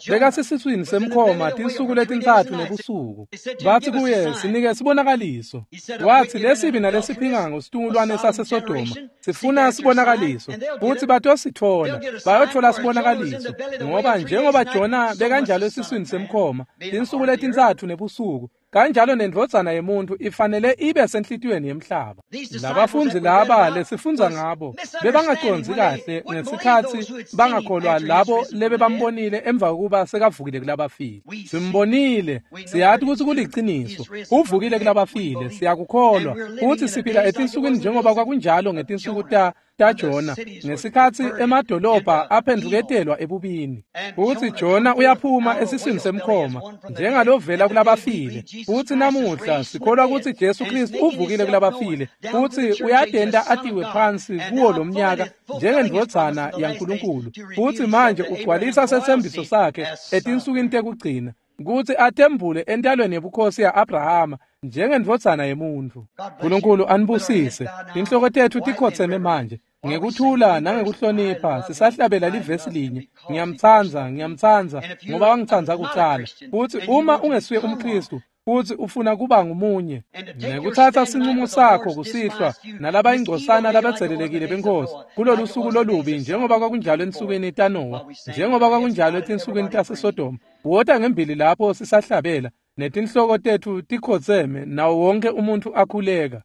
bekasesiswini semkhoma tinsuku letintathu nebusuku. Bathi kuye, sinike isibonakaliso. Wathi, lesibi nalesiphingango situngulwane saseSodoma sifuna isibonakaliso, futhi batosithola, bayothola isibonakaliso, ngoba njengoba Jona bekanjalo esiswini semkhoma tinsuku letintathu nebusuku, kanjalo nendvodzana yemuntu ifanele ibe senhlitiyweni yemhlaba. Labafundi laba lesifunza ngabo bebangaconzi kahle ngesikhathi bangakholwa labo lebe bambonile emva kokuba sekavukile kulabafile. Simbonile, siyathi ukuthi kuliciniso, uvukile kulabafile, siyakukholwa, futhi siphila etinsukwini njengoba kwakunjalo ngetinsuku taJona, ngesikhathi emadolobha aphenduketelwa ebubini. Futhi Jona uyaphuma esiswini semkhoma njengalovela kulabafile. Futhi namuhla sikholwa ukuthi Jesu Kristu uvukile kulabafile, futhi uyadenda atiwe phansi kuwo lo mnyaka njengendvodzana yaNkulunkulu. Futhi manje ugcwalisa sethembiso sakhe etinsukwini tekugcina, ukuthi atembule entalweni yebukhosi ya-Abrahama njengendvodzana yemuntu. Nkulunkulu anibusise, inhloko tethu tikhotheme manje ngekuthula nangekuhlonipha, sisahlabela livesi linye, ngiyamthanza ngoba wangithanza kuqala. Futhi uma ungesuye umKristu futhi ufuna kuba ngumunye, nekuthatha sinqumo sakho kusihlwa nalaba ingcosana labethelelekile benkosi kulolu suku lolubi, njengoba kwakunjalo ensukwini taNowa, njengoba kwakunjalo etinsukwini taseSodoma. Wota ngembili lapho sisahlabela netinhloko tethu tikhotheme, nawo wonke umuntu akhuleka.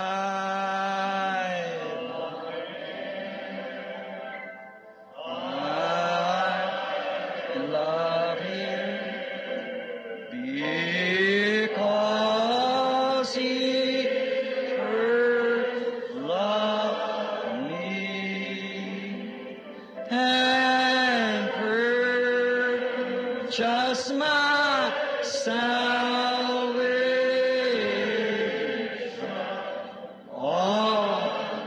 Just my salvation. Oh,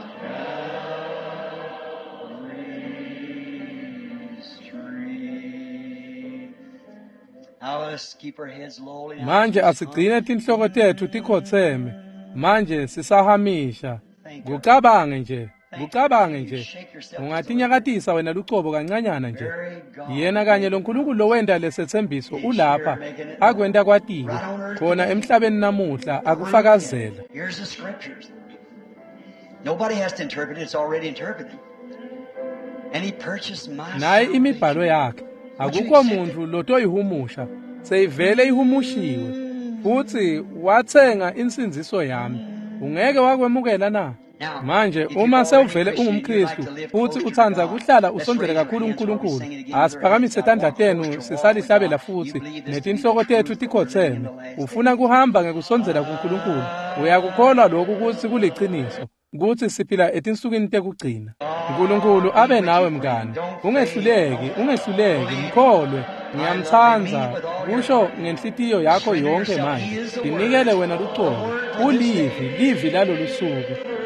Calvary's tree. Now let's keep our heads lowly. Manje asigcine tinhloko tethu tikhotheme. Manje sisahamisha. Kucabange nje. Ungatinyakatisa wena lucobo kancanyana nje. Yena kanye loNkulunkulu lowenda lesethembiso ulapha akwenda kwatiwe khona emhlabeni namuhla akufakazela. Here's the scriptures. Nobody has to interpret it, it's already interpreted. And he purchased my naye imibhalo yakhe akukho muntu lotoyihumusha, seyivele ihumushiwe, futhi wathenga insinziso yami. Ungeke wakwemukela na? Manje uma sewuvele ungumKristu futhi uthanza kuhlala usondele kakhulu uNkulunkulu, asiphakamise tandla tenu sisalihlabela futhi netinhloko tethu tikhotheme. Ufuna kuhamba ngekusondzela kuNkulunkulu, uyakukholwa lokhu ukuthi kuliciniso, ukuthi siphila etinsukwini tekugcina. uNkulunkulu abe nawe mngani, ungehluleki, mkholwe, ngiyamthanza, kusho ngenhlitiyo yakho yonke manje. Dinikele wena lucobo, ulivi lalolu suku.